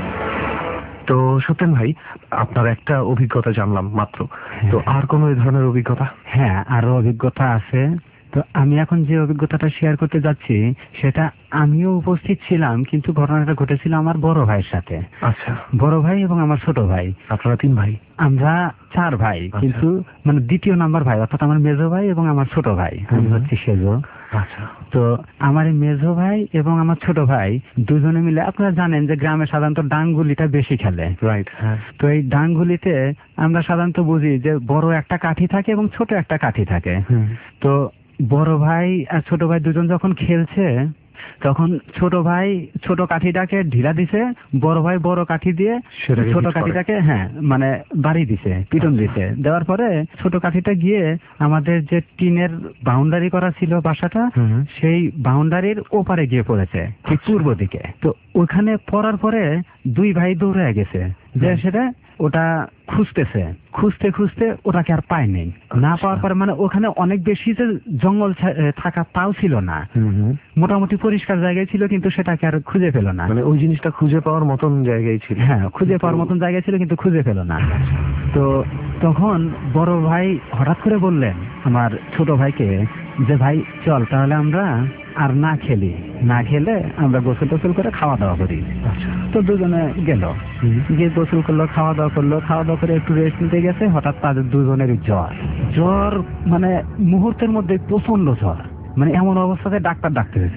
তো সত্যেন ভাই, আপনার একটা অভিজ্ঞতা জানলাম মাত্র, তো আর কোনো এই ধরনের অভিজ্ঞতা? হ্যাঁ, আরো অভিজ্ঞতা আছে। তো আমি এখন যে অভিজ্ঞতাটা শেয়ার করতে যাচ্ছি সেটা আমিও উপস্থিত ছিলাম, কিন্তু ঘটনাটা ঘটেছিল আমার বড় ভাইয়ের সাথে। আচ্ছা, বড় ভাই এবং আমার ছোট ভাই। আপনারা 3 ভাই? আমরা 4 ভাই, কিন্তু মানে দ্বিতীয় নাম্বার ভাই, অর্থাৎ আমার মেজো ভাই এবং আমার ছোট ভাই, আমি হচ্ছি সেজো। আচ্ছা, তো আমার এই মেজো ভাই এবং আমার ছোট ভাই দুজনে মিলে, আপনারা জানেন যে গ্রামে সাধারণত ডাংগুলিটা বেশি খেলে, রাইট? হ্যাঁ। তো এই ডাংগুলিতে আমরা সাধারণত বুঝি যে বড় একটা কাঠি থাকে এবং ছোট একটা কাঠি থাকে। তো বড় ভাই আর ছোট ভাই দুজন যখন খেলছে, তখন ছোট ভাই ছোট কাঠিটাকে ঢিলা দিছে, বড় ভাই বড় কাঠি দিয়ে ছোট কাঠিটাকে মানে বাড়ি দিছে, পিটন দিছে। দেওয়ার পরে ছোট কাঠিটা গিয়ে আমাদের যে টিনের বাউন্ডারি করা ছিল বাসাটা, সেই বাউন্ডারির ওপারে গিয়ে পড়েছে, ঠিক পূর্ব দিকে। তো ওখানে পড়ার পরে 2 ভাই দৌড়ে গেছে, যে সেটা ওটা খুঁজতে খুঁজতে ওটাকে আর পায়নি। না পাওয়ার পরে মানে ওখানে অনেক বেশি যে জঙ্গল থাকা তাও ছিল না, মোটামুটি পরিষ্কার জায়গায় ছিল, কিন্তু সেটাকে আর খুঁজে পেল না। মানে ওই জিনিসটা খুঁজে পাওয়ার মতন জায়গায় ছিল? হ্যাঁ, খুঁজে পাওয়ার মতন জায়গায় ছিল, কিন্তু খুঁজে পেল না। তো তখন বড় ভাই হঠাৎ করে বললেন আমার ছোট ভাইকে যে ভাই চল তাহলে আমরা আর না খেলে আমরা গোসল টোসল করে খাওয়া দাওয়া করি। তো দুজনে গেল, গিয়ে গোসল করলো, খাওয়া দাওয়া করে একটু রেস্ট নিতে গেছে। হঠাৎ তাদের দুজনেরই জ্বর, মানে মুহূর্তের মধ্যে প্রচন্ড জ্বর, মানে এমন অবস্থাতে ডাক্তার ডাকতে হয়েছে।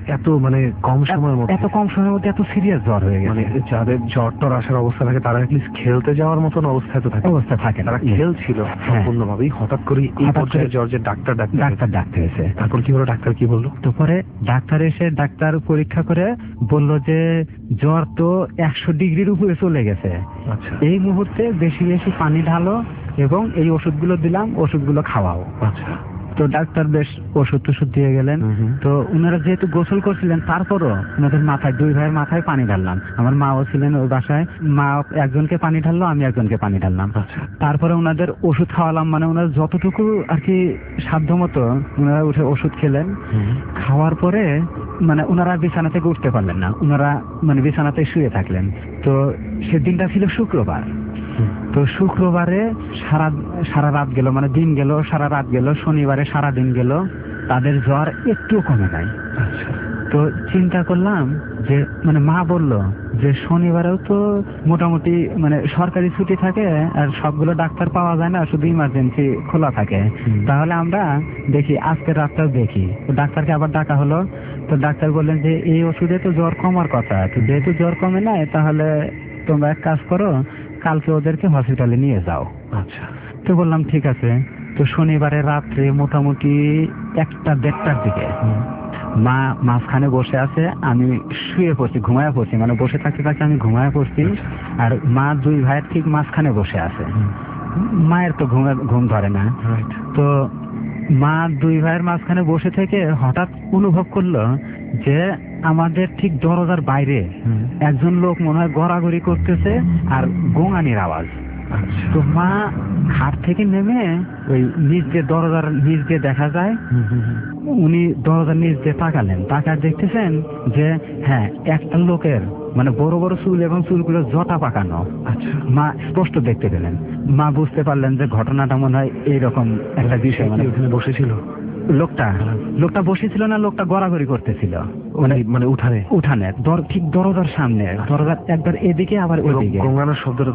এত মানে কম সময়ের মধ্যে এত কম সময়ের মধ্যে এত সিরিয়াস জ্বর হয়ে গেছে। মানে যাদের জ্বর টর আসার অবস্থা থাকে তারা অ্যাটলিস্ট খেলতে যাওয়ার মতন অবস্থায় তো থাকে, অবস্থা থাকে না। তারা খেলছিল সম্পূর্ণভাবেই, হঠাৎ করে এই পর্যায়ে জ্বর যে ডাক্তার ডাকতে এসে, তারপর কি হলো? ডাক্তার কি বললো? তো পরে ডাক্তার এসে ডাক্তার পরীক্ষা করে বললো যে জ্বর তো 100 ডিগ্রির উপরে চলে গেছে, আচ্ছা এই মুহূর্তে বেশি বেশি পানি ঢালো এবং এই ওষুধগুলো দিলাম, ওষুধগুলো খাওয়াও। আচ্ছা। তো ডাক্তার বেশ ওষুধ টষুধ দিয়ে গেলেন। তো উনারা যেহেতু গোসল করছিলেন তারপরও ওনাদের মাথায়, 2 ভাইয়ের মাথায় পানি ঢাললাম। আমার মাও ছিলেন ওই বাসায়, মা একজনকে পানি ঢাললো, আমি একজনকে পানি ঢাললাম। তারপরে ওনাদের ওষুধ খাওয়ালাম, মানে ওনার যতটুকু আর কি সাধ্য মতো ওনারা উঠে ওষুধ খেলেন। খাওয়ার পরে মানে ওনারা বিছানা থেকে উঠতে পারলেন না, ওনারা মানে বিছানাতে শুয়ে থাকলেন। তো সেদিনটা ছিল শুক্রবার। তো শুক্রবারে সারা রাত গেল, মানে দিন গেল, সারা রাত গেল, শনিবারে সারা দিন গেল, তাদের জ্বর একটু কমে নাই। তো চিন্তা করলাম যে মানে মা বলল যে শনিবারেও তো মোটামুটি মানে সরকারি ছুটি থাকে আর সবগুলো ডাক্তার পাওয়া যায় না, শুধু ইমার্জেন্সি খোলা থাকে, তাহলে আমরা দেখি আজকের রাতটাও দেখি। তো ডাক্তারকে আবার ডাকা হলো। তো ডাক্তার বললেন যে এই ওষুধে তো জ্বর কমার কথা, তো যেহেতু জ্বর কমে নাই তাহলে তোমরা এক কাজ করো, কালকে ওদেরকে হসপিটালে নিয়ে যাও। আচ্ছা। তো বললাম ঠিক আছে। তো শনিবারে রাত্রে মোটামুটি 1টা-1:30টার দিকে মা মাঝখানে বসে আছে, আমি শুয়ে পড়ছি, ঘুমায় পড়ছি, মানে বসে থাকতে থাকতে আমি ঘুমায় পড়ছি, আর মা 2 ভাইয়ের ঠিক মাঝখানে বসে আছে। মায়ের তো ঘুম ধরে না। তো মা 2 ভাইয়ের মাঝখানে বসে থেকে হঠাৎ অনুভব করলো যে আমাদের ঠিক দরজার বাইরে একজন লোক মনে হয় গড়াগড়ি করতেছে আর গোঙানির আওয়াজ। তো মা খাট থেকে নেমে ওই নিচ দিয়ে, দরজার নিচ দিয়ে দেখা যায়, উনি দরজার নিচ দিয়ে তাকালেন, তাকার দেখতেছেন যে হ্যাঁ একটা লোকের মানে বড় বড় চুল এবং চুলগুলো জটা পাকানো। আচ্ছা। মা স্পষ্ট দেখতে পেলেন। মা বুঝতে পারলেন যে ঘটনাটা মনে হয় এইরকম একটা বিষয়। মানে ওখানে বসেছিল লোকটা বসেছিল না, লোকটা গড়াগড়ি করতেছিল মানে উঠানে ঠিক দরজার সামনে, দরজার একবার এদিকে আবার ওইদিকে। গোঙানোর শব্দটা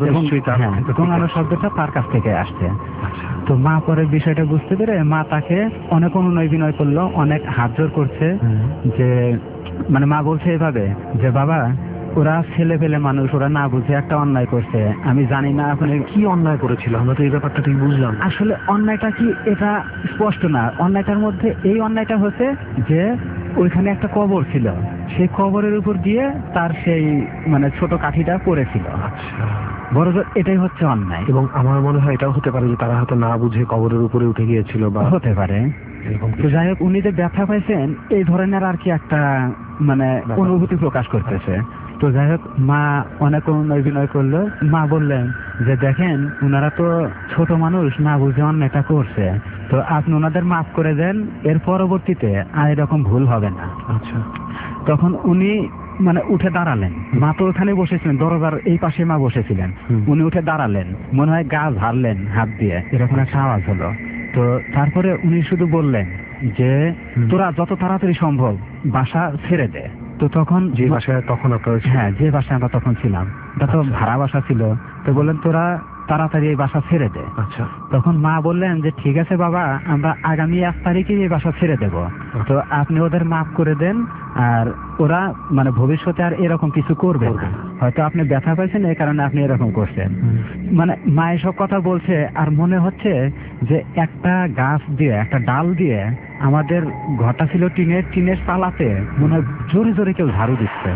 গোঙানোর শব্দটা তার কাছ থেকে আসছে। তো মা পরে বিষয়টা বুঝতে পেরে মা তাকে অনেক অনুনয় বিনয় করলো, অনেক হাত জোর করছে, যে মানে মা বলছে এভাবে যে বাবা ওরা ছেলে পেলে মানুষ, ওরা না বুঝে একটা অন্যায় করছে, আমি জানি না আপনি কি অন্যায় করেছিল, আমরা তো এই ব্যাপারটা ঠিক বুঝলাম। আসলে অন্যায়টা কি এটা স্পষ্ট না। অন্যায়টার মধ্যে এই অন্যায়টা হচ্ছে যে ওইখানে একটা কবর ছিল, সেই কবরের উপর দিয়ে তার সেই মানে ছোট কাঠিটা পড়েছিল। আচ্ছা, বড় এটাই হচ্ছে অন্যায়। এবং আমার মনে হয় এটাও হতে পারে যে তারা হয়তো না বুঝে কবরের উপরে উঠে গিয়েছিল, বা হতে পারে। তো যাই হোক, উনি যে ব্যথা পাইছেন এই ধরনের আর কি একটা মানে অনুভূতি প্রকাশ করতেছে। তো যাই হোক, মা অনেক অনুনয় বিনয় করলো। মা বললেন যে দেখেন ওনারা তো ছোট মানুষ, না বুঝে অন্যায়টা করছে, তো আপনি ওনাদের মাফ করে দেন, এর পরবর্তীতে আর এরকম ভুল হবে না। আচ্ছা। তখন উনি মানে উঠে দাঁড়ালেন। মা তো ওখানে বসেছিলেন, দরজার এই পাশে মা বসেছিলেন। উনি উঠে দাঁড়ালেন, মনে হয় গা ঝাড়লেন হাত দিয়ে, এরকম একটা আওয়াজ হলো। তো তারপরে উনি শুধু বললেন যে তোরা যত তাড়াতাড়ি সম্ভব বাসা ছেড়ে দে। তো তখন যে বাসায় তখন আপনারা, হ্যাঁ যে বাসায় আমরা তখন ছিলাম, এটা তো ভাড়া বাসা ছিল, তো বললেন তোরা তাড়াতাড়ি এই বাসা ছেড়ে দে। আচ্ছা। তখন মা বললেন যে ঠিক আছে বাবা, আমরা আগামী 1 তারিখে এই বাসা ছেড়ে দেব, তো আপনি ওদের মাফ করে দেন, আর ওরা মানে ভবিষ্যতে আর এরকম কিছু করবে না, হয়তো আপনি ব্যথা পাইছেন এই কারণে আপনি এরকম করছেন। মানে মা এসব কথা বলছে, আর মনে হচ্ছে যে একটা গাছ দিয়ে, একটা ডাল দিয়ে, আমাদের ঘরটা ছিল টিনের চালাতে মনে হয় জোরে জোরে কেউ ঝাড়ু দিচ্ছে,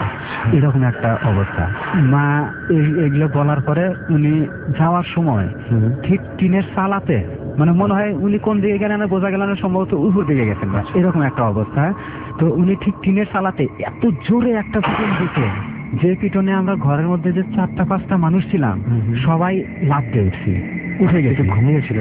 এরকম একটা অবস্থা। মা এগুলো বলার পরে উনি যাওয়ার সময় ঠিক টিনের চালাতে, মানে মনে হয় উনি কোন দিকে গেলেন বোঝা গেল না, সম্ভবত উপর দিকে গেছেন, এরকম একটা অবস্থা। তো উনি ঠিক টিনের চালাতে এত জোরে একটা পিটন দিতে, যে পিটনে আমরা ঘরের মধ্যে যে 4-5টা মানুষ ছিলাম সবাই লাফ দিয়ে উঠছি, উঠে গেছে। ঘুমিয়েছিলেন?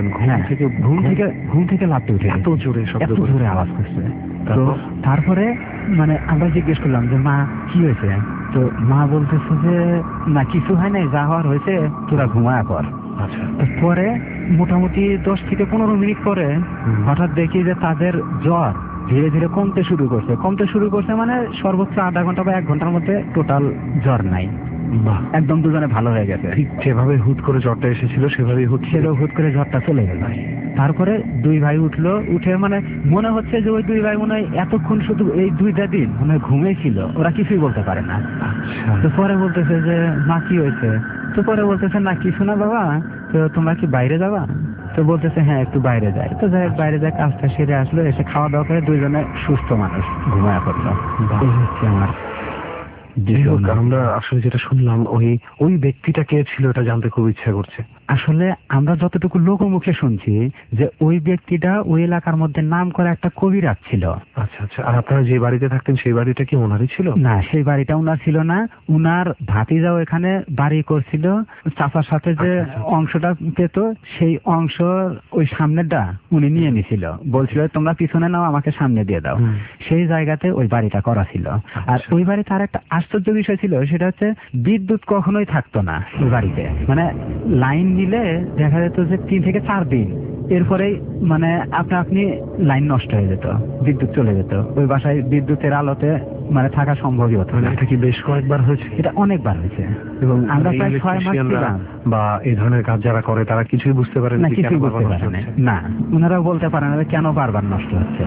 ঘুম থেকে লাফতে উঠে এত জোরে আওয়াজ করছে। তো তারপরে মানে আমরা জিজ্ঞেস করলাম যে মা কি হয়েছে? তো মা বলতেছে যে না কিছু হয় নাই, যা হওয়ার হয়েছে তোরা ঘুমায়া পর। আচ্ছা। পরে মোটামুটি 10 থেকে 15 মিনিট পরে হঠাৎ দেখি যে তাদের জ্বর ধীরে ধীরে কমতে শুরু করছে, মানে সর্বোচ্চ আধা ঘন্টা বা 1 ঘন্টার মধ্যে টোটাল জ্বর নাই, একদম দুজনে ভালো হয়ে গেছে। ঠিক যেভাবে হুট করে জ্বরটা এসেছিল সেভাবেই হুট করে জ্বরটা চলে গেল। তারপরে দুই ভাই উঠলো, উঠে মানে মনে হচ্ছে যে ওই দুই ভাই মনে হয় এতক্ষণ শুধু এই 2টা দিন মনে হয় ঘুমিয়েছিল, ওরা কিছুই বলতে পারে না। তো পরে বলতেছে যে মা কি হয়েছে, তো পরে বলতেছে না কিছু না বাবা, তো তোমরা কি বাইরে যাবা? তো বলতেছে হ্যাঁ একটু বাইরে যাই। তো যাই বাইরে যায়, কাজটা সেরে আসলো, এসে খাওয়া দাওয়া করে দুইজনে সুস্থ মানুষ ঘুমায় পড়লো। এই হচ্ছে আমার। আমরা আসলে যেটা শুনলাম ওই ব্যক্তিটা কে ছিল এটা জানতে খুব ইচ্ছা করছে। আসলে আমরা যতটুকু লোকমুখে শুনছি যে ওই ব্যক্তিটা ওই এলাকার মধ্যে নাম করা একটা কবিরাজ ছিল। আচ্ছা আচ্ছা। আর আপনারা যে বাড়িতে থাকতেন সেই বাড়িটা কি ওনারই ছিল? না, সেই বাড়িটা উনার ছিল না। উনার ভাতিজাও এখানে বাড়ি করছিল, চাচার সাথে যে অংশটা পেত সেই অংশ ওই সামনেটা উনি নিয়ে নিছিল, বলছিল তোমরা পিছনে নাও, আমাকে সামনে দিয়ে দাও। সেই জায়গাতে ওই বাড়িটা করা ছিল। আর ওই বাড়িতে আর একটা আশ্চর্য বিষয় ছিল, সেটা হচ্ছে বিদ্যুৎ কখনোই থাকতো না ওই বাড়িতে। মানে লাইন নিলে দেখা যেত যে 3 থেকে 4 দিন, এরপরেই মানে আপনি লাইন নষ্ট হয়ে যেত, বিদ্যুৎ চলে যেত। ওই বাসায় বিদ্যুতের আলোতে মানে থাকা সম্ভবই হতো না। এটা কি বেশ কয়েকবার হয়েছে? এটা অনেকবার হয়েছে এবং আমরা প্রায় 6 মাস ছিলাম। বা এই ধরনের কাজ যারা করে তারা কিছুই বুঝতে পারে না, কিছুই বুঝতে পারে না। ওনারাও বলতে পারে না কেন বারবার নষ্ট হচ্ছে।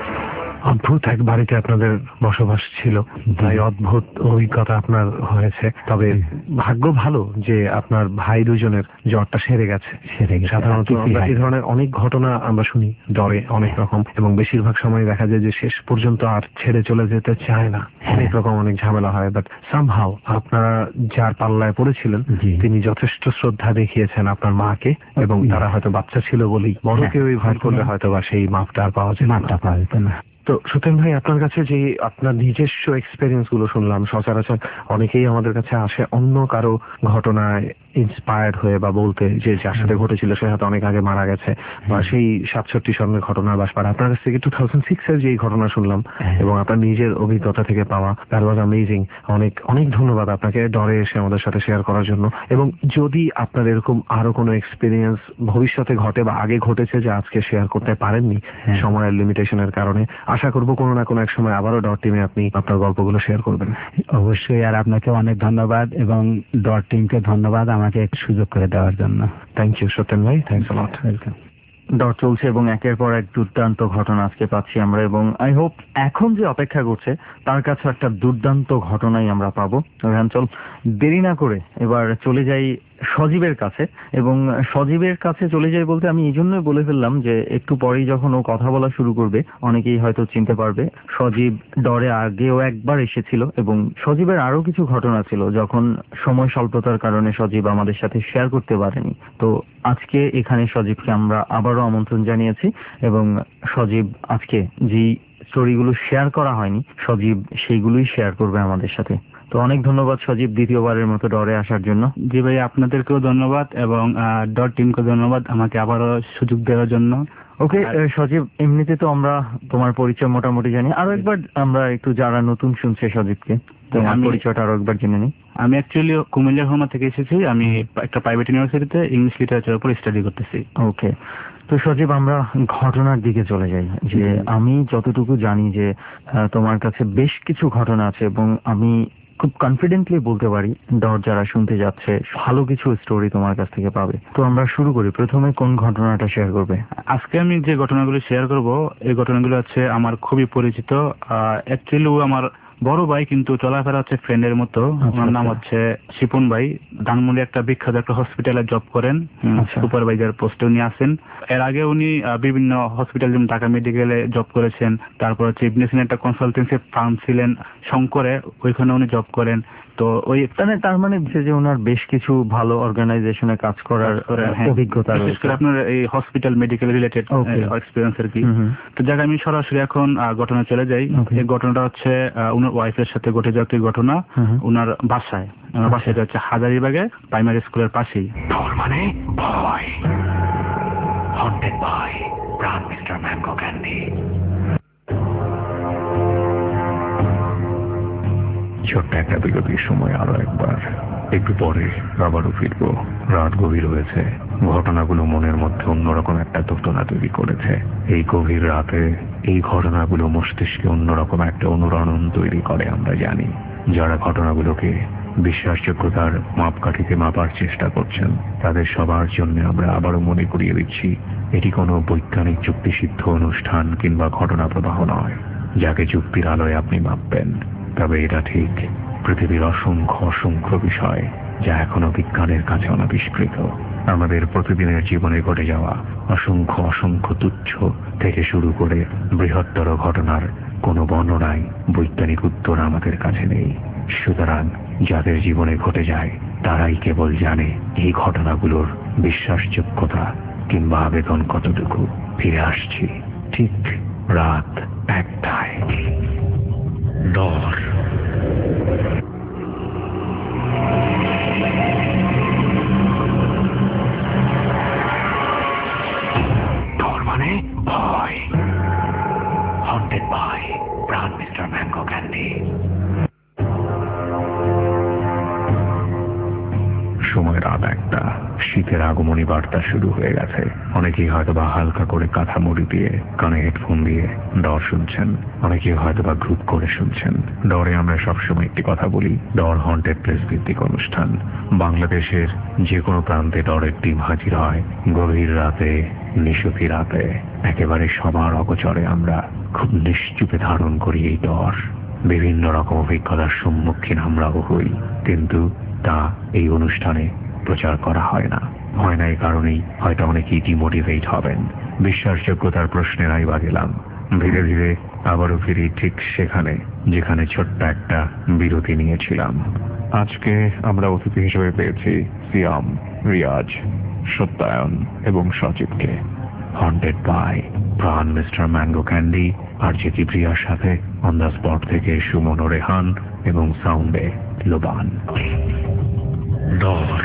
অদ্ভুত এক বাড়িতে আপনাদের বসবাস ছিল, তাই অদ্ভুত অভিজ্ঞতা আপনার হয়েছে। তবে ভাগ্য ভালো যে আপনার ভাই দুজনের জ্বরটা সেরে গেছে। সাধারণত এই ধরনের অনেক ঘটনা আমরা শুনি, ডরে অনেক রকম, এবং বেশিরভাগ সময় দেখা যায় যে শেষ পর্যন্ত আর ছেড়ে চলে যেতে চায় না, অনেক রকম অনেক ঝামেলা হয়। বাট সামহাউ আপনারা যার পাল্লায় পড়েছিলেন তিনি যথেষ্ট শ্রদ্ধা দেখিয়েছেন আপনার মাকে, এবং তারা হয়তো বাচ্চা ছিল বলেই, বড় কেউ ভয় করলে হয়তো বা সেই মাপটা আর পাওয়া যেত না। তো সত্যেন ভাই, আপনার কাছে যে আপনার নিজস্ব এক্সপেরিয়েন্স গুলো শুনলাম, সচরাচর অনেকেই আমাদের কাছে আসে অন্য কারো ঘটনায় ইন্সপায়ার্ড হয়ে বা বলতে যে যার সাথে ঘটেছিল সে হয়তো অনেক আগে মারা গেছে, বা সেই 67 সনের ঘটনা বাসপাড়া। আপনার কাছ থেকে 2006 এর যে ঘটনা শুনলাম এবং আপনার নিজের অভিজ্ঞতা থেকে পাওয়া, দ্যাট ওয়াজ অ্যামেজিং। অনেক অনেক ধন্যবাদ আপনাকে ডরে এসে আমাদের সাথে শেয়ার করার জন্য। এবং যদি আপনার এরকম আরো কোনো এক্সপিরিয়েন্স ভবিষ্যতে ঘটে বা আগে ঘটেছে যে আজকে শেয়ার করতে পারেননি সময়ের লিমিটেশনের কারণে, আশা করবো কোনো না কোনো এক সময় আবারও ডট টিমে আপনি আপনার গল্পগুলো শেয়ার করবেন। অবশ্যই। আর আপনাকে অনেক ধন্যবাদ এবং ডট টিমকে ধন্যবাদ আমাকে একটু সুযোগ করে দেওয়ার জন্য। থ্যাংক ইউ সত্যেন ভাই, থ্যাংকস আ লট। ওয়েলকাম। ডট চলছে এবং একের পর এক দুর্দান্ত ঘটনা আজকে পাচ্ছি আমরা, এবং আই হোপ এখন যে অপেক্ষা করছে তার কাছে একটা দুর্দান্ত ঘটনাই আমরা পাবো। চল দেরি না করে এবার চলে যাই সজীবের কাছে। এবং সজীবের কাছে চলে যাই বলতে আমি এই জন্যই বলে ফেললাম যে একটু পরেই যখন ও কথা বলা শুরু করবে অনেকেই হয়তো চিনতে পারবে। সজীব ডরে আগেও একবার এসেছিল এবং সজীবের আরো কিছু ঘটনা ছিল যখন সময় স্বল্পতার কারণে সজীব আমাদের সাথে শেয়ার করতে পারেনি। তো আজকে এখানে সজীবকে আমরা আবারও আমন্ত্রণ জানিয়েছি এবং সজীব আজকে যেই স্টোরিগুলো শেয়ার করা হয়নি সজীব সেইগুলোই শেয়ার করবে আমাদের সাথে। তো অনেক ধন্যবাদ সজীব দ্বিতীয়বারের মতো ডরে আসার জন্য। জি ভাই, আপনাদেরকেও ধন্যবাদ এবং ডট টিমকে ধন্যবাদ আমাকে আবারও সুযোগ দেওয়ার জন্য। ওকে সজীব, এমনিতে তো আমরা তোমার পরিচয় মোটামুটি জানি, আরো একবার আমরা একটু যারা নতুন শুনছে সজীবকে তোমার পরিচয়টা আরো একবার জেনে নিই। আমি অ্যাকচুয়ালি কুমিল্লা হোমা থেকে এসেছি। আমি একটা প্রাইভেট ইউনিভার্সিটিতে ইংলিশ লিটারেচারের উপর স্টাডি করতেছি। ওকে, তো সজীব আমরা ঘটনার দিকে চলে যাই। যে আমি যতটুকু জানি যে তোমার কাছে বেশ কিছু ঘটনা আছে এবং আমি খুব কনফিডেন্টলি বলতে পারি ডট যারা শুনতে যাচ্ছে ভালো কিছু স্টোরি তোমার কাছ থেকে পাবে। তো আমরা শুরু করি, প্রথমে কোন ঘটনাটা শেয়ার করবে? আজকে আমি যে ঘটনাগুলো শেয়ার করব এই ঘটনাগুলো হচ্ছে আমার খুবই পরিচিত। অ্যাকচুয়ালি ও আমার বড় ভাই, কিন্তু চলাফেরা হচ্ছে ফ্রেন্ডের মতো। ওনার নাম হচ্ছে শিপন ভাই। ধানমন্ডি একটা বিখ্যাত একটা হসপিটালে জব করেন, সুপারভাইজার পোস্টে উনি আছেন। এর আগে উনি বিভিন্ন হসপিটাল যেমন ঢাকা মেডিকেলে জব করেছেন, তারপর হচ্ছে ইবনেসিন একটা কনসালটেন্সি ফার্ম ছিলেন শঙ্করে, ওইখানে উনি জব করেন। তো ওই তার মানে যে ওনার বেশ কিছু ভালো অর্গানাইজেশনে কাজ করার অভিজ্ঞতা রয়েছে, আপনার এই হসপিটাল মেডিকেল রিলেটেড এক্সপিরিয়েন্স আর কি। তো জায়গায় আমি সরাসরি এখন ঘটনা চলে যাই। এই ঘটনাটা হচ্ছে ওনার ওয়াইফের সাথে ঘটে যাওয়া একটি ঘটনা। ওনার বাসায়, ওনার বাসাটা হচ্ছে হাজারীবাগে প্রাইমারি স্কুলের পাশেই। মানে ভয়, হন্টেড বয়, প্রাণ মিস্টার ম্যাঙ্গো ক্যান্ডি। ছোট্ট একটা বিরতির সময় আরো একবার, একটু পরে আবারও ফিরবো। রাত গভীর হয়েছে, ঘটনাগুলো মনের মধ্যে অন্যরকম একটা দোটনা তৈরি করেছে। এই গভীর রাতে এই ঘটনাগুলো মস্তিষ্কে অন্যরকম একটা অনুরণন তৈরি করে আমরা জানি। যারা ঘটনাগুলোকে বিশ্বাসযোগ্যতার মাপকাঠিতে মাপার চেষ্টা করছেন, তাদের সবার জন্য আমরা আবারও মনে করিয়ে দিচ্ছি, এটি কোনো বৈজ্ঞানিক যুক্তিসিদ্ধ অনুষ্ঠান কিংবা ঘটনা প্রবাহ নয় যাকে যুক্তির আলোয় আপনি মাপবেন। তবে এটা ঠিক, পৃথিবীর অসংখ্য অসংখ্য বিষয় যা এখনো বিজ্ঞানের কাছে অনাবিষ্কৃত। আমাদের প্রতিদিনের জীবনে ঘটে যাওয়া অসংখ্য অসংখ্য তুচ্ছ থেকে শুরু করে বৃহত্তর ঘটনার কোনো বর্ণনাই বৈজ্ঞানিক উত্তর আমাদের কাছে নেই। সুতরাং যাদের জীবনে ঘটে যায় তারাই কেবল জানে এই ঘটনাগুলোর বিশ্বাসযোগ্যতা কিংবা আবেদন কতটুকু। ফিরে আসছি ঠিক রাত 1টায়। ডর। ডর মানে ভয়। Haunted by Pran mister mango candy. সময় রাত 1টা। শীতের আগমনী বার্তা শুরু হয়ে গেছে। অনেকেই হয়তোবা হালকা করে কাঁথা মুড়ি দিয়ে কানে হেডফোন দিয়ে ডর শুনছেন, অনেকেই হয়তোবা গ্রুপ করে শুনছেন। ডরে আমরা সবসময় একটি কথা বলি, ডর হন্টেড প্লেস ভিত্তিক অনুষ্ঠান। বাংলাদেশের যে কোনো প্রান্তে ডরের টিম হাজির হয় গভীর রাতে, নিশতি রাতে, একেবারে সবার অগোচরে আমরা খুব নিশ্চুপে ধারণ করি এই ডর। বিভিন্ন রকম অভিজ্ঞতার সম্মুখীন আমরাও হই, কিন্তু তা এই অনুষ্ঠানে প্রচার করা হয় না। এই কারণেই হয়তো অনেকেই ডিমোটিভেট হবেন। বিশ্বাসযোগ্যতার প্রশ্নে নাই বা গেলাম। ধীরে ধীরে আবারও ফিরি ঠিক সেখানে যেখানে ছোট্ট একটা বিরতি নিয়েছিলাম। আজকে আমরা অতিথি হিসেবে পেয়েছি সিয়াম, রিয়াজ, সত্যায়ন এবং সচিবকে। Haunted by Pran mister mango candy আর জেতি প্রিয়ার সাথে অন দ্য স্পট থেকে সুমন ও রেহান এবং সাউন্ডে লোবান। ডর।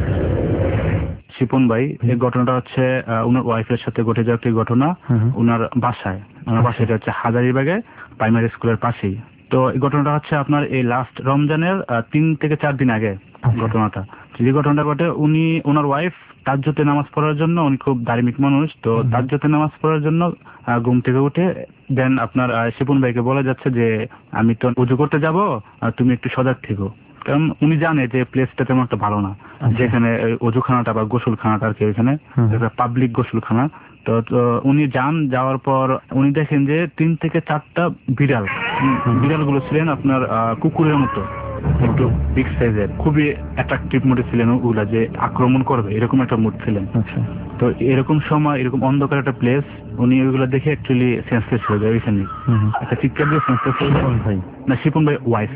শিপন ভাই, এই ঘটনাটা হচ্ছে ওনার ওয়াইফের সাথে ঘটে যাওয়া একটি ঘটনা। ওনার বাসায়, ওনার বাসাটা হচ্ছে হাজারীবাগে প্রাইমারি স্কুলের পাশেই। তো এই ঘটনাটা হচ্ছে আপনার এই লাস্ট রমজানের 3 থেকে 4 দিন আগে ঘটনাটা। যে ঘটনাটা ঘটে, উনি ওনার ওয়াইফ তাহাজ্জুদে নামাজ পড়ার জন্য, উনি খুব ধার্মিক মানুষ, তো তাহাজ্জুদে নামাজ পড়ার জন্য ঘুম থেকে উঠে দেন আপনার শিপন ভাইকে বলে যাচ্ছে যে আমি তো উজু করতে যাব, তুমি একটু সজাগ থেকো। কারণ উনি জানে যে প্লেসটা তেমন একটা ভালো না, যেখানে অজুখানাটা বা গোসলখানাটা আর কি, ওইখানে পাবলিক গোসলখানা। তো উনি যাওয়ার পর উনি দেখেন যে 3 থেকে 4টা বিড়ালগুলো ছিলেন আপনার কুকুরের মতো, একটু বিগ সাইজের, খুবই অ্যাট্রাকটিভ মুডে ছিলেন ওগুলা, যে আক্রমণ করবে এরকম একটা মুড ছিলেন। তো এরকম সময়, এরকম অন্ধকার একটা প্লেস, উনি ওইগুলো দেখে অ্যাকচুয়ালি সেন্সলেস হয়ে যায়। ওইখানে একটা চিৎকার দিয়ে সেন্সলেস হয়ে যায়। না, শিপন ভাই ওয়াইফ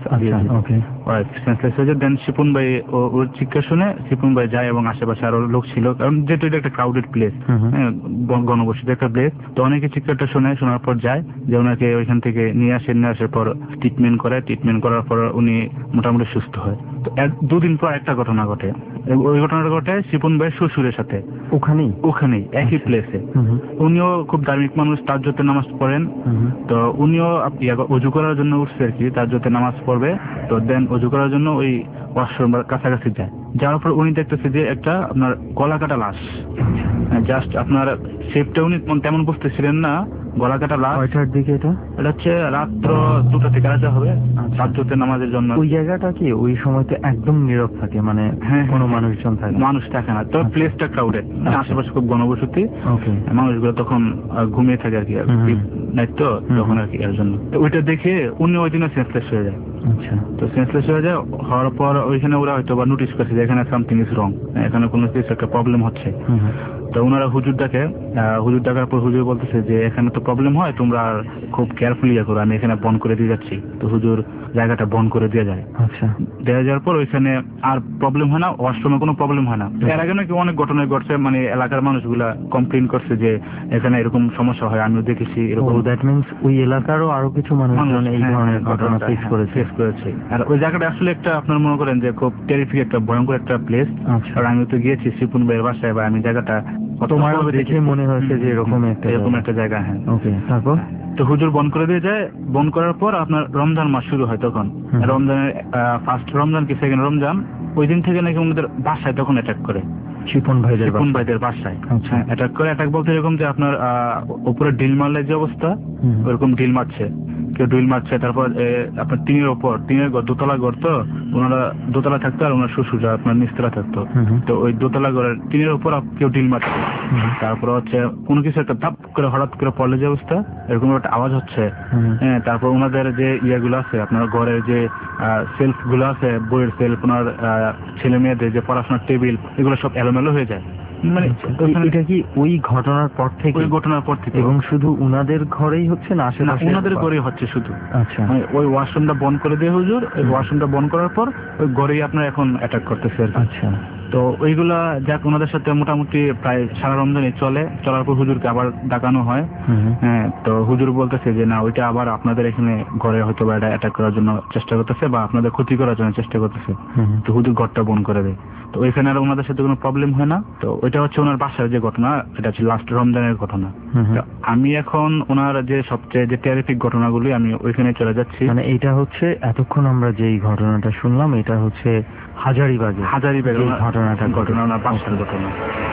সেন্সলেস হয়ে যায়। দেন শিপন ভাই ওর চিৎকার শুনে শিপন ভাই যায় এবং আশেপাশে আরো লোক ছিল, কারণ যেহেতু এটা একটা ক্রাউডেড প্লেস, গণবসতি একটা প্লেস, তো অনেকে চিৎকারটা শোনার পর যায়, যে ওনাকে ওইখান থেকে নিয়ে আসার পর ট্রিটমেন্ট করার পর উনি মোটামুটি সুস্থ হয়। তো 2 দিন পর একটা ঘটনা ঘটে। ওই ঘটনাটা ঘটে শিপন ভাইয়ের শ্বশুরের সাথে, ওখানেই একই প্লেসে। উনিও খুব ধার্মিক মানুষ, তাহাজ্জুদে নামাজ পড়েন। তো উনিও অজু করার জন্য উঠছে আর কি, তাহাজ্জুদে নামাজ পড়বে। তো দেন অজু করার জন্য ওই ওয়াশরুম কাছাকাছি যায়। যাওয়ার পর উনি দেখতেছে যে একটা আপনার গলা কাটা লাশ। জাস্ট আপনার শেপটা উনি তেমন বুঝতেছিলেন না, গলা কাটা লাশ। কয়টার দিকে এটা হচ্ছে রাত্র 2টা থেকে আসা হবে তাহাজ্জুদে নামাজের জন্য। ওই জায়গাটা কি ওই সময় তো একদম নীরব থাকে, মানে কোনো মানুষজন থাকে না, তো প্লেসটা ক্রাউডেড, আশেপাশে খুব গণবসতি, মানুষগুলো তখন ঘুমিয়ে থাকে আর কি, নাই তো তখন আর কি, এর জন্য ওইটা দেখে উনি ওই দিনে সেন্সলেস হয়ে যায়। তো সেন্সলেস হয়ে যায়, হওয়ার পর ওইখানে ওরা হয়তো বা নোটিস করছে যে এখানে সামথিং ইজ রং, এখানে কোনো কিছু একটা প্রবলেম হচ্ছে। তো ওনারা হুজুর ডাকার পর হুজুর বলতেছে যে এখানে তো প্রবলেম হয়, তোমরা খুব কেয়ারফুলি করো, আমি এখানে বন্ধ করে দিয়ে যাচ্ছি। তো হুজুর জায়গাটা বন্ধ করে দিয়ে যায়। দেওয়া যাওয়ার পর ওইখানে আর প্রবলেম হয় না, ওয়াশরুমে কোনো প্রবলেম হয় না। এর আগে নাকি অনেক ঘটনায় ঘটছে, মানে এলাকার মানুষগুলা কমপ্লেন করছে যে এখানে এরকম সমস্যা হয়, আমিও দেখেছি এরকম। দ্যাট মিন্স ওই এলাকারও আরো কিছু মানুষ এই ধরনের ঘটনা ফেস করেছে। আর ওই জায়গাটা আসলে একটা আপনার মনে করেন যে খুব টেরিফিক, একটা ভয়ঙ্কর একটা প্লেস। আর আমি তো গিয়েছি শিপন ভাইয়ের বাসায়, বা আমি জায়গাটা তোমার দেখে মনে হয়েছে যে এরকম একটা জায়গা। হ্যাঁ, তারপর তো হুজুর বন্ধ করে দিয়ে যায়। বন্ধ করার পর আপনার রমজান মাস শুরু হয় তখন। রমজানের ফার্স্ট রমজান কি সেকেন্ড রমজান, ওই দিন থেকে নাকি ওনাদের বাসায় তখন অ্যাটাক করে, শিপন ভাইদের বাসায় অ্যাটাক করে। অ্যাটাক বলতে এরকম যে আপনার উপরে ঢিল মারলে যে অবস্থা, ওরকম ঢিল মারছে। কেউ ড্রিল মারছে, তারপর আপনার টিনের ঘর, দোতলা ঘর, তো ওনারা দোতলা থাকতো আর ওনার শ্বশুররা আপনার নিচতলা থাকতো। তো ওই দোতলা ঘরের টিনের উপর কেউ ড্রিল মারছে, তারপর হচ্ছে কোনো কিছু একটা ধাপ করে হঠাৎ করে পড়লে যে অবস্থা, এরকম একটা আওয়াজ হচ্ছে। হ্যাঁ, তারপর ওনাদের যে ইয়েগুলো আছে, আপনার ঘরের যে সেলফ গুলো আছে, বইয়ের সেলফ, ওনার ছেলে মেয়েদের যে পড়াশোনার টেবিল, এগুলো সব এলোমেলো হয়ে যায়। মানে এটা কি ওই ঘটনার পর থেকে? ওই ঘটনার পর থেকে। এবং শুধু উনাদের ঘরেই হচ্ছে না আশেপাশে? উনাদের ঘরেই হচ্ছে শুধু। আচ্ছা, ওই ওয়াশরুমটা বন্ধ করে দিয়ে হুজুর, ওই ওয়াশরুমটা বন্ধ করার পর ওই ঘরেই আপনার এখন অ্যাটাক করতেছে। আচ্ছা, তো ওইগুলা যাক ওনাদের সাথে মোটামুটি প্রায় সারা রমজানই চলার পর হুজুরকে আবার ডাকানো হয়। হ্যাঁ, তো হুজুর বলতেছে যে না, ওইটা আবার আপনাদের এখানে ঘরে হয়তো বা এটা অ্যাটাক করার জন্য চেষ্টা করতেছে বা আপনাদের ক্ষতি করার জন্য চেষ্টা করতেছে। তো হুজুর ঘরটা বন্ধ করে দেয়। তো ওইখানে আর ওনাদের সাথে কোনো প্রবলেম হয় না। তো ওইটা হচ্ছে ওনার বাসার যে ঘটনা, এটা হচ্ছে লাস্ট রমজানের ঘটনা। আমি এখন ওনার যে সবচেয়ে যে টেরিফিক ঘটনাগুলি আমি ওইখানে চলে যাচ্ছি। মানে এটা হচ্ছে এতক্ষণ আমরা যেই ঘটনাটা শুনলাম, এটা হচ্ছে হাজারিবাগে ঘটনা, ওনার বাসার ঘটনা।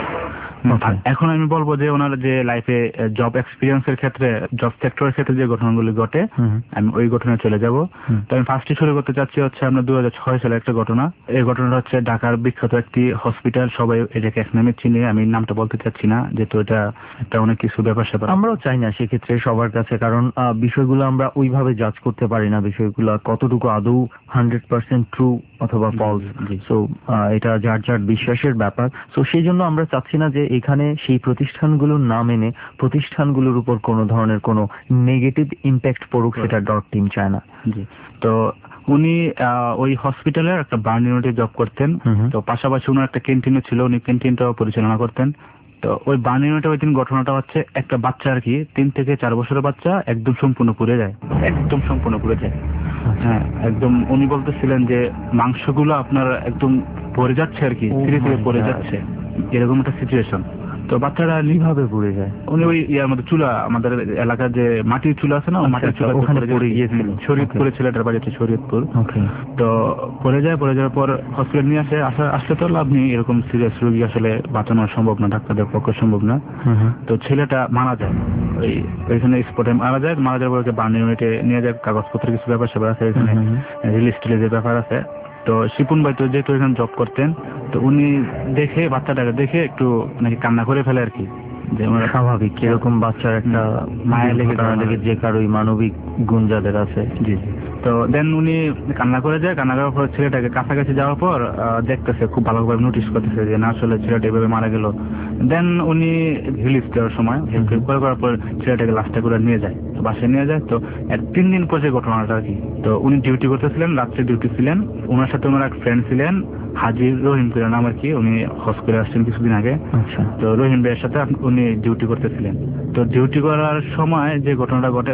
এখন আমি বলবো যে ওনার যে লাইফে জব এক্সপিরিয়েন্সের ক্ষেত্রে, জব সেক্টরের ক্ষেত্রে যে ঘটনাগুলি ঘটে, আমি ওই ঘটনায় চলে যাব। তো আমি ফার্স্টে শুরু করতে চাচ্ছি হচ্ছে আমরা 2006 সালে একটা ঘটনা। এই ঘটনাটা হচ্ছে ঢাকার বিখ্যাত একটি হসপিটাল, সবাই এটাকে এক নামে চিনে, আমি নামটা বলতে চাচ্ছি না, যেহেতু এটা একটা অনেক কিছু ব্যাপার স্যাপার। আমরাও চাই না সেক্ষেত্রে সবার কাছে, কারণ বিষয়গুলো আমরা ওইভাবে জাজ করতে পারি না, বিষয়গুলো কতটুকু আদৌ 100% ট্রু অথবা ফলস। সো এটা যার যার বিশ্বাসের ব্যাপার। সো সেই জন্য আমরা চাচ্ছি না যে এখানে সেই প্রতিষ্ঠানগুলোর নাম এনে প্রতিষ্ঠানগুলোর উপর কোনো ধরনের কোনো নেগেটিভ ইম্প্যাক্ট পড়ুক, সেটা ডট টিম চায় না। জি, তো উনি ওই হসপিটালের একটা বার্ন ইউনিটে জব করতেন। তো পাশাপাশি ওনার একটা ক্যান্টিনও ছিল, উনি ক্যান্টিনটাও পরিচালনা করতেন। তো ওই বার্ন ইউনিটে ওই দিন ঘটনাটা হচ্ছে একটা বাচ্চা আর কি, 3 থেকে 4 বছরের বাচ্চা একদম সম্পূর্ণ পুড়ে যায়, একদম সম্পূর্ণ পুড়ে যায়। হ্যাঁ, একদম উনি বলতেছিলেন যে মাংসগুলো আপনার একদম পড়ে যাচ্ছে আর কি, ধীরে ধীরে পড়ে যাচ্ছে, এরকম একটা সিচুয়েশন। তো বাচ্চারা কিভাবে পড়ে যায়? উনি ওই ইয়ার মধ্যে চুলা, আমাদের এলাকার যে মাটির চুলা আছে না, মাটির চুলা ওখানে পড়ে গিয়েছিল। শরীয়তপুরে ছেলেটার বাড়ি হচ্ছে শরীয়তপুর। তো পড়ে যাওয়ার পর হসপিটাল নিয়ে আসলে তো লাভ নেই, এরকম সিরিয়াস রোগী আসলে বাঁচানো সম্ভব না, ডাক্তারদের পক্ষে সম্ভব না। তো ছেলেটা মারা যায়, ওইখানে স্পটে মারা যাওয়ার পর বার্ন ইউনিটে নিয়ে যায়, কাগজপত্রের কিছু ব্যাপার স্যাপার আছে, এখানে রিলিজ টিলিজের ব্যাপার আছে। তো শিপুন ভাই তো যেহেতু এখানে জব করতেন, তো উনি দেখে বাচ্চাটাকে দেখে একটু নাকি কান্না করে ফেলে আর কি, যে স্বাভাবিক এরকম বাচ্চার একটা মায়া লেগে যে কারোই মানবিক গুণ যাদের আছে। জি, তো দেন উনি কান্না করে যায়। কান্না করার পর ছেলেটাকে কাছাকাছি যাওয়ার পর দেখতেছে, খুব ভালোভাবে নোটিস করতেছে যে না আসলে ছেলেটা এভাবে মারা গেল। দেন উনি রিলিজ দেওয়ার সময় হেল্প করার পর ছেলেটাকে লাস্টে করে নিয়ে যায়, বাসায় নিয়ে যায়। তো 3 দিন পর যে ঘটনাটা আর কি, তো উনি ডিউটি করতেছিলেন, রাত্রে ডিউটি ছিলেন, ওনার সাথে ওনার এক ফ্রেন্ড ছিলেন হাজির রহিম করে নাম আর কি, উনি হজ করে আসছেন কিছুদিন আগে। তো রহিম ভাইয়ের সাথে উনি ডিউটি করতেছিলেন। তো ডিউটি করার সময় যে ঘটনাটা ঘটে,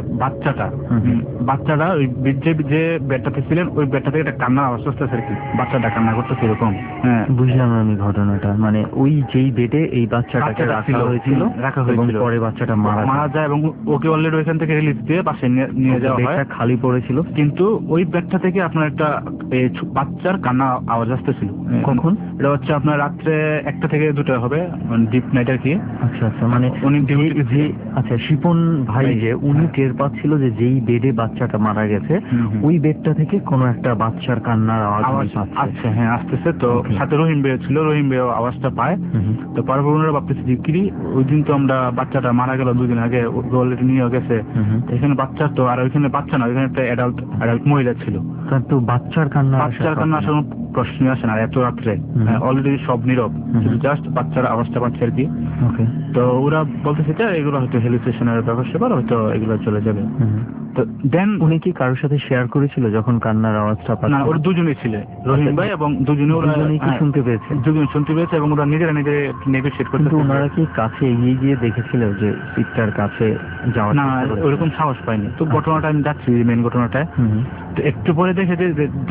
বাচ্চাটা ওই যে বেডটাতে ছিলেন, ওই বেডটা থেকে একটা কান্নার আওয়াজ আসতেছে আর কি, বাচ্চাটা কান্না করতেছে এরকম। হ্যাঁ, বুঝলাম আমি ঘটনাটা। মানে ওই যেই বেডে এই বাচ্চাটাকে রাখা হয়েছিল, পরে বাচ্চাটা মারা যায় এবং ওকে অলরেডি ওইখান থেকে রিলিজ দিয়ে বাসায় নিয়ে যাওয়া হয়, খালি পড়েছিল। কিন্তু ওই বেডটা থেকে আপনার একটা বাচ্চার কান্না আওয়াজ আসতেছিল। কখন? এটা হচ্ছে আপনার রাত্রে 1টা থেকে 2টা হবে, ডিপ নাইট আর কি। আচ্ছা, মানে উনি যে শিপন ভাই যে উনি টের পাচ্ছিল যে যেই বেডে বাচ্চাটা মারা গেছে, ওই বেডটা থেকে কোনো একটা বাচ্চার কান্নার আওয়াজ আচ্ছা, হ্যাঁ আসতেছে। তো সাথে রহিম ভাই ছিল, রহিম ভাই আওয়াজটা পায়। তো পরপর ওনারা ভাবতেছে যে কি ওই দিন তো আমরা বাচ্চাটা মারা গেল 2 দিন আগে, অলরেডি নিয়ে গেছে, এখানে বাচ্চা তো, আর ওইখানে বাচ্চা না, ওইখানে একটা অ্যাডাল্ট মহিলা ছিল। তো বাচ্চার কান্না আসার প্রশ্নই আসে না, এত রাত্রে অলরেডি সব নীরব, শুধু জাস্ট বাচ্চার আওয়াজটা পাচ্ছে আর কি। তো ওরা বলতেছে যে এগুলো হয়তো হেলুসিনেশনের ব্যাপার স্যাপার, হয়তো এগুলো চলে যাবে। তো দেন উনি কি কারোর সাথে শেয়ার করেছিল যখন কান্নার আওয়াজটা পাচ্ছে? না, ওরা দুজনেই ছিল, রহিম ভাই এবং দুজনেই কি শুনতে পেয়েছে? দুজনে শুনতে পেয়েছে এবং ওরা নিজেরা নেগোশিয়েট করতে। কিন্তু ওনারা কি কাছে এগিয়ে গিয়ে দেখেছিল যে সিটটার কাছে যাওয়া? না, ওরকম সাহস পায়নি। তো ঘটনাটা আমি যাচ্ছি মেন ঘটনাটায়। তো একটু পরে দেখে যে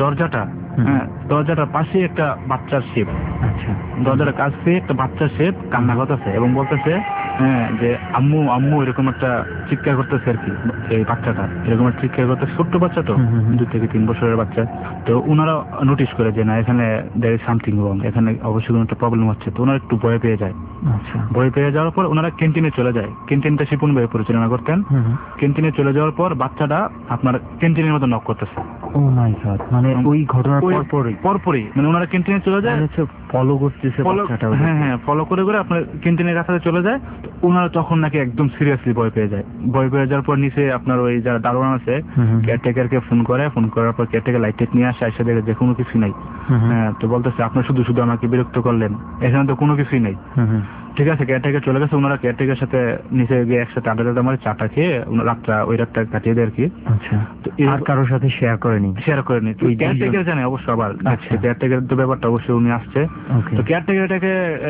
দরজাটার পাশে একটা বাচ্চার শেপ। আচ্ছা, দরজাটার কাছে একটা বাচ্চার শেপ কান্না করতেছে এবং বলতেছে হ্যাঁ, যে আম্মু আম্মু এরকম একটা চিৎকার করতেছে আর কি, এই বাচ্চাটা এরকম একটা চিৎকার করতেছে, ছোট্ট বাচ্চা তো 2 থেকে 3 বছরের বাচ্চা। তো ওনারা নোটিশ করে যে না এখানে দেয়ার ইজ সামথিং রং, এখানে অবশ্যই কোনো একটা প্রবলেম হচ্ছে। তো ওনারা একটু ভয় পেয়ে যায়। আচ্ছা, ভয় পেয়ে যাওয়ার পর ওনারা ক্যান্টিনে চলে যায়। ক্যান্টিনটা শিপন ভাই পরিচালনা করতেন। ক্যান্টিনে চলে যাওয়ার পর বাচ্চাটা আপনার ক্যান্টিনের মতো নক করতেছে। ও মাই গড, মানে ওই ঘটনার পরপরই মানে ওনারা ক্যান্টিনে চলে যায়, ফলো করতেছে বাচ্চাটা। হ্যাঁ হ্যাঁ, ফলো করে করে আপনার ক্যান্টিনের কাছে চলে যায়। তো ওনারা তখন নাকি একদম সিরিয়াসলি ভয় পেয়ে যায়। ভয় পেয়ে যাওয়ার পর নিচে আপনার ওই যারা দারোয়ান আছে কেয়ারটেকারকে ফোন করার পর কেয়ারটেকার লাইট নিয়ে আসে, এসে দেখে যে কোনো কিছু নাই। হ্যাঁ, তো বলতেছে আপনার শুধু শুধু আমাকে বিরক্ত করলেন, এখানে তো কোনো কিছুই নেই। ঠিক আছে, কেয়ারটেকার চলে গেছে। ওনারা কেয়ারটেকার সাথে নিচে গিয়ে একসাথে আড্ডা মারে, চাটা খেয়ে ওই রাতটা কাটিয়ে দেয় আর কি। আচ্ছা, আর কারোর সাথে শেয়ার করেনি? কেয়ারটেকার জানে অবশ্য। আবার কেয়ারটেকার তো ব্যাপারটা অবশ্যই উনি আসছে। তো কেয়ারটেকার এটাকে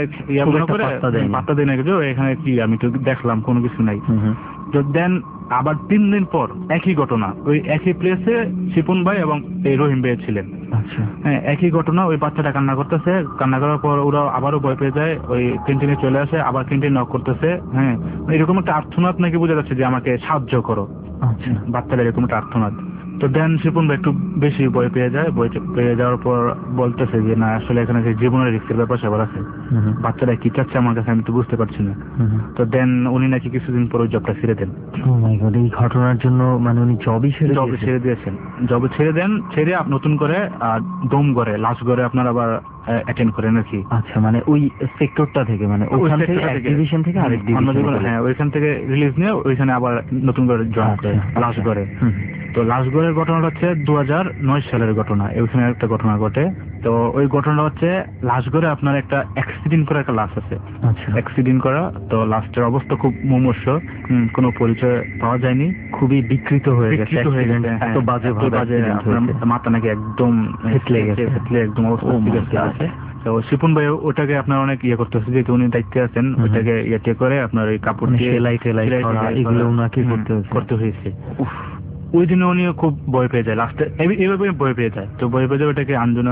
পাত্তা দেয় না, কিছু এখানে কি আমি তো দেখলাম কোনো কিছু নাই। তো দেন আবার 3 দিন পর একই ঘটনা, ওই একই প্লেসে শিপন ভাই এবং এই রহিম ভাই ছিলেন। আচ্ছা, হ্যাঁ, একই ঘটনা। ওই বাচ্চাটা কান্না করতেছে, কান্না করার পর ওরা আবারও ভয় পেয়ে যায়, ওই ক্যান্টিনে চলে আসে, আবার ক্যান্টিন নক করতেছে। হ্যাঁ, এরকম একটা আর্তনাদ নাকি বোঝা যাচ্ছে যে আমাকে সাহায্য করো। আচ্ছা, বাচ্চাটা এরকম একটা আর্তনাদ। তো দেন শিপন ভাই একটু বেশি ভয় পেয়ে যায়। ভয় পেয়ে যাওয়ার পর বলতেছে যে না আসলে এখানে যে জীবনের রিস্কের ব্যাপার সেবার আছে, বাচ্চাটা কি চাচ্ছে আমার কাছে আমি তো বুঝতে পারছি না। তো দেন উনি নাকি কিছুদিন পর ওই জবটা ছেড়ে দেন। ও মাই গড, এই ঘটনার জন্য মানে উনি জবই ছেড়ে দিয়েছেন। জবে ছেড়ে দেন, ছেড়ে নতুন করে দম করে লাস্ট করে আপনার আবার অ্যাটেন্ড করেন আর কি। আচ্ছা, মানে ওই সেক্টরটা থেকে, মানে ওইখান থেকে এক ডিভিশন থেকে আরেক ডিভিশন, হ্যাঁ ওইখান থেকে রিলিজ নিয়ে ওইখানে আবার নতুন করে জয়েন করে লাস্ট করে। তো লাস্ট গড়ের ঘটনাটা হচ্ছে 2009 সালের ঘটনা। ওইখানে একটা ঘটনা ঘটে। তো ওই ঘটনাটা হচ্ছে লাস্ট গড়ে আপনার একটা অ্যাক্সিডেন্ট করা একটা লাশ আছে। আচ্ছা, অ্যাক্সিডেন্ট করা। তো লাস্টের অবস্থা খুব মুমূর্ষ, কোনো পরিচয় পাওয়া যায়নি, খুবই বিকৃত হয়ে গেছে, এত বাজে মাথা নাকি একদম ফেটলে একদম অবস্থা আছে। তো শিপন ভাই ওটাকে আপনার অনেক ইয়ে করতেছে, যেহেতু উনি দায়িত্বে আছেন, ওইটাকে ইয়ে করে আপনার ওই কাপড় দিয়ে সেলাই এগুলো ওনাকে করতে হয়েছে। ওই দিনে উনি খুব ভয় পেয়ে যায়, লাস্টে এইভাবে ভয় পেয়ে যায়। তো ভয় পেয়ে যায় ওটাকে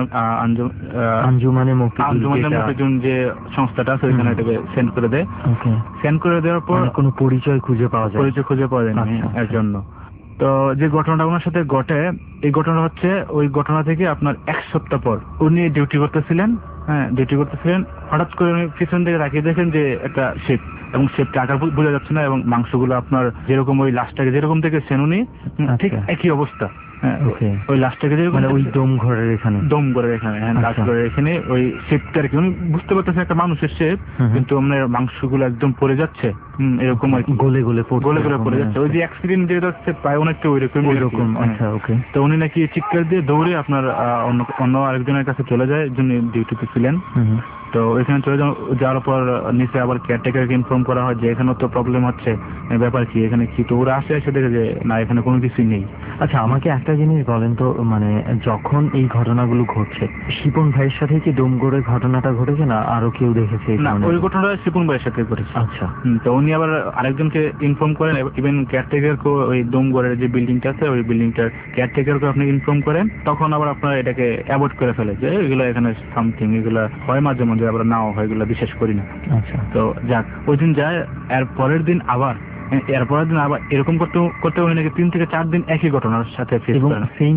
আঞ্জুমানে মুক্তিযোদ্ধা যে সংস্থাটা আছে ওইখানে এটাকে সেন্ড করে দেয়। সেন্ড করে দেওয়ার পর কোনো পরিচয় খুঁজে পাওয়া যায় না এর জন্য। তো যে ঘটনাটা ওনার সাথে ঘটে, এই ঘটনা হচ্ছে ওই ঘটনা থেকে আপনার 1 সপ্তাহ পর উনি ডিউটি করতেছিলেন। হ্যাঁ, ডিউটি করতেছিলেন, হঠাৎ করে উনি পিছন থেকে তাকিয়ে দেখেন যে একটা শেপ, এবং শেপটা আকার বোঝা যাচ্ছে না, এবং মাংসগুলো আপনার যেরকম ওই লাশটাকে যেরকম দেখেছেন উনি ঠিক একই অবস্থা। ওই লাশটাকে মানে ওই দম ঘরের এখানে হ্যাঁ লাশ ঘরের এখানে ওই শেপটা আর কি উনি বুঝতে পারতেছেন একটা মানুষের শেপ, কিন্তু আপনার মাংসগুলো একদম পড়ে যাচ্ছে, এরকম আর কি গলে পড়ে যাচ্ছে। ওই যে অ্যাক্সিডেন্ট যেটা হচ্ছে প্রায় অনেকটা ওইরকম। আচ্ছা, ওকে। তো উনি নাকি চিৎকার দিয়ে দৌড়ে আপনার অন্য আরেকজনের কাছে চলে যায়, যিনি ডিউটিতে ছিলেন। তো ওইখানে চলে যাওয়ার পর নিচে আবার কেয়ারটেকারকে ইনফর্ম করা হয় যে এখানে তো প্রবলেম হচ্ছে, ব্যাপার কি, এখানে কি। তো ওরা এসে দেখে যে না এখানে কোনো কিছুই নেই। আচ্ছা, আমাকে একটা জিনিস বলেন তো, মানে যখন এই ঘটনাগুলো ঘটছে শিপন ভাইয়ের সাথে কি ডোমগড়ের ঘটনাটা ঘটেছে না আরো কেউ দেখেছে? না, ওই ঘটনাটা শিপন ভাইয়ের সাথে ঘটেছে। আচ্ছা, তো উনি আবার আরেকজনকে ইনফর্ম করেন, ইভেন কেয়ারটেকারকে ওই ডোমগড়ের যে বিল্ডিংটা আছে ওই বিল্ডিংটার কেয়ারটেকারকে আপনি ইনফর্ম করেন। তখন আবার আপনারা এটাকে অ্যাভয়েড করে ফেলে যে এগুলো এখানে সামথিং, এগুলো হয় মাঝে মাঝে, আবার নাও হয়, এগুলো বিশ্বাস করি না। আচ্ছা, তো যাক, ওই দিন যায়, এর পরের দিন আবার এরকম করতে উনি নাকি 3 থেকে 4 দিন একই ঘটনার সাথে সেম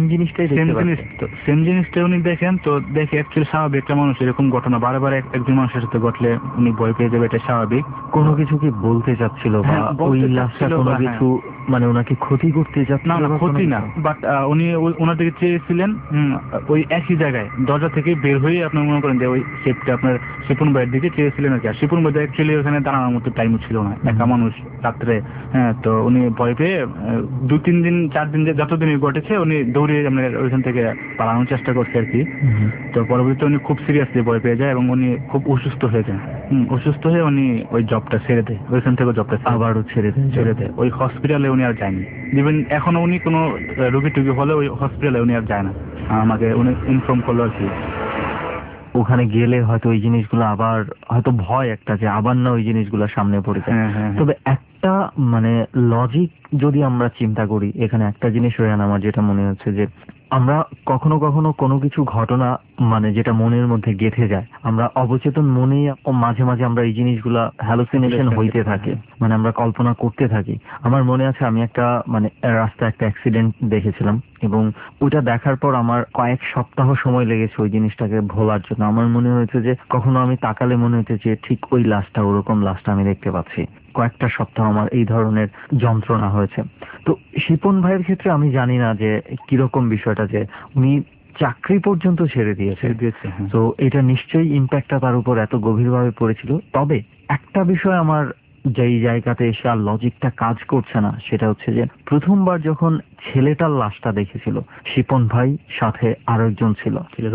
জিনিসটা উনি দেখেন। তো দেখে অ্যাকচুয়ালি স্বাভাবিক, একটা মানুষ এরকম ঘটনা বারে একজন মানুষের সাথে ঘটলে উনি ভয় পেয়ে যাবে, এটা স্বাভাবিক। কোনো কিছু কি বলতে চাচ্ছিল বা ওই লাশটা কোনো কিছু মানে ওনাকে ক্ষতি করতে যাচ্ছিল? না, ক্ষতি না, বাট উনি ওনার দিকে চেয়েছিলেন ওই একই জায়গায় দরজা থেকে বের হয়ে আপনার মনে করেন যে ওই শেপটা আপনার শিপন ভাইয়ের দিকে চেয়েছিলেন আর কি। আর শিপন ভাই অ্যাকচুয়ালি ওখানে দাঁড়ানোর মতো টাইমও ছিল না, একা মানুষ রাত্রে। হ্যাঁ, তো উনি ভয় পেয়ে 2-3 দিন 4 দিন যতদিনই ঘটেছে উনি দৌড়ে ওইখান থেকে পালানোর চেষ্টা করছে আর কি। তো পরবর্তীতে উনি খুব সিরিয়াসলি ভয় পেয়ে যায় এবং উনি খুব অসুস্থ হয়ে যান। অসুস্থ হয়ে উনি ওই জবটা ছেড়ে দেয়, ওইখান থেকে জবটা আবারও ছেড়ে দেয়। ওই হসপিটালে উনি আর যায়নি। ইভেন এখনো উনি কোনো রোগী টুগী হলে ওই হসপিটালে উনি আর যায় না, আমাকে উনি ইনফর্ম করলো আর কি। ওখানে গেলে হয়তো ওই জিনিসগুলো আবার হয়তো ভয় একটা যে আবার না ওই জিনিসগুলো সামনে পড়ে যায়। তবে একটা মানে লজিক যদি আমরা চিন্তা করি, এখানে একটা জিনিস রয়ে আমার যেটা মনে হচ্ছে যে আমরা কখনো কখনো কোনো কিছু ঘটনা মানে যেটা মনের মধ্যে গেঁথে যায়, আমরা অবচেতন মনেই মাঝে মাঝে আমরা এই জিনিসগুলা হ্যালুসিনেশন হইতে থাকে, মানে আমরা কল্পনা করতে থাকি। আমার মনে আছে আমি একটা মানে রাস্তায় একটা অ্যাক্সিডেন্ট দেখেছিলাম এবং ওইটা দেখার পর আমার কয়েক সপ্তাহ সময় লেগেছে ওই জিনিসটাকে ভোলার জন্য। আমার মনে হয়েছে যে কখনো আমি তাকালে মনে হয়েছে যে ঠিক ওই লাশটা, ওরকম লাশটা আমি দেখতে পাচ্ছি। কয়েকটা সপ্তাহ আমার এই ধরনের যন্ত্রণা হয়েছে। তো শিপন ভাইয়ের ক্ষেত্রে আমি জানি না যে কিরকম বিষয়টা, যে উনি চাকরি পর্যন্ত ছেড়ে দিয়েছে। তো এটা নিশ্চয়ই ইম্প্যাক্টটা তার উপর এত গভীরভাবে পড়েছিল। তবে একটা বিষয় আমার যেই জায়গাতে এসে আর লজিকটা কাজ করছে না, সেটা হচ্ছে যে প্রথমবার যখন ছেলেটার লাশটা দেখেছিল শিপন ভাই, সাথে আরো একজন ছিল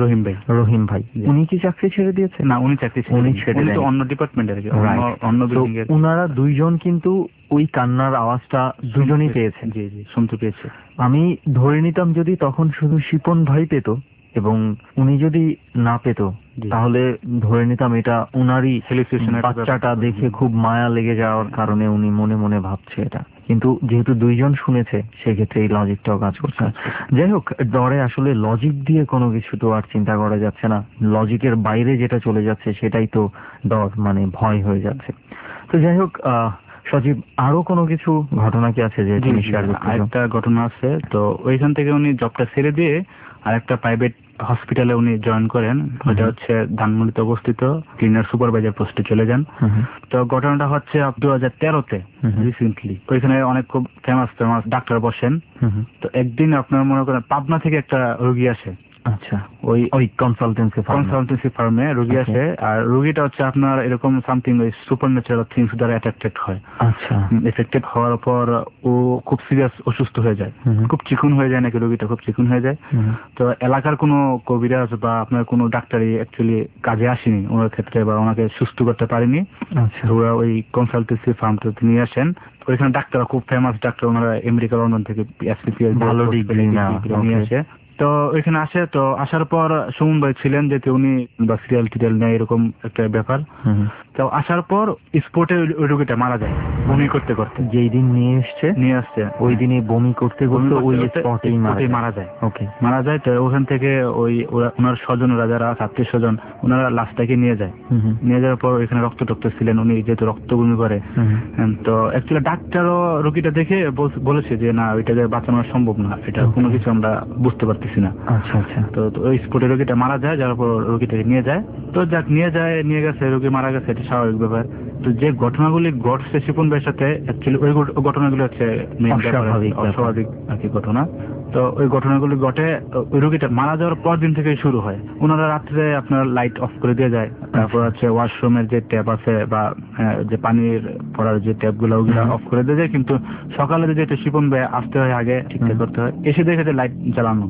রহিম ভাই, উনি কি চাকরি ছেড়ে দিয়েছে? না, উনি চাকরি ছেড়ে অন্য ডিপার্টমেন্টের, অন্য বিল্ডিং এর। ওনারা দুইজন কিন্তু ওই কান্নার আওয়াজটা দুজনেই পেয়েছে। জি জি, শুনতে পেয়েছে। আমি ধরে নিতাম যদি তখন শুধু শিপন ভাই পেত এবং উনি যদি না পেত, তাহলে ধরে নিতাম এটা উনারই বাচ্চাটা দেখে খুব মায়া লেগে যাওয়ার কারণে উনি মনে মনে ভাবছে এটা। কিন্তু যেহেতু দুইজন শুনেছে, সেক্ষেত্রে এই লজিকটাও কাজ করছে। যাই হোক, ডরে আসলে লজিক দিয়ে কোনো কিছু তো আর চিন্তা করা যাচ্ছে না। লজিকের বাইরে যেটা চলে যাচ্ছে সেটাই তো ডর, মানে ভয় হয়ে যাচ্ছে। তো যাই হোক, সজীব, আরো কোনো কিছু ঘটনা কি আছে যে তুমি শেয়ার করতে চাও? আরেকটা ঘটনা আছে। তো ওইখান থেকে উনি জবটা ছেড়ে দিয়ে আরেকটা প্রাইভেট হসপিটালে উনি জয়েন করেন। ওটা হচ্ছে ধানমন্ডিতে অবস্থিত, ক্লিনার সুপারভাইজার পোস্টে চলে যান। তো ঘটনাটা হচ্ছে 2013-তে রিসেন্টলি। ওইখানে অনেক খুব ফেমাস ডাক্তার বসেন। তো একদিন আপনার মনে করেন পাবনা থেকে একটা রোগী আসে। আচ্ছা, ওই কনসালটেন্সি ফার্মে রোগী আসে, আর রোগীটা হচ্ছে আপনার এরকম সামথিং ওই সুপারন্যাচারাল থিংস দ্বারা অ্যাট্রাক্টেড হয়। আচ্ছা, এফেক্টেড হওয়ার পর ও খুব সিরিয়াস অসুস্থ হয়ে যায়, খুব চিকুন হয়ে যায়, নাকি রোগীটা খুব চিকুন হয়ে যায়। তো এলাকার কোনো কবিরাজ বা আপনার কোনো ডাক্তারই অ্যাকচুয়ালি কাজে আসেনি ওনার ক্ষেত্রে, বা ওনাকে সুস্থ করতে পারেনি। ওরা ওই কনসালটেন্সি ফার্মটাতে নিয়ে আসেন। ওইখানে ডাক্তার খুব ফেমাস ডাক্তার, ওনারা আমেরিকা লন্ডন থেকে এসপিসিএস ভালো ডিগ্রি নিয়ে আসে। তো ওইখানে আসে। তো আসার পর সুমন ভাই ছিলেন, যেহেতু উনি বা সিরিয়াল টিরিয়াল নেয় এরকম একটা ব্যাপার। তো আসার পর স্পটে ওই রোগীটা মারা যায় বমি করতে করতে। যেই দিন নিয়ে আসছে ওই দিনই বমি করতে করতে ওই স্পটেই মারা যায়। ওকে, মারা যায়। তো ওখান থেকে ওই ওনার স্বজনরা যারা আত্মীয় স্বজন, ওনারা লাশটাকে নিয়ে যায়। নিয়ে যাওয়ার পর ওইখানে রক্ত ছিলেন, উনি যেহেতু রক্ত বমি করে। তো অ্যাকচুয়ালি ডাক্তারও রোগীটা দেখে বলেছে যে না, ওইটাকে বাঁচানো সম্ভব না, এটা কোনো কিছু আমরা বুঝতে পারতেছি না। আচ্ছা আচ্ছা। তো ওই স্পটে রোগীটা মারা যায়, যার পর রোগীটাকে নিয়ে যায়। তো যাক, নিয়ে গেছে, রোগী মারা গেছে, এটা স্বাভাবিক ব্যাপার। তো যে ঘটনাগুলি ঘটছে শিপন ভাইয়ের সাথে, অ্যাকচুয়ালি ওই ঘটনাগুলি হচ্ছে অস্বাভাবিক আর কি ঘটনা। তো ওই ঘটনাগুলি ঘটে ওই রোগীটা মারা যাওয়ার পর দিন থেকে শুরু হয়। ওনারা রাত্রে আপনার লাইট অফ করে দিয়ে যায়, তারপর হচ্ছে ওয়াশরুমের যে ট্যাপ আছে বা যে পানির পড়ার যে ট্যাপ গুলো, ওগুলা অফ করে দিয়ে যায়। কিন্তু সকালে যদি এটা শিপন ভাই আসতে হয়, আগে ঠিকঠাক করতে হয়, এসে দেখে যে লাইট জ্বালানো।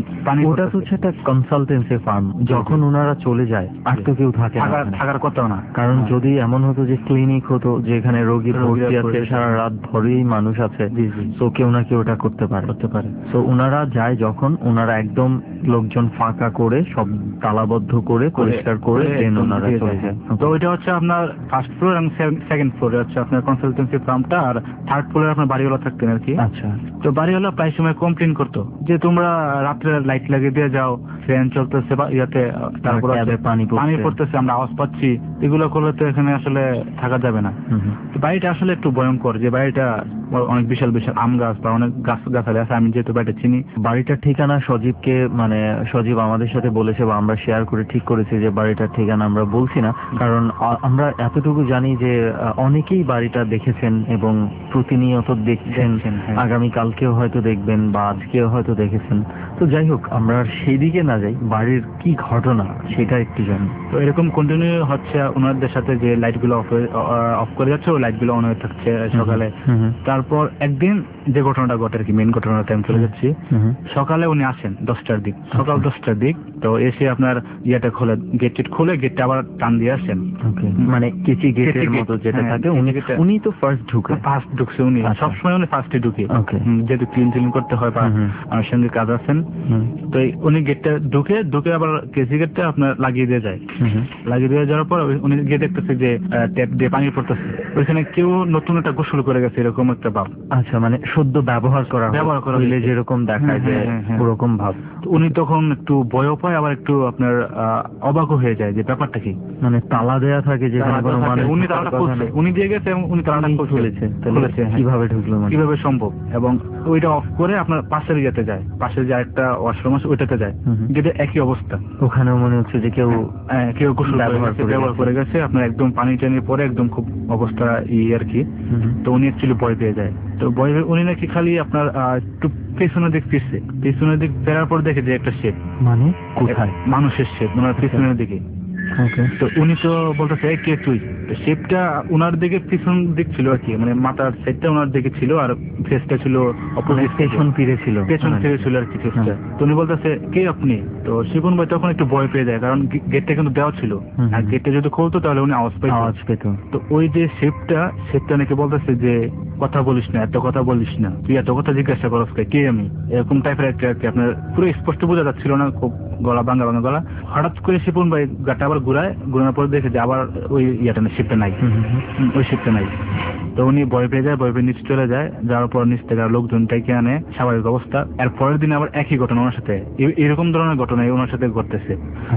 ওটা তো হচ্ছে একটা কনসালটেন্সি ফার্ম, যখন ওনারা চলে যায় আর তো কেউ থাকার কথাও না। কারণ যদি এমন হতো যে ক্লিনিক হতো, যেখানে রোগী ভর্তি আছে, সারা রাত ভরেই মানুষ আছে, তো কেউ না কেউ ওটা করতে পারে। তো ওনারা যায় যখন, ওনারা একদম লোকজন ফাঁকা করে সব তালাবদ্ধ করে পরিষ্কার করে দেন ওনারা চলে যায়। তো ওইটা হচ্ছে আপনার ফার্স্ট ফ্লোর এবং সেকেন্ড ফ্লোরে হচ্ছে আপনার কনসালটেন্সি ফার্মটা, আর থার্ড ফ্লোরে আপনার বাড়িওয়ালা থাকতেন আর কি। আচ্ছা। তো বাড়িওয়ালা প্রায় সময় কমপ্লেন করতো যে তোমরা রাত্রে লাইট লাগিয়ে দিয়ে যাও, ফ্যান চলতেছে বা ইয়াতে, তারপর পানি পড়তেছে, আমরা আওয়াজ পাচ্ছি, এগুলো করলে তো এখানে আসলে থাকা যাবে না। বাড়িটা আসলে একটু ভয়ঙ্কর, যে বাড়িটা অনেক বিশাল বিশাল আম গাছ বা অনেক গাছালি আছে, আমি যেহেতু বাড়িটা চিনি। বাড়িটার ঠিকানা সজীবকে, মানে সজীব আমাদের সাথে বলেছে বা আমরা শেয়ার করে ঠিক করেছি যে বাড়িটার ঠিকানা আমরা বলছি না, কারণ আমরা এতটুকু জানি যে অনেকেই বাড়িটা দেখেছেন এবং প্রতিনিয়ত দেখছেন, আগামীকালকেও হয়তো দেখবেন বা আজকেও হয়তো দেখেছেন। তো যাই হোক, আমরা সেই দিকে না যাই, বাড়ির কি ঘটনা সেটা একটু জানি। তো এরকম কন্টিনিউ হচ্ছে ওনাদের সাথে, যে লাইট গুলো অফ করে যাচ্ছে, ওই লাইট গুলো অন হয়ে থাকছে সকালে। তারপর একদিন যে ঘটনাটা ঘটে আর কি, মেন ঘটনাটা আমি চলে যাচ্ছি। সকালে উনি আসেন 10টার দিক, সকাল 10টার দিক। তো এসে আপনার ইয়েটা খোলে, গেট খোলে, গেটটা আবার টান দিয়ে আসেন, মানে কেচি গেটের মতো যেটা থাকে। উনি তো ফার্স্ট ঢুকছে, উনি সবসময় উনি ফার্স্টে ঢুকে, যেহেতু ক্লিন করতে হয় বা আমার সঙ্গে কাজ আছেন। তো উনি গেটটা ঢুকে আবার কেসি গেটটা আপনার লাগিয়ে দিয়ে যায়। লাগিয়ে দিয়ে যাওয়ার পর উনি গিয়ে দেখতেছে যে ট্যাপ দিয়ে পানি পড়তেছে, ওইখানে কেউ নতুন একটা গোসল করে গেছে, এরকম একটা ভাব। আচ্ছা, মানে সদ্য ব্যবহার করা হইলে যেরকম যেরকম দেখায় যে ওরকম ভাব। উনি তখন একটু ভয়ও পায়, আবার একটু আপনার অবাকও হয়ে যায় যে ব্যাপারটা কি, মানে তালা দেয়া থাকে যেখানে কোনো মানুষ, উনি তালাটা খুলছে, উনি দিয়ে গেছে এবং উনি তালাটা খুলেছে, কিভাবে ঢুকলো, কিভাবে সম্ভব, এবং ওইটা অফ করে আপনার পাশের ইয়েতে যায়, পাশে যে একটা ওয়াশরুম আছে ওইটাতে যায়, যেটা একই অবস্থা। ওখানেও মনে হচ্ছে যে কেউ গোসল ব্যবহার করে গেছে, আপনার একদম পানি টানিয়ে পরে একদম খুব অবস্থা আর কি। তো উনি অ্যাকচুয়ালি ভয় পেয়ে যায়। তো ভয় পেয়ে উনি নাকি খালি আপনার একটু পেছনের দিক ফিরছে, পেছনের দিক ফেরার পর দেখে যে একটা শেপ, মানে কোথায়, মানুষের শেপ, ওনার পেছনের দিকে। তো উনি তো বলতেছে কে তুই, শেপটা ওনার দিকে পিছন দিক ছিল আর কি, মানে মাথার সাইডটা ওনার দিকে ছিল আর ফেসটা ছিল পেছন ফিরে ছিল আর কি ফেসটা। তো উনি বলতেছে কে আপনি? তো শিপন ভাই তখন একটু ভয় পেয়ে যায়, কারণ গেটটা কিন্তু দেওয়া ছিল, আর গেটটা যদি খুলতো তাহলে উনি আওয়াজ পেত। তো ওই যে শেপটা নাকি বলতেছে যে কথা বলিস না, এত কথা বলিস না, তুই এত কথা জিজ্ঞাসা করস কে আমি, এরকম টাইপের একটা আর কি। আপনার পুরো স্পষ্ট বোঝা যাচ্ছিল না, খুব গলা ভাঙা গলা। হঠাৎ করে শিপন ভাই গাটা আবার ঘুরানোর পর দেখে যে আবার ওই ইয়েটা নেই, শিপটা নাই, ওই শিপটা নাই। তো উনি ভয় পেয়ে যায়, ভয় পেয়ে নিচে চলে যায়, যাওয়ার পর নিচ থেকে লোকজন টাইকে আনে, স্বাভাবিক অবস্থা। এর পরের দিন আবার একই ঘটনা ওনার সাথে, এরকম ধরনের ঘটনা ওনার সাথে ঘটতেছে।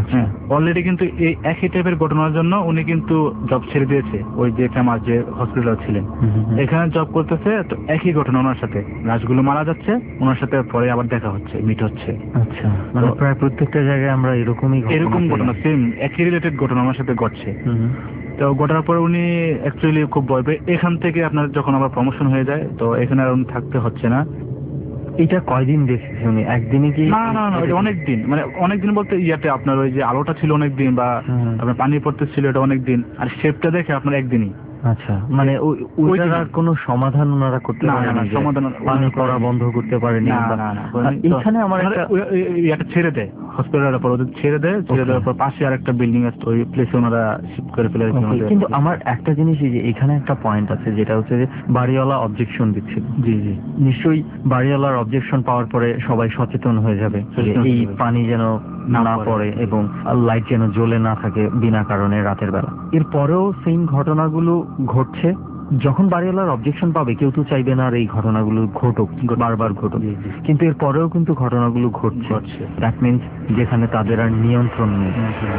অলরেডি কিন্তু এই একই টাইপের ঘটনার জন্য উনি কিন্তু জব ছেড়ে দিয়েছে, ওই যে ফেমাস যে হসপিটাল ছিলেন এখানে জব করতেছে। তো একই ঘটনা ওনার সাথে, লাশগুলো মারা যাচ্ছে, ওনার সাথে পরে আবার দেখা হচ্ছে, মিট হচ্ছে। আচ্ছা, মানে প্রায় প্রত্যেকটা জায়গায় আমরা এরকম ঘটনা, সেম একই রিলেটেড ঘটনা আমার সাথে ঘটছে। তো ঘটার পরে উনি অ্যাকচুয়ালি খুব ভয় পেয়ে এখান থেকে আপনার যখন আবার প্রমোশন হয়ে যায়, তো এখানে আর উনি থাকতে হচ্ছে না। এটা কয়দিন দেখেছি উনি, একদিনই কি? না, এটা অনেকদিন, মানে অনেকদিন বলতে ইয়াতে আপনার ওই যে আলোটা ছিল অনেকদিন, বা আপনার পানি পড়তেছিল এটা অনেকদিন, আর শেপটা দেখে আপনার একদিনই। আচ্ছা, মানে ওইটার আর কোনো সমাধান ওনারা করতে পারেন না? সমাধান পানি পড়া বন্ধ করতে পারেনি? এখানে আমার একটা ছেড়ে দেয় হসপিটালের পর, ওদের ছেড়ে দেওয়ার পর পাশে আর একটা বিল্ডিং আছে, ওই প্লেসে ওনারা শিফট করে ফেলে। কিন্তু আমার একটা জিনিস, যে এখানে একটা পয়েন্ট আছে, যেটা হচ্ছে যে বাড়িওয়ালা অবজেকশন দিচ্ছিল। জি, নিশ্চয়ই বাড়িওয়ালার অবজেকশন পাওয়ার পরে সবাই সচেতন হয়ে যাবে, এই পানি যেন না পড়ে এবং লাইট যেন জ্বলে না থাকে বিনা কারণে রাতের বেলা। এরপরেও সেম ঘটনাগুলো ঘটছে। যখন বাড়িওয়ালার অবজেকশন পাবে, কেউ তো চাইবে না আর এই ঘটনাগুলো ঘটুক, বারবার ঘটুক, কিন্তু এরপরেও কিন্তু ঘটনাগুলো ঘটছে। দ্যাট মিনস যেখানে তাদের আর নিয়ন্ত্রণ নেই।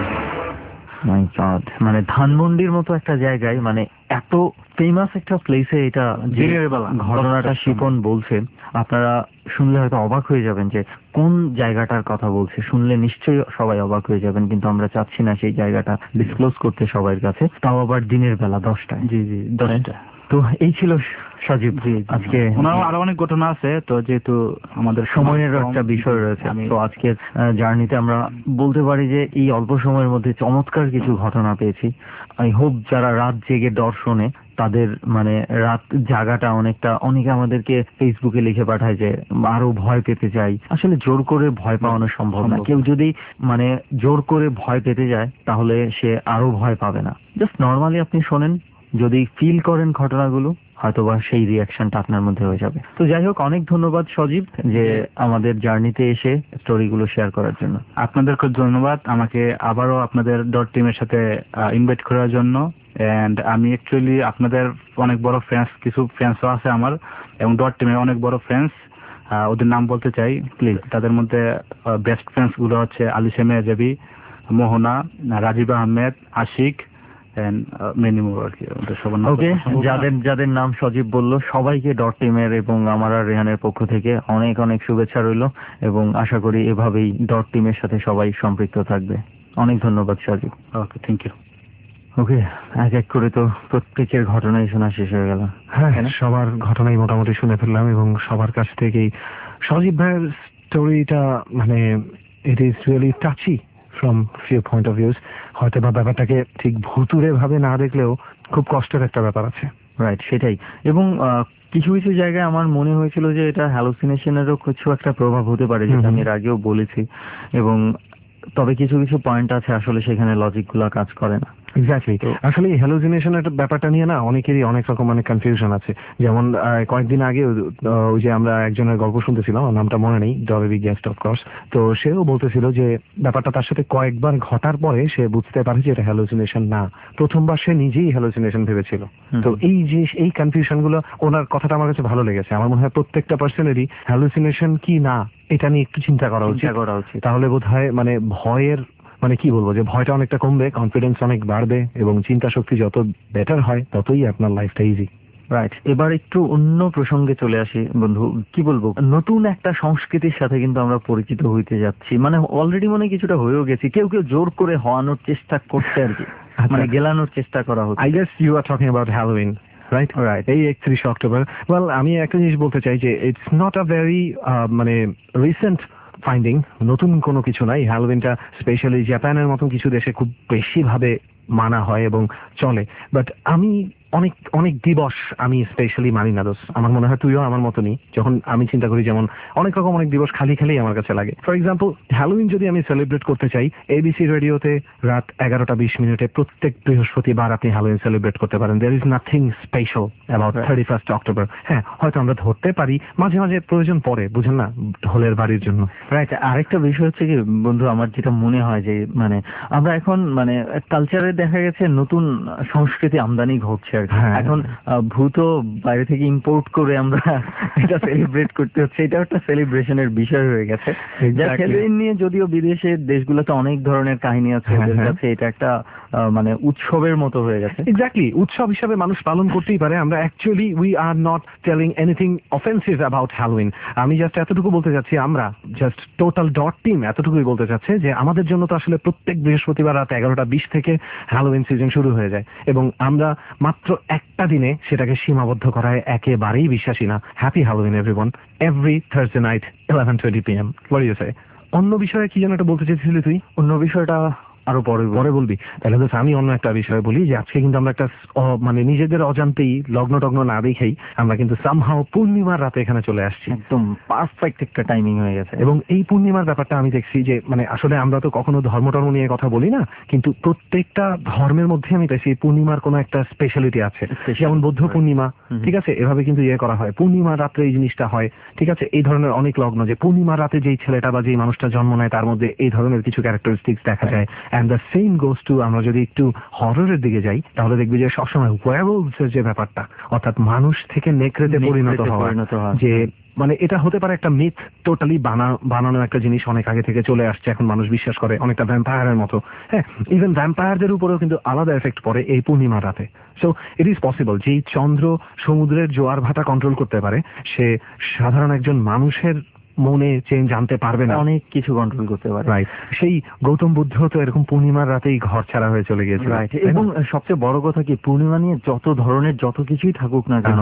মাই গড, মানে ধানমন্ডির মতো একটা জায়গায়, মানে এত ফেমাস একটা প্লেসে এটা ঘটনাটা শিপন বলছে, আপনারা শুনলে হয়তো অবাক হয়ে যাবেন যে কোন জায়গাটার কথা বলছে। শুনলে নিশ্চয়ই সবাই অবাক হয়ে যাবেন, কিন্তু আমরা চাচ্ছি না সেই জায়গাটা ডিসক্লোজ করতে সবার কাছে, তাও আবার দিনের বেলা 10টায়। 10টা। তো এই ছিল সজীব, আজকে আরো অনেক ঘটনা আছে, তো যেহেতু আমাদের সময়ের একটা বিষয় রয়েছে, তো আজকের জার্নিতে আমরা বলতে পারি যে এই অল্প সময়ের মধ্যে চমৎকার কিছু ঘটনা পেয়েছি। আই হোপ যারা রাত জেগে দর্শনে, তাদের মানে রাত জাগাটা অনেকে আমাদেরকে ফেসবুকে লিখে পাঠায় যে আরো ভয় পেতে চাই। আসলে জোর করে ভয় পাওয়ানো সম্ভব না। কেউ যদি মানে জোর করে ভয় পেতে যায়, তাহলে সে আরো ভয় পাবে না। জাস্ট নর্মালি আপনি শোনেন, যদি ফিল করেন ঘটনাগুলো, হয়তোবা সেই রিয়াকশনটা আপনার মধ্যে হয়ে যাবে। তো যাই হোক, অনেক ধন্যবাদ সজীব যে আমাদের জার্নিতে এসে স্টোরিগুলো শেয়ার করার জন্য। আপনাদেরকে ধন্যবাদ আমাকে আবারও আপনাদের ডট টিমের সাথে ইনভাইট করার জন্য। এন্ড আমি অ্যাকচুয়ালি আপনাদের অনেক বড় ফ্রেন্ডস, কিছু ফ্রেন্ডসও আছে আমার, এবং ডট টিমের অনেক বড় ফ্রেন্ডস, ওদের নাম বলতে চাই প্লিজ। তাদের মধ্যে বেস্ট ফ্রেন্ডস গুলো হচ্ছে আলিশা মেয়াজাবি, মোহনা, রাজীব আহমেদ, আশিক, যাদের নাম সজীব বলল, সবাইকে ডট টিমের এবং আমার আর রেহানের পক্ষ থেকে অনেক অনেক শুভেচ্ছা রইল, এবং আশা করি এভাবেই ডট টিমের সাথে সবাই সম্পৃক্ত থাকবে। অনেক ধন্যবাদ সজীব। ওকে, থ্যাংক ইউ। ওকে, এক এক করে তো প্রত্যেকের ঘটনাই শোনা শেষ হয়ে গেল। হ্যাঁ, সবার ঘটনাই মোটামুটি শুনে ফেললাম, এবং সবার কাছ থেকেই সজীব ভাইয়ের স্টোরিটা মানে it is really touchy from few point of views. হয়তো বা ব্যাপারটাকে ঠিক ভুতুরে ভাবে না দেখলেও খুব কষ্টের একটা ব্যাপার আছে। রাইট, সেটাই। এবং কিছু কিছু জায়গায় আমার মনে হয়েছিল যে এটা হ্যালুসিনেশনেরও কিছু একটা প্রভাব হতে পারে, যেটা আমি এর আগেও বলেছি। এবং তবে কিছু কিছু পয়েন্ট আছে আসলে সেখানে লজিক গুলা কাজ করে না। এক্স্যাক্টলি। আসলে এই হ্যালুসিনেশনের ব্যাপারটা নিয়ে না অনেকেরই অনেক রকম মানে কনফিউশন আছে। যেমন কয়েকদিন আগে ওই যে আমরা একজনের গল্প শুনতেছিলাম, নামটা মনে নেই, ডরেবি গেস্ট অফকোর্স। তো সেও বলতেছিল যে ব্যাপারটা তার সাথে কয়েকবার ঘটার পরে সে বুঝতে পারে যে এটা হ্যালুসিনেশন না। প্রথমবার সে নিজেই হ্যালুসিনেশন ভেবেছিল। তো এই যে এই কনফিউশন গুলো, ওনার কথাটা আমার কাছে ভালো লেগেছে। আমার মনে হয় প্রত্যেকটা পার্সনেরই হ্যালুসিনেশন কি না এটা নিয়ে একটু চিন্তা করা উচিত। তাহলে বোধহয় মানে ভয়ের মানে কি বলবো, যে ভয়টা অনেকটা কমবে, কনফিডেন্স অনেক বাড়বে, এবং চিন্তা শক্তি যত বেটার হয় ততই আপনার লাইফটা ইজি। রাইট। এবার একটু অন্য প্রসঙ্গে চলে আসি বন্ধু। কি বলবো, নতুন একটা সংস্কৃতির সাথে কিন্তু আমরা পরিচিত হইতে যাচ্ছি, মানে অলরেডি মনে কিছুটা হয়েও গেছি। কেউ কেউ জোর করে হওয়ানোর চেষ্টা করছে আর কি, মানে গেলানোর চেষ্টা করা হচ্ছে। I guess you are talking about Halloween, right? Right. এই 31 অক্টোবর। ওয়েল, আমি একটা জিনিস বলতে চাই যে ইটস নট আ ভেরি মানে রিসেন্ট ফাইন্ডিং, নতুন কোনো কিছু নাই। হ্যালোউইনটা স্পেশালি জাপানের মতন কিছু দেশে খুব বেশি ভাবে মানা হয় এবং চলে। বাট আমি অনেক অনেক দিবস আমি স্পেশালি মানি না দোষ। আমার মনে হয় তুইও আমার মতনই। যখন আমি চিন্তা করি, যেমন অনেক রকম অনেক দিবস খালি খালি আমার কাছে লাগে। ফর এক্সাম্পল, হ্যালোউইন যদি আমি সেলিব্রেট করতে চাই, এবিসি রেডিওতে রাত 11:20 প্রত্যেক বৃহস্পতিবার আপনি হ্যালোউইন সেলিব্রেট করতে পারেন। There is nothing special about 31 October. হ্যাঁ, হয়তো আমরা ধরতে পারি, মাঝে মাঝে প্রয়োজন পড়ে, বুঝেন না, ঢোলের বাড়ির জন্য। রাইট। আরেকটা বিষয় হচ্ছে কি বন্ধু, আমার যেটা মনে হয় যে মানে আমরা এখন মানে কালচারে দেখা গেছে নতুন সংস্কৃতি আমদানি ঘটছে। এখন ভূত বাইরে থেকে ইম্পোর্ট করে আমরা এটা সেলিব্রেট করতে হচ্ছে, এটা একটা সেলিব্রেশনের বিষয় হয়ে গেছে। হ্যালোউইন নিয়ে যদিও বিদেশের দেশগুলোতে অনেক ধরনের কাহিনী আছে, ওদের কাছে এটা একটা মানে উৎসবের মতো হয়ে গেছে। এক্স্যাক্টলি, উৎসব হিসাবে মানুষ পালন করতেই পারে। আমরা actually we are not telling anything offensive about Halloween. আমি জাস্ট এতটুকু বলতে চাচ্ছি, আমরা জাস্ট টোটাল ডট টিম এতটুকুই বলতে চাচ্ছে যে আমাদের জন্য তো আসলে প্রত্যেক বৃহস্পতিবার রাত 11:20 থেকে হ্যালোউইন সিজন শুরু হয়ে যায়, এবং আমরা মাত্র একটা দিনে সেটাকে সীমাবদ্ধ করায় একেবারেই বিশ্বাসী না। Happy Halloween everyone, every Thursday night 11:20 PM। What do you say? অন্য বিষয়ে কি যেন একটা বলতে চেয়েছিলি তুই? অন্য বিষয়টা আরো পরে বলবি? তাহলে তো আমি অন্য একটা বিষয় বলি, যে আজকে কিন্তু আমরা একটা মানে নিজেদের অজান্তেই লগ্ন টগ্ন না দেখেই আমরা কিন্তু সামহাও পূর্ণিমার রাতে এখানে চলে আসছি। একদম পারফেক্ট একটা টাইমিং হয়ে গেছে। এবং এই পূর্ণিমার ব্যাপারটা আমি দেখছি যে মানে আসলে আমরা তো কখনো ধর্ম টর্ম নিয়ে কথা বলি না, কিন্তু প্রত্যেকটা ধর্মের মধ্যে আমি দেখছি পূর্ণিমার কোনো একটা স্পেশালিটি আছে। যেমন বৌদ্ধ পূর্ণিমা, ঠিক আছে, এভাবে কিন্তু করা হয়। পূর্ণিমার রাত্রে এই জিনিসটা হয়, ঠিক আছে। এই ধরনের অনেক লগ্ন, যে পূর্ণিমার রাতে যেই ছেলেটা বা যেই মানুষটা জন্ম নেয় তার মধ্যে এই ধরনের কিছু ক্যারেক্টারিস্টিক্স দেখা যায়। And the same goes to, আমরা যদি একটু হররের দিকে যাই তাহলে দেখবি যে সবসময় ওয়্যারওলভস এর যে ব্যাপারটা, অর্থাৎ মানুষ থেকে নেকড়েতে পরিণত হওয়া, যে মানে এটা হতে পারে একটা মিথ, টোটালি বানানো একটা জিনিস, অনেক আগে থেকে চলে আসছে, এখন মানুষ বিশ্বাস করে, অনেকটা ভ্যাম্পায়ারের মতো। হ্যাঁ, ইভেন ভ্যাম্পায়ারদের উপরেও কিন্তু আলাদা এফেক্ট পড়ে এই পূর্ণিমার রাতে। সো ইট ইজ পসিবল, যেই চন্দ্র সমুদ্রের জোয়ার ভাটা কন্ট্রোল করতে পারে, সে সাধারণ একজন মানুষের মনে চেঞ্জ আনতে পারবে না, অনেক কিছু কন্ট্রোল করতে পারে। রাইট। সেই গৌতম বুদ্ধ তো এরকম পূর্ণিমার রাতেই ঘর ছাড়া হয়ে চলে গিয়েছে। রাইট। এবং সবচেয়ে বড় কথা কি, পূর্ণিমা নিয়ে যত ধরনের যত কিছুই থাকুক না কেন,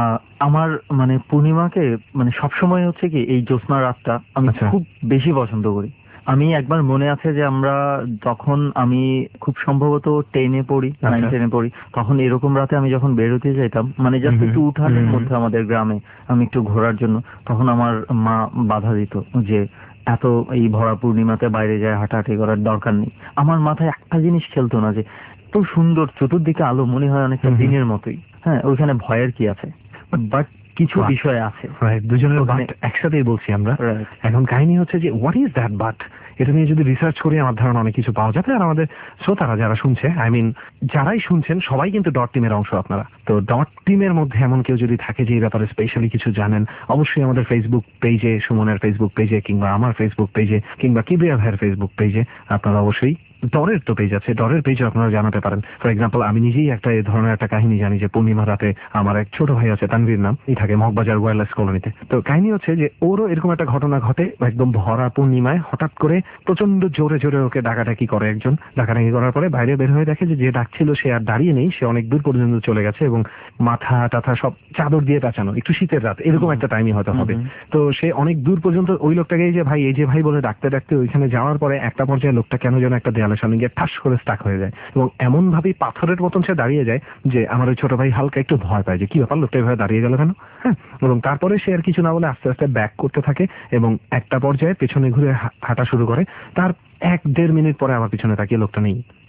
আমার মানে পূর্ণিমাকে মানে সবসময় হচ্ছে কি এই জ্যোৎস্না রাতটা আমি খুব বেশি পছন্দ করি। আমি একবার মনে আছে যে আমরা যখন আমি খুব সম্ভবত 10-এ পড়ি, 9-10-এ পড়ি, তখন এরকম রাতে আমি যখন বেরোতে যাইতাম, মানে জাস্ট একটু উঠানের মধ্যে আমাদের গ্রামে আমি একটু ঘোরার জন্য, তখন আমার মা বাধা দিত যে এত এই ভরা পূর্ণিমাতে বাইরে যায় হাঁটাহাঁটি করার দরকার নেই। আমার মাথায় একটা জিনিস খেলতো না, যে এত সুন্দর চতুর্দিকে আলো, মনে হয় অনেকটা দিনের মতোই। হ্যাঁ, ওইখানে ভয়ের কি আছে? বাট কিছু বিষয় আছে। দুজনের একসাথেই বলছি আমরা। এখন কাহিনী হচ্ছে যে হোয়াট ইজ দ্যাট বাট, এটা নিয়ে যদি রিসার্চ করি আমার ধারণা অনেক কিছু পাওয়া যাবে। আর আমাদের শ্রোতারা যারা শুনছে, আই মিন যারাই শুনছেন, সবাই কিন্তু ডট টিমের অংশ আপনারা। তো ডট টিমের মধ্যে এমন কেউ যদি থাকে যে এই ব্যাপারে স্পেশালি কিছু জানেন, অবশ্যই আমাদের ফেসবুক পেজে, সুমনের ফেসবুক পেজে, কিংবা আমার ফেসবুক পেজে, কিংবা কিবরিয়া ভাইয়ের ফেসবুক পেজে, আপনারা অবশ্যই, ডরের তো পেজ আছে, ডরের পেজে আপনারা জানাতে পারেন। ফর এক্সাম্পল, আমি নিজেই একটা এই ধরনের একটা কাহিনী জানি, যে পূর্ণিমা রাতে আমার এক ছোট ভাই আছে, তানভীর নাম, এই থাকে মগবাজার ওয়্যারলেস কলোনিতে। তো কাহিনী হচ্ছে যে ওরও এরকম একটা ঘটনা ঘটে, একদম ভরা পূর্ণিমায় হঠাৎ করে প্রচন্ড জোরে জোরে ওকে ডাকাডাকি করে একজন। ডাকাডাকি করার পরে বাইরে বের হয়ে দেখে যে ডাকছিল সে আর দাঁড়িয়ে নেই, সে অনেক দূর পর্যন্ত চলে গেছে, এবং মাথা টাথা সব চাদর দিয়ে পেঁচানো, একটু শীতের রাত, এরকম একটা টাইমই হয়তো হবে। তো সে অনেক দূর পর্যন্ত ওই লোকটাকে এই যে ভাই বলে ডাকতে ডাকতে ওইখানে যাওয়ার পরে একটা পর্যায়ে লোকটা কেন যেন একটা দেয়ালের সামনে গিয়ে ঠাস করে স্টাক হয়ে যায়, এবং এমন ভাবেই পাথরের মতন সে দাঁড়িয়ে যায় যে আমার ওই ছোট ভাই হালকা একটু ভয় পায় যে কি ব্যাপার, লোকটা এভাবে দাঁড়িয়ে গেল কেন। হ্যাঁ, এবং তারপরে সে আর কিছু না বলে আস্তে আস্তে ব্যাক করতে থাকে, এবং একটা পর্যায়ে পেছনে ঘুরে হাঁটা শুরু করে। তার 1-1.5 মিনিট পরে আমার পিছনে তাকিয়ে লোকটা নেই।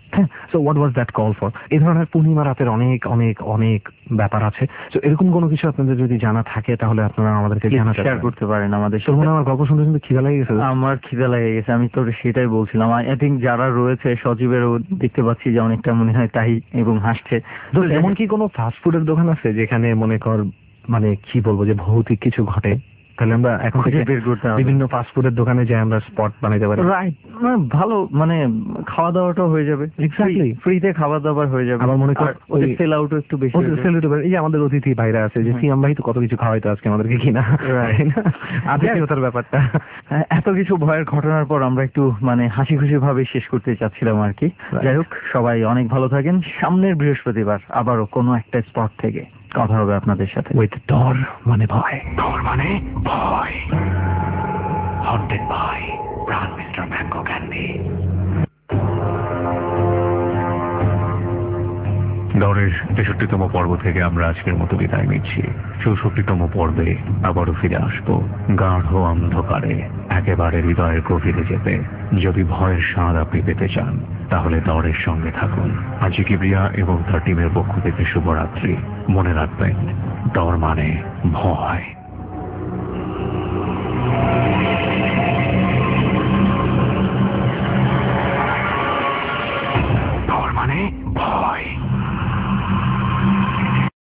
হ্যাঁ, so what was that call for? এই ধরনের পূর্ণিমা রাতের অনেক অনেক অনেক ব্যাপার আছে। তো এরকম কোনো কিছু আপনাদের যদি জানা থাকে তাহলে আপনারা আমাদেরকে জানাতে শেয়ার করতে পারেন আমাদের তোর মনে হয় আমার গল্প শুনতে শুনতে খিদা লেগে গেছে। আমার খিদা লেগে গেছে, আমি তো সেটাই বলছিলাম। আই থিঙ্ক যারা রয়েছে সজীবেরও দেখতে পাচ্ছি যে অনেকটা মনে হয় তাই এবং হাসছে। তো এমন কি কোনো ফাস্ট ফুডের দোকান আছে যেখানে মনে কর মানে কি বলবো যে ভৌতিক কিছু ঘটে? তাহলে আমরা এখন থেকে বের করতে হবে। বিভিন্ন ফাস্ট ফুডের দোকানে যে আমরা স্পট বানাইতে পারি। রাইট, ভালো মানে খাওয়া দাওয়াটাও হয়ে যাবে, এক্স্যাক্টলি ফ্রিতে খাবার দাবার হয়ে যাবে। আবার মনে কর ওই সেল আউটও একটু বেশি হবে। সেল আউট এই যে আমাদের অতিথি ভাইরা আছে যে সিয়াম ভাই তো কত কিছু খাওয়াইতো আজকে আমাদেরকে কিনা, আতিথেয়তার ব্যাপারটা। এত কিছু ভয়ের ঘটনার পর আমরা একটু মানে হাসি খুশি ভাবে শেষ করতে চাচ্ছিলাম আর কি। যাই হোক, সবাই অনেক ভালো থাকেন। সামনের বৃহস্পতিবার আবারও কোনো একটা স্পট থেকে কথা হবে আপনাদের সাথে। উইথ ডর মানে ভয়। ডর মানে ভয়। Haunted by Pran mister mango candy. ডরের ৬৩তম পর্ব থেকে আমরা আজকের মতো বিদায় নিচ্ছি। ৬৪তম পর্বে আবারও ফিরে আসবো গাঢ় অন্ধকারে, একেবারে হৃদয়ের গভীরে যেতে। যদি ভয়ের স্বাদ আপনি পেতে চান তাহলে ডরের সঙ্গে থাকুন। আজি কিবরিয়া এবং তার টিমের পক্ষ থেকে শুভরাত্রি। মনে রাখবেন, ডর মানে ভয়।